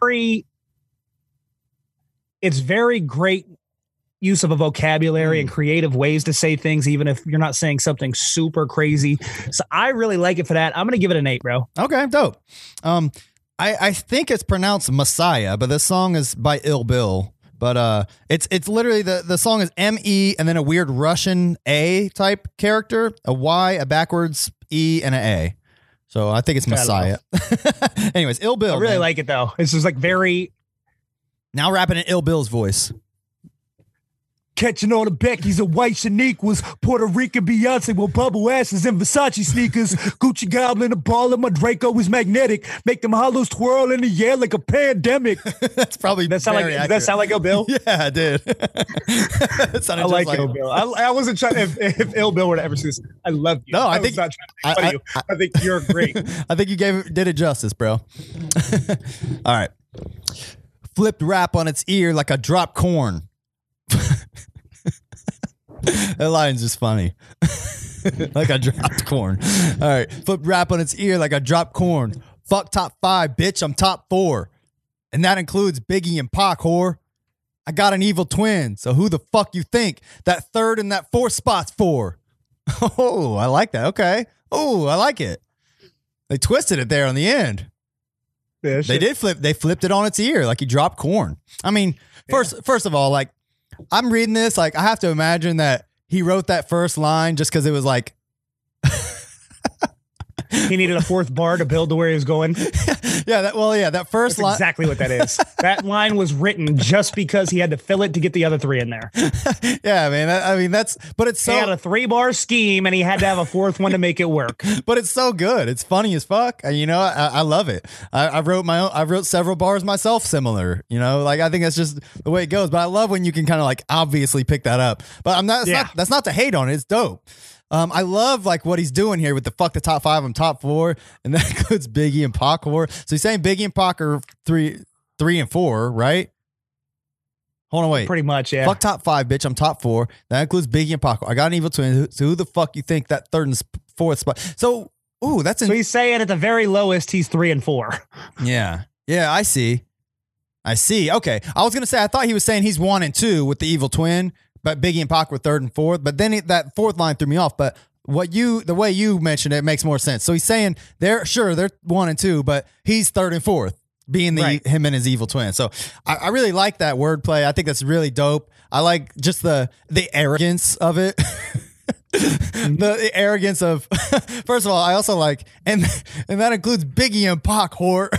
B: It's very great use of a vocabulary and creative ways to say things, even if you're not saying something super crazy. So I really like it for that. I'm going to give it an 8, bro.
A: Okay, dope. I think it's pronounced Messiah, but this song is by Ill Bill. But it's literally the song is M-E and then a weird Russian A type character, a Y, a backwards E, and an A. So I think it's Messiah. Anyways, Ill Bill.
B: I really like it, though. It's just like very...
A: Now rapping in Ill Bill's voice.
B: Catching all the Becky's and white Shaniquas, Puerto Rican Beyonce with bubble asses and Versace sneakers. Gucci Goblin, a baller, my Draco is magnetic. Make them hollows twirl in the air like a pandemic.
A: That's probably
B: that sound like
A: accurate.
B: that sound like Ill Bill?
A: Yeah, I did. I
B: like Ill Bill. I wasn't trying. If Ill Bill were to ever see this, I love you.
A: No,
B: I think not trying to you. I think you're great.
A: I think you did it justice, bro. All right. Flipped rap on its ear like a dropped corn. That line's just funny. Like I dropped corn. All right. Flipped rap on its ear like I dropped corn. Fuck top 5, bitch. I'm top 4. And that includes Biggie and Pac, whore. I got an evil twin. So who the fuck you think that 3rd and that 4th spot's for? Oh, I like that. Okay. Oh, I like it. They twisted it there on the end.
B: Yeah,
A: they flipped it on its ear like he dropped corn. I mean, first of all, like I'm reading this, like I have to imagine that he wrote that first line just because it was like
B: he needed a 4th bar to build to where he was going.
A: That first line.
B: Exactly what that is. That line was written just because he had to fill it to get the other 3 in there.
A: Yeah, man. But it's so.
B: He had a 3-bar scheme and he had to have a 4th one to make it work.
A: But it's so good. It's funny as fuck. You know, I love it. I wrote several bars myself similar. You know, like I think that's just the way it goes. But I love when you can kind of like obviously pick that up. But that's not to hate on it. It's dope. I love like what he's doing here with the fuck the top 5, I'm top 4, and that includes Biggie and Pac. So he's saying Biggie and Pac are 3 and 4, right? Hold on, wait.
B: Pretty much, yeah.
A: Fuck top 5, bitch. I'm top 4. That includes Biggie and Pac. I got an evil twin. So who the fuck you think that 3rd and 4th spot? So, so
B: he's saying at the very lowest he's 3 and 4.
A: Yeah, I see. Okay, I was gonna say I thought he was saying he's 1 and 2 with the evil twin. But Biggie and Pac were 3rd and 4th. But then that 4th line threw me off. But the way you mentioned it makes more sense. So he's saying they're 1 and 2, but he's 3rd and 4th, being him and his evil twin. So I really like that wordplay. I think that's really dope. I like just the arrogance of it. The arrogance of. First of all, I also like and that includes Biggie and Pac, whore.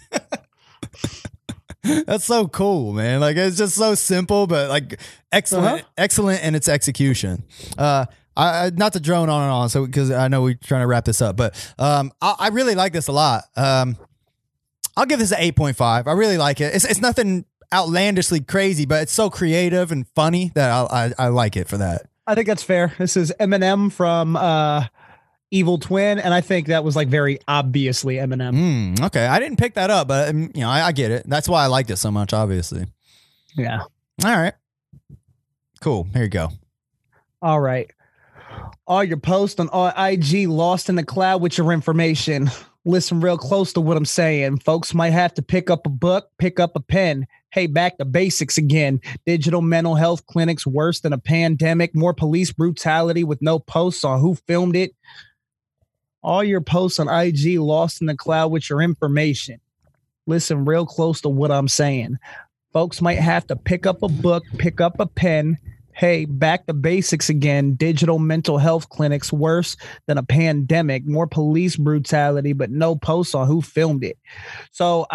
A: That's so cool, man. Like it's just so simple, but like excellent in its execution. not to drone on and on, so because I know we're trying to wrap this up, but I really like this a lot. I'll give this an 8.5. I really like it. It's nothing outlandishly crazy, but it's so creative and funny that I like it for that.
B: I think that's fair. This is Eminem from Evil Twin, and I think that was like very obviously Eminem.
A: Okay, I didn't pick that up, but I get it. That's why I liked it so much, obviously.
B: Yeah.
A: All right. Cool. Here you go.
B: All right. All your posts on IG lost in the cloud with your information. Listen real close to what I'm saying. Folks might have to pick up a book, pick up a pen. Hey, back to basics again. Digital mental health clinics worse than a pandemic. More police brutality with no posts on who filmed it. All your posts on IG lost in the cloud with your information. Listen real close to what I'm saying. Folks might have to pick up a book, pick up a pen. Hey, back to basics again. Digital mental health clinics worse than a pandemic. More police brutality, but no posts on who filmed it. So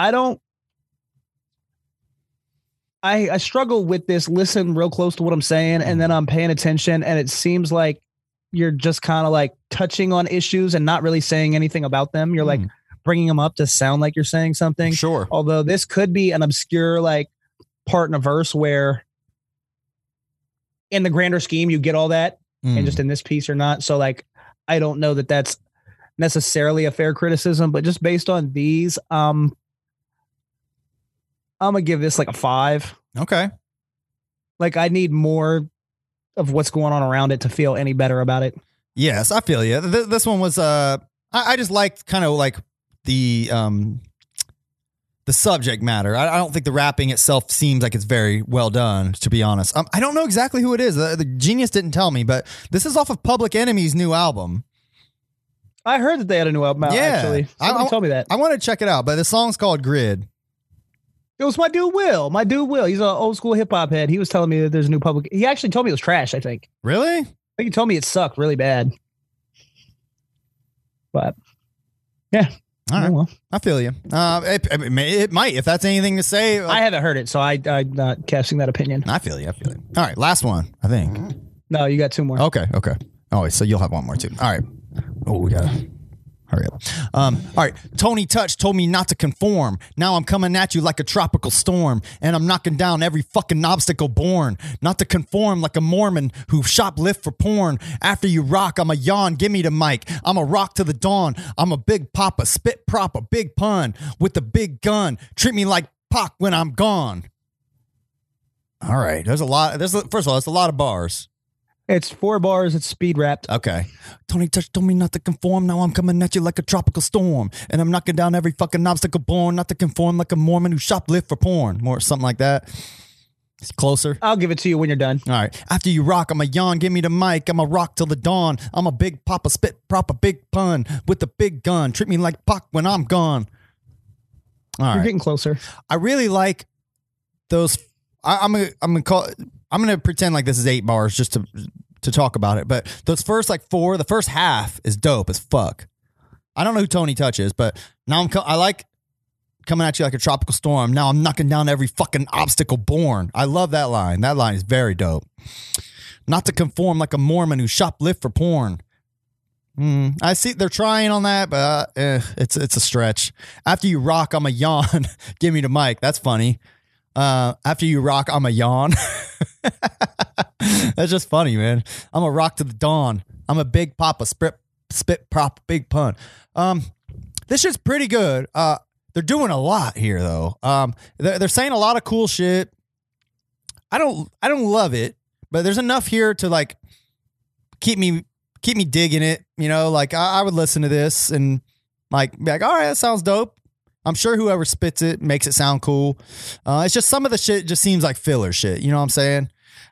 B: I struggle with this. Listen real close to what I'm saying, and then I'm paying attention, and it seems like you're just kind of like touching on issues and not really saying anything about them. You're like bringing them up to sound like you're saying something.
A: Sure.
B: Although this could be an obscure like part in a verse where in the grander scheme, you get all that, and just in this piece or not. So like, I don't know that that's necessarily a fair criticism, but just based on these, I'm gonna give this like a 5.
A: Okay.
B: Like I need more of what's going on around it to feel any better about it.
A: Yes, I feel you. This one was, I just liked kind of like the subject matter. I don't think the rapping itself seems like it's very well done, to be honest. I don't know exactly who it is. The Genius didn't tell me, but this is off of Public Enemy's new album.
B: I heard that they had a new album out, actually. Somebody told me that.
A: I want to check it out, but the song's called Grid.
B: It was my dude Will. He's an old school hip hop head. He was telling me that there's a new Public. He actually told me it was trash, I think.
A: Really?
B: I think he told me it sucked really bad. But yeah.
A: All right.
B: Well.
A: I feel you. It might, if that's anything to say.
B: I haven't heard it, so I'm not casting that opinion.
A: I feel you. All right. Last one, I think.
B: No, you got 2 more.
A: Okay. Oh, so you'll have one more too. All right. Oh, we got to hurry up. All right. Tony Touch told me not to conform. Now I'm coming at you like a tropical storm, and I'm knocking down every fucking obstacle born. Not to conform like a Mormon who shoplift for porn. After you rock, I'm a yawn. Give me the mic. I'm a rock to the dawn. I'm a big papa, spit prop, a big pun with a big gun. Treat me like Pac when I'm gone. All right. First of all, it's a lot of bars.
B: It's 4 bars. It's speed rapped.
A: Okay. Tony Touch told me not to conform. Now I'm coming at you like a tropical storm. And I'm knocking down every fucking obstacle born. Not to conform like a Mormon who shoplift for porn. More something like that. It's closer.
B: I'll give it to you when you're done.
A: All right. After you rock, I'm a yawn. Give me the mic. I'm a rock till the dawn. I'm a big papa, spit prop, a big pun with a big gun. Treat me like Pac when I'm gone. All right.
B: You're getting closer.
A: I really like those. I'm gonna pretend like this is 8 bars just to talk about it. But those first like 4, the first half is dope as fuck. I don't know who Tony Touch is, but now I like coming at you like a tropical storm. Now I'm knocking down every fucking obstacle born. I love that line. That line is very dope. Not to conform like a Mormon who shoplift for porn. I see they're trying on that, but it's a stretch. After you rock, I'm a yawn. Give me the mic. That's funny. After you rock, I'm a yawn. That's just funny, man. I'm a rock to the dawn. I'm a big papa, spit prop, big pun. This shit's pretty good. They're doing a lot here though. They're saying a lot of cool shit. I don't love it, but there's enough here to like keep me digging it. You know, like I would listen to this and like be like, all right, that sounds dope. I'm sure whoever spits it makes it sound cool. It's just some of the shit just seems like filler shit. You know what I'm saying?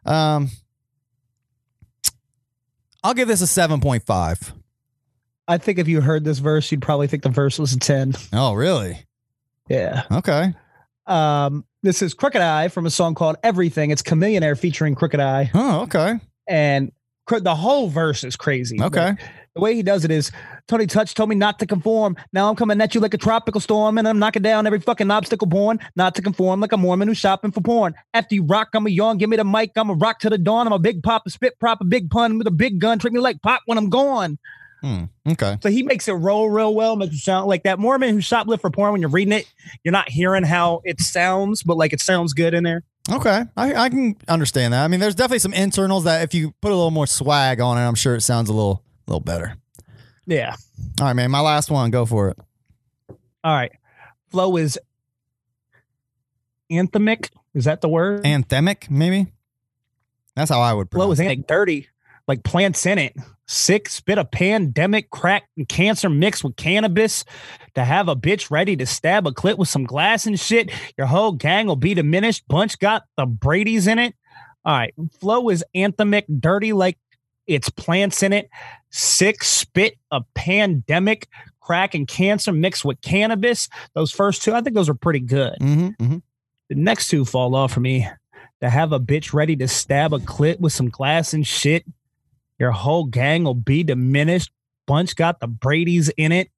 A: I'll give this a 7.5.
B: I think if you heard this verse, you'd probably think the verse was a 10.
A: Oh, really?
B: Yeah.
A: Okay.
B: This is Crooked Eye from a song called Everything. It's Chamillionaire featuring Crooked Eye.
A: Oh, okay.
B: And the whole verse is crazy.
A: Okay.
B: The way he does it is, Tony Touch told me not to conform. Now I'm coming at you like a tropical storm, and I'm knocking down every fucking obstacle born. Not to conform like a Mormon who's shopping for porn. After you rock, I'm a yawn. Give me the mic. I'm a rock to the dawn. I'm a big pop, a spit prop, a big pun with a big gun. Treat me like pop when I'm gone.
A: Okay.
B: So he makes it roll real well. Makes it sound like that Mormon who shoplift for porn. When you're reading it, you're not hearing how it sounds, but like it sounds good in there.
A: Okay. I can understand that. I mean, there's definitely some internals that if you put a little more swag on it, I'm sure it sounds a little better.
B: Yeah.
A: All right, man. My last one. Go for it.
B: All right. Flow is anthemic. Is that the word?
A: Anthemic, maybe? That's how I would
B: Flow
A: pronounce
B: is anthemic. Dirty, like plants in it. Sick, spit a pandemic, crack and cancer mixed with cannabis. To have a bitch ready to stab a clit with some glass and shit. Your whole gang will be diminished. Bunch got the Brady's in it. All right. Flow is anthemic, dirty, like it's plants in it. Sick, spit a pandemic, crack and cancer mixed with cannabis. Those first two, I think those are pretty good.
A: Mm-hmm.
B: The next two fall off for me. To have a bitch ready to stab a clit with some glass and shit. Your whole gang will be diminished. Bunch got the Brady's in it.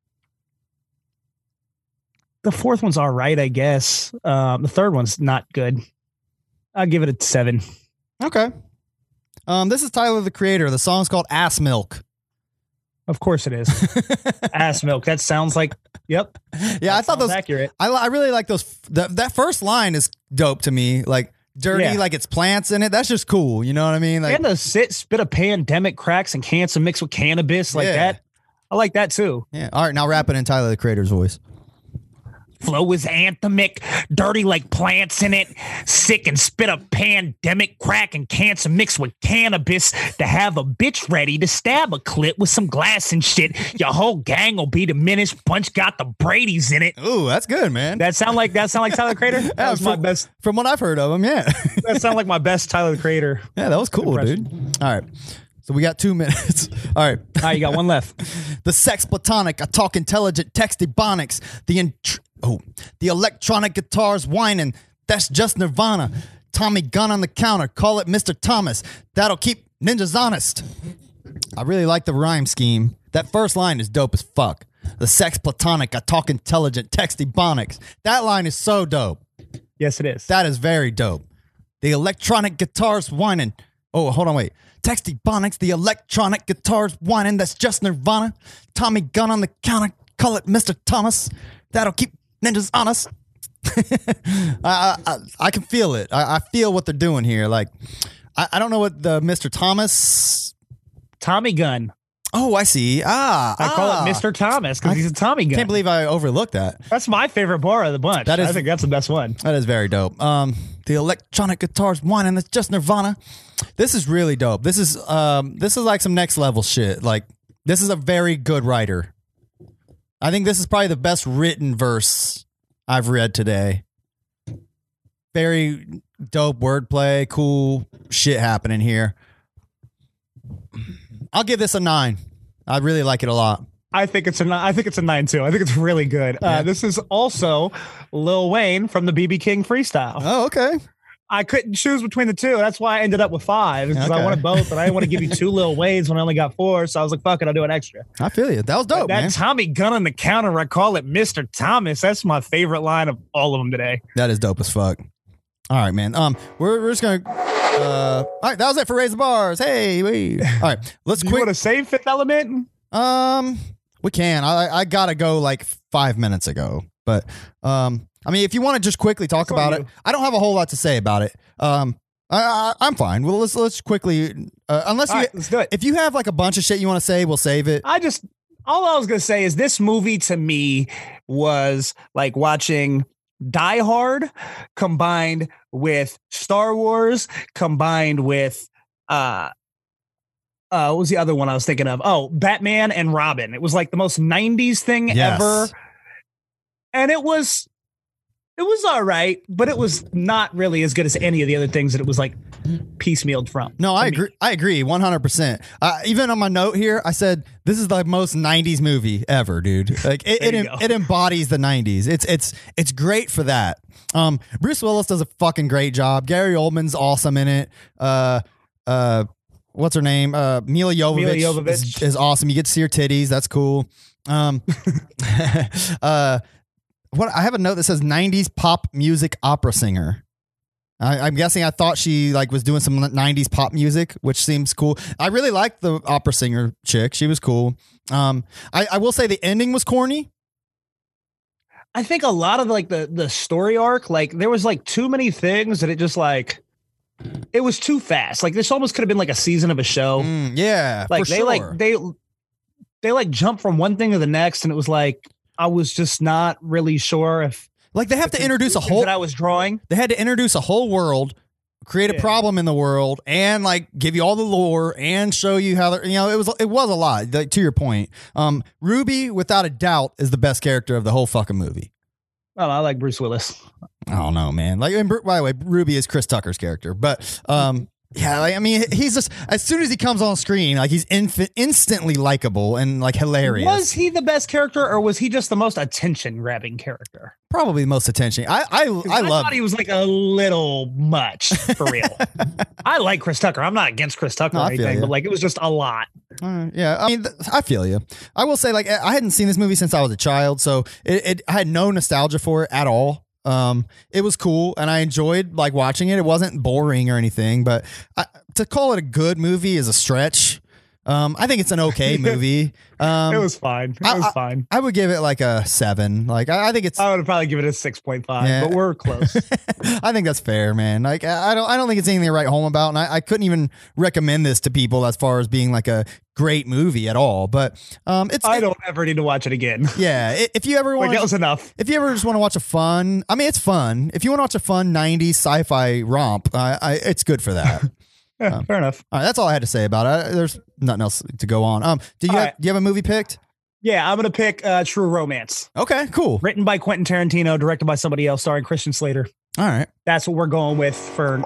B: The fourth one's all right, I guess. The third one's not good. I'll give it a 7.
A: Okay. This is Tyler, the Creator. The song's called Ass Milk.
B: Of course it is. Ass milk. That sounds like, yep.
A: Yeah, I thought those
B: accurate.
A: I really like those. That first line is dope to me. Like dirty, like it's plants in it. That's just cool. You know what I mean? Like,
B: and the spit of pandemic, cracks and cancer mixed with cannabis like that. I like that too.
A: Yeah. All right, now rap it in Tyler, the Creator's voice.
B: Flow is anthemic, dirty like plants in it, sick and spit a pandemic, crack and cancer mixed with cannabis. To have a bitch ready to stab a clit with some glass and shit. Your whole gang will be diminished. Bunch got the Brady's in it.
A: Ooh, that's good, man.
B: That sound like Tyler the Creator? That was my best.
A: From what I've heard of him, yeah.
B: That sound like my best Tyler the Creator.
A: Yeah, that was cool, dude. All right. So we got 2 minutes. All right.
B: All right, you got one left.
A: The sex platonic, I talk intelligent, text ebonics. The electronic guitars whining. That's just Nirvana. Tommy gun on the counter. Call it Mr. Thomas. That'll keep ninjas honest. I really like the rhyme scheme. That first line is dope as fuck. The sex platonic, I talk intelligent, text ebonics. That line is so dope.
B: Yes, it is.
A: That is very dope. The electronic guitars whining. Oh, hold on, wait. Text ebonics, the electronic guitars whining. That's just Nirvana. Tommy gun on the counter. Call it Mr. Thomas. That'll keep ninjas honest. I can feel it. I feel what they're doing here. Like, I don't know what the Mr. Thomas.
B: Tommy gun.
A: Oh, I see.
B: I call it Mr. Thomas because he's a Tommy gun.
A: Can't believe I overlooked that.
B: That's my favorite bar of the bunch. I think that's the best one.
A: That is very dope. The electronic guitars whining. That's just Nirvana. This is really dope. This is like some next level shit. Like, this is a very good writer. I think this is probably the best written verse I've read today. Very dope wordplay, cool shit happening here. I'll give this a 9. I really like it a lot.
B: I think it's a 9 too. I think it's really good. This is also Lil Wayne from the BB King freestyle.
A: Oh, okay.
B: I couldn't choose between the two. That's why I ended up with 5 because I wanted both, and I didn't want to give you 2 Lil Waynes when I only got 4. So I was like, "Fuck it, I'll do an extra."
A: I feel you. That was dope,
B: That
A: man.
B: Tommy gun on the counter, I call it Mr. Thomas. That's my favorite line of all of them today.
A: That is dope as fuck. All right, man. We're just gonna. All right, that was it for Raise the Bars. Hey, wait. All right, let's
B: You want to save Fifth Element?
A: We can. I gotta go like 5 minutes ago, but I mean, if you want to just quickly talk about it, I don't have a whole lot to say about it. I'm fine. Well, let's quickly. Unless
B: let's do it.
A: If you have like a bunch of shit you want to say, we'll save it.
B: All I was gonna say is this movie to me was like watching Die Hard combined with Star Wars combined with what was the other one I was thinking of? Oh, Batman and Robin. It was like the most 90s thing ever. And it was all right, but it was not really as good as any of the other things that it was like piecemealed from.
A: No, I agree. I agree 100%. Even on my note here, I said this is the most 90s movie ever, dude. Like it embodies the 90s. It's great for that. Bruce Willis does a fucking great job. Gary Oldman's awesome in it. what's her name? Mila Jovovich is awesome. You get to see her titties. That's cool. What I have a note that says 90s pop music opera singer. I'm guessing I thought she like was doing some 90s pop music, which seems cool. I really liked the opera singer chick. She was cool. I will say the ending was corny.
B: I think a lot of like the story arc, like there was like too many things that it just like it was too fast. Like this almost could have been like a season of a show.
A: Yeah,
B: like
A: for
B: they
A: sure.
B: they like jumped from one thing to the next, and it was like I was just not really sure if
A: like they have to introduce a whole
B: that I was drawing.
A: They had to introduce a whole world, create a problem in the world, and like give you all the lore and show you how they're, it was a lot. Like, to your point, Ruby without a doubt is the best character of the whole fucking movie.
B: Oh, I like Bruce Willis.
A: I don't know, man. Like, and by the way, Ruby is Chris Tucker's character, but yeah, like, I mean, he's just as soon as he comes on screen, like he's instantly likable and like hilarious.
B: Was he the best character, or was he just the most attention grabbing character?
A: Probably the most attention. I
B: thought he was like a little much for real. I like Chris Tucker. I'm not against Chris Tucker or anything, but like it was just a lot.
A: Yeah, I mean, I feel you. I will say, like, I hadn't seen this movie since I was a child, so I had no nostalgia for it at all. It was cool and I enjoyed like watching it. It wasn't boring or anything, but to call it a good movie is a stretch. I think it's an okay movie.
B: It was fine. It was fine.
A: I would give it like a 7. Like I think it's.
B: I would probably give it a 6.5, but we're close.
A: I think that's fair, man. Like I don't think it's anything to write home about, and I couldn't even recommend this to people as far as being like a great movie at all. But I
B: don't ever need to watch it again.
A: Yeah, if you ever want,
B: like, that was enough.
A: If you ever just want to watch a fun, I mean, it's fun. If you want to watch a fun 90s sci-fi romp, it's good for that.
B: Yeah, fair enough.
A: All right, that's all I had to say about it. There's nothing else to go on. Do you have a movie picked?
B: Yeah, I'm gonna pick True Romance.
A: Okay, cool.
B: Written by Quentin Tarantino, directed by somebody else, starring Christian Slater.
A: All right,
B: that's what we're going with for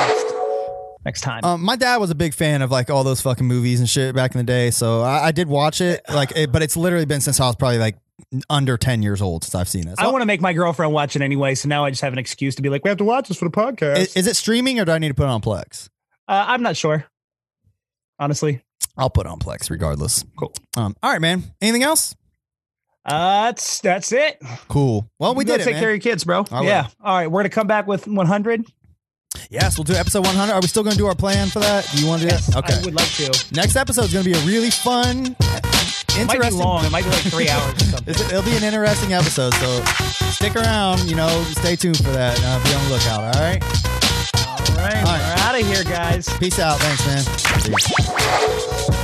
B: next time.
A: My dad was a big fan of like all those fucking movies and shit back in the day, so I did watch it. But it's literally been since I was probably like under 10 years old since I've seen it. So
B: I want to make my girlfriend watch it anyway, so now I just have an excuse to be like, we have to watch this for the podcast.
A: Is it streaming or do I need to put it on Plex?
B: I'm not sure. Honestly,
A: I'll put on Plex regardless.
B: Cool.
A: All right, man. Anything else?
B: That's it.
A: Cool. Well, we did it.
B: Take care of your kids, bro. Yeah. All right, we're gonna come back with 100.
A: Yes, we'll do episode 100. Are we still gonna do our plan for that? Do you want to do that? Okay.
B: I would like to.
A: Next episode is gonna be a really fun, interesting.
B: It might be long. It might be like 3 hours or something.
A: It'll be an interesting episode. So stick around. Stay tuned for that. Be on the lookout. All right.
B: All right. We're out of here, guys.
A: Peace out. Thanks, man. See you.